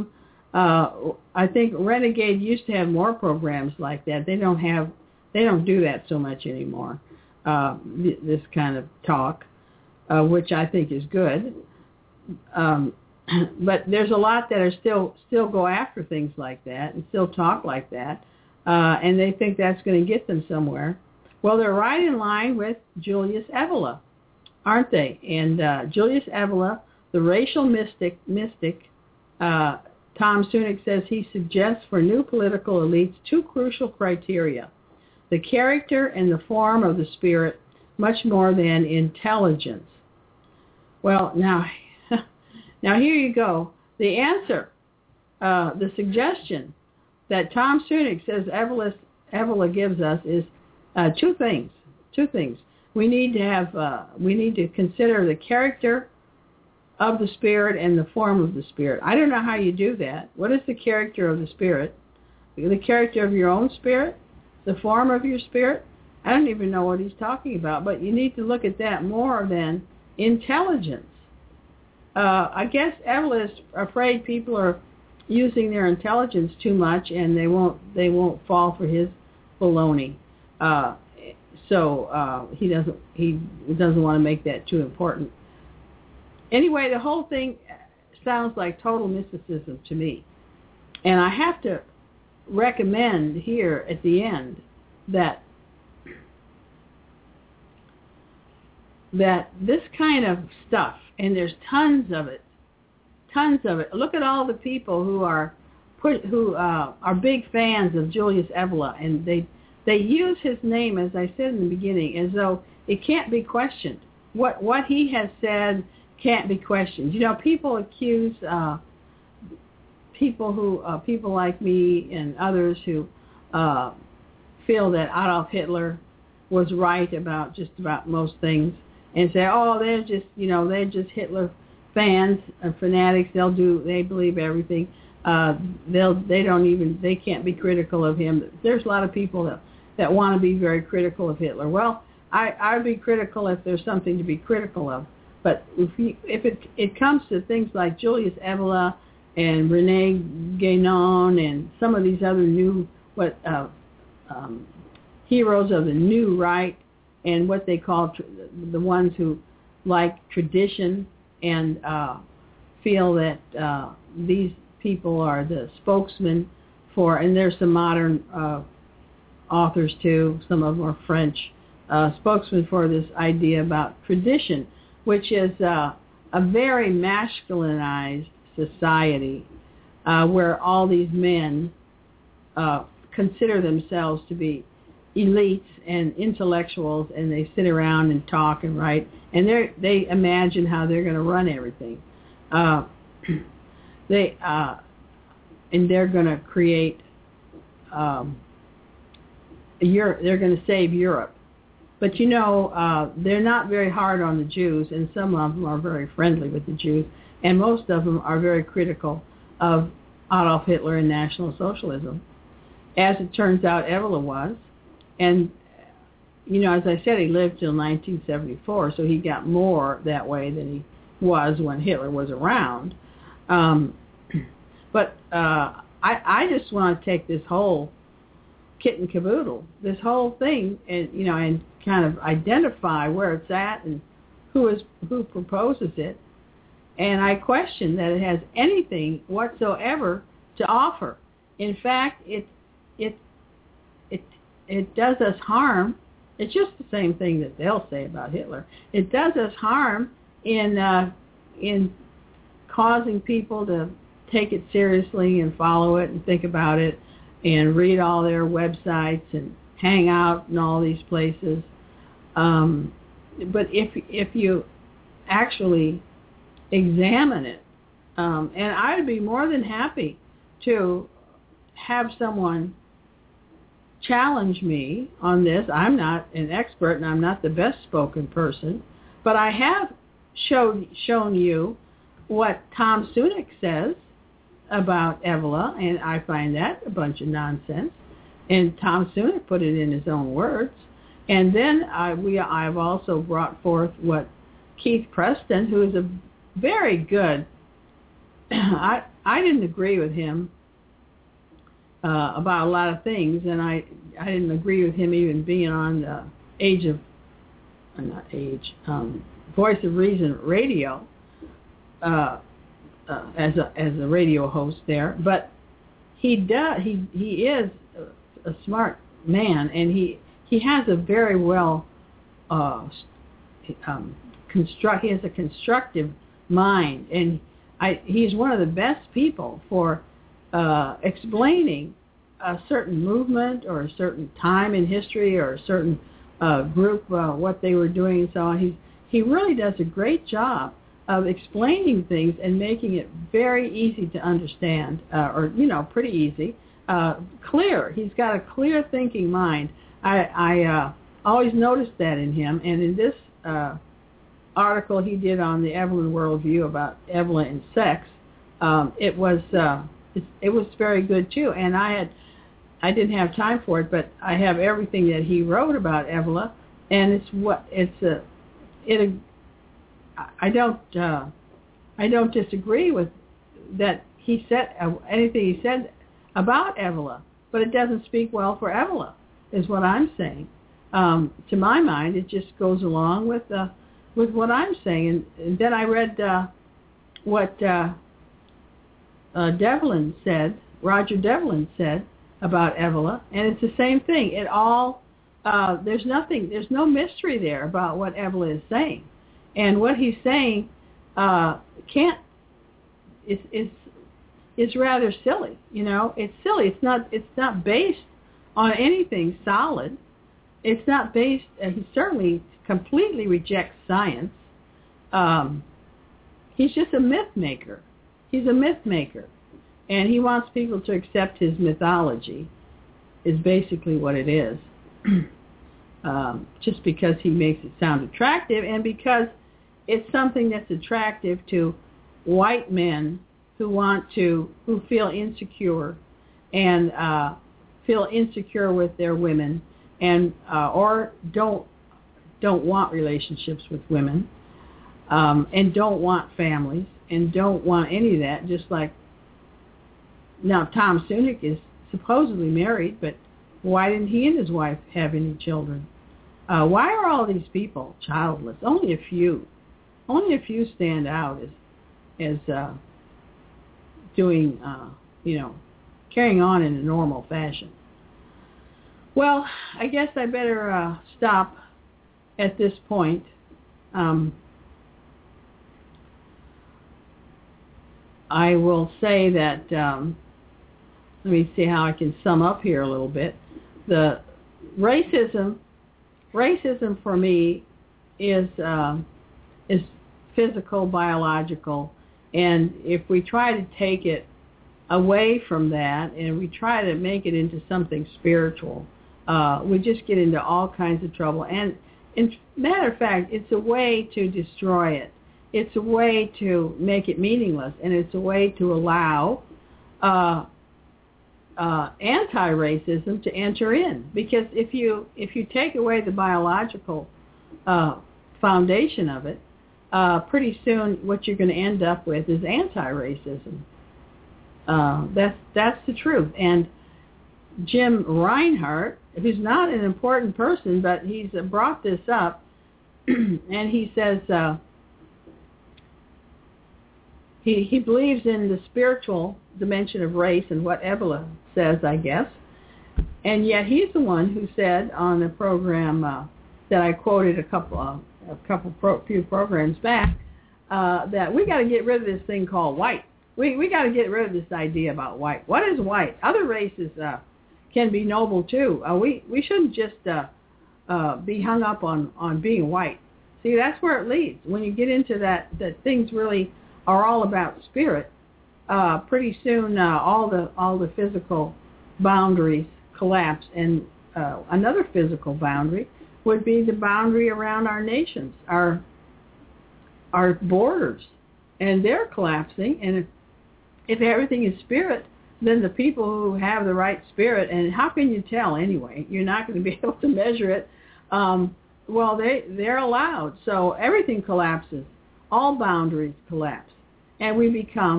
Uh, I think Renegade used to have more programs like that. They don't have, they don't do that so much anymore. Uh, th- this kind of talk, uh, which I think is good. Um, but there's a lot that are still still go after things like that and still talk like that, uh, and they think that's going to get them somewhere. Well, they're right in line with Julius Evola, aren't they? And uh, Julius Evola, the racial mystic, mystic. Uh, Tom Sunic says he suggests for new political elites two crucial criteria: the character and the form of the spirit, much more than intelligence. Well, now, now here you go. The answer, uh, the suggestion that Tom Sunic says Evola, Evola gives us is uh, two things. Two things. We need to have. Uh, we need to consider the character of the spirit and the form of the spirit. I don't know how you do that. What is the character of the spirit? The character of your own spirit? The form of your spirit? I don't even know what he's talking about, but you need to look at that more than intelligence. Uh, I guess Evola is afraid people are using their intelligence too much, and they won't they won't fall for his baloney. Uh, so uh, he doesn't he doesn't want to make that too important. Anyway, the whole thing sounds like total mysticism to me. And I have to recommend here at the end that that this kind of stuff, and there's tons of it, tons of it. Look at all the people who are put, who uh, are big fans of Julius Evola, and they they use his name, as I said in the beginning, as though it can't be questioned. What what he has said can't be questioned. You know, people accuse uh, people who, uh, people like me and others who uh, feel that Adolf Hitler was right about just about most things, and say, oh, they're just, you know, they're just Hitler fans and fanatics. They'll do, they believe everything. Uh, they'll, they don't even, they can't be critical of him. There's a lot of people that that want to be very critical of Hitler. Well, I I'd be critical if there's something to be critical of. But if, you, if it it comes to things like Julius Evola and Rene Guénon and some of these other new what uh, um, heroes of the new right and what they call tr- the ones who like tradition and uh, feel that uh, these people are the spokesmen for, and there's some modern uh, authors too, some of them are French, uh, spokesmen for this idea about tradition, which is uh, a very masculinized society uh, where all these men uh, consider themselves to be elites and intellectuals, and they sit around and talk and write, and they they imagine how they're going to run everything. Uh, they uh, and they're going to create. Um, Europe, they're going to save Europe. But, you know, uh, they're not very hard on the Jews, and some of them are very friendly with the Jews, and most of them are very critical of Adolf Hitler and National Socialism. As it turns out, Evola was. And, you know, as I said, he lived till nineteen seventy-four, so he got more that way than he was when Hitler was around. Um, but uh, I, I just want to take this whole kit and caboodle, this whole thing, and you know, and kind of identify where it's at and who is who proposes it. And I question that it has anything whatsoever to offer. In fact, it it it it does us harm. It's just the same thing that they'll say about Hitler. It does us harm in uh, in causing people to take it seriously and follow it and think about it and read all their websites and hang out in all these places. Um, but if if you actually examine it, um, and I'd be more than happy to have someone challenge me on this. I'm not an expert and I'm not the best spoken person, but I have showed, shown you what Tom Sunic says about Evola, and I find that a bunch of nonsense. And Tom Sunic put it in his own words. And then I, we, I've also brought forth what Keith Preston, who is a very good, I, I didn't agree with him uh, about a lot of things, and I I didn't agree with him even being on the Age of, uh, not Age, um, Voice of Reason radio uh, uh, as a as a radio host there, but he does he he is a, a smart man, and he he has a very well uh, um, construct he has a constructive mind, and I he's one of the best people for uh, explaining a certain movement or a certain time in history or a certain uh, group, uh, what they were doing and so on. He he really does a great job of explaining things and making it very easy to understand, uh, or, you know, pretty easy, uh, clear. He's got a clear thinking mind. I, I uh, always noticed that in him, and in this uh, article he did on the Evelyn Worldview about Evelyn and sex, um, it was uh, it, it was very good too. And I had I didn't have time for it, but I have everything that he wrote about Evelyn, and it's what it's a it. I don't uh, I don't disagree with that he said uh, anything he said about Evelyn, but it doesn't speak well for Evelyn, is what I'm saying. Um, to my mind, it just goes along with uh, with what I'm saying. And, and then I read uh, what uh, uh, Devlin said, Roger Devlin said about Evelyn, and it's the same thing. It all uh, there's nothing, there's no mystery there about what Evelyn is saying, and what he's saying uh, can't is is is rather silly. You know, it's silly. It's not it's not based on anything solid. It's not based. Uh, he certainly completely rejects science. Um, he's just a myth maker. He's a myth maker, and he wants people to accept his mythology. Is basically what it is. um, just because he makes it sound attractive, and because it's something that's attractive to white men who want to, who feel insecure, and uh, feel insecure with their women, and uh, or don't don't want relationships with women, um, and don't want families, and don't want any of that. Just like now, Tom Sunik is supposedly married, but why didn't he and his wife have any children? Uh, why are all these people childless? Only a few. Only a few stand out as as uh, doing, uh, you know, carrying on in a normal fashion. Well, I guess I better uh, stop at this point. Um, I will say that, um, let me see how I can sum up here a little bit. The racism, racism for me is um, is physical, biological, and if we try to take it away from that and we try to make it into something spiritual, uh, we just get into all kinds of trouble. And in matter of fact, it's a way to destroy it. It's a way to make it meaningless, and it's a way to allow uh, uh, anti-racism to enter in. Because if you if you take away the biological uh, foundation of it, uh, pretty soon what you're going to end up with is anti-racism. Uh, that's that's the truth. And Jim Reinhart, who's not an important person, but he's brought this up, and he says uh, he he believes in the spiritual dimension of race and what Evelyn says, I guess. And yet he's the one who said on the program uh, that I quoted a couple of, a couple pro, few programs back uh, that we got to get rid of this thing called white. We we got to get rid of this idea about white. What is white? Other races uh, can be noble too. Uh, we we shouldn't just uh, uh, be hung up on, on being white. See, that's where it leads. When you get into that, that things really are all about spirit. Uh, pretty soon, uh, all the all the physical boundaries collapse, and uh, another physical boundary would be the boundary around our nations, our our borders, and they're collapsing. And if, if everything is spirit, then the people who have the right spirit, and how can you tell anyway? You're not going to be able to measure it. Um, well, they they're allowed, so everything collapses. All boundaries collapse, and we become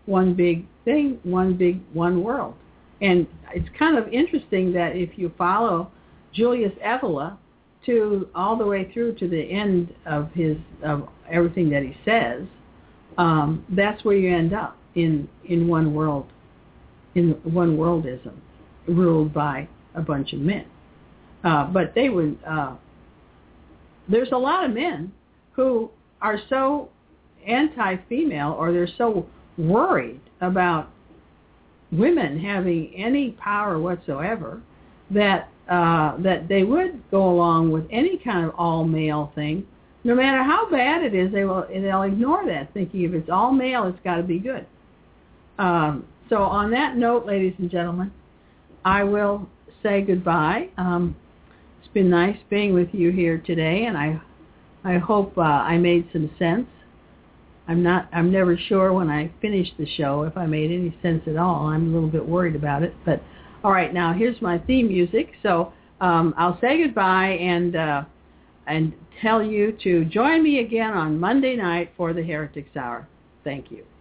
one big thing, one big, one world. And it's kind of interesting that if you follow Julius Evola to all the way through to the end of his of everything that he says, um, that's where you end up in in one world, in one worldism, ruled by a bunch of men. Uh, but they would. Uh, there's a lot of men who are so anti-female, or they're so worried about women having any power whatsoever, that uh, that they would go along with any kind of all-male thing, no matter how bad it is. They will they'll ignore that, thinking if it's all male, it's got to be good. Um, so on that note, ladies and gentlemen, I will say goodbye. Um, it's been nice being with you here today, and I I hope uh, I made some sense. I'm not. I'm never sure when I finish the show if I made any sense at all. I'm a little bit worried about it. But all right, now here's my theme music. So um, I'll say goodbye and uh, and tell you to join me again on Monday night for the Heretics Hour. Thank you.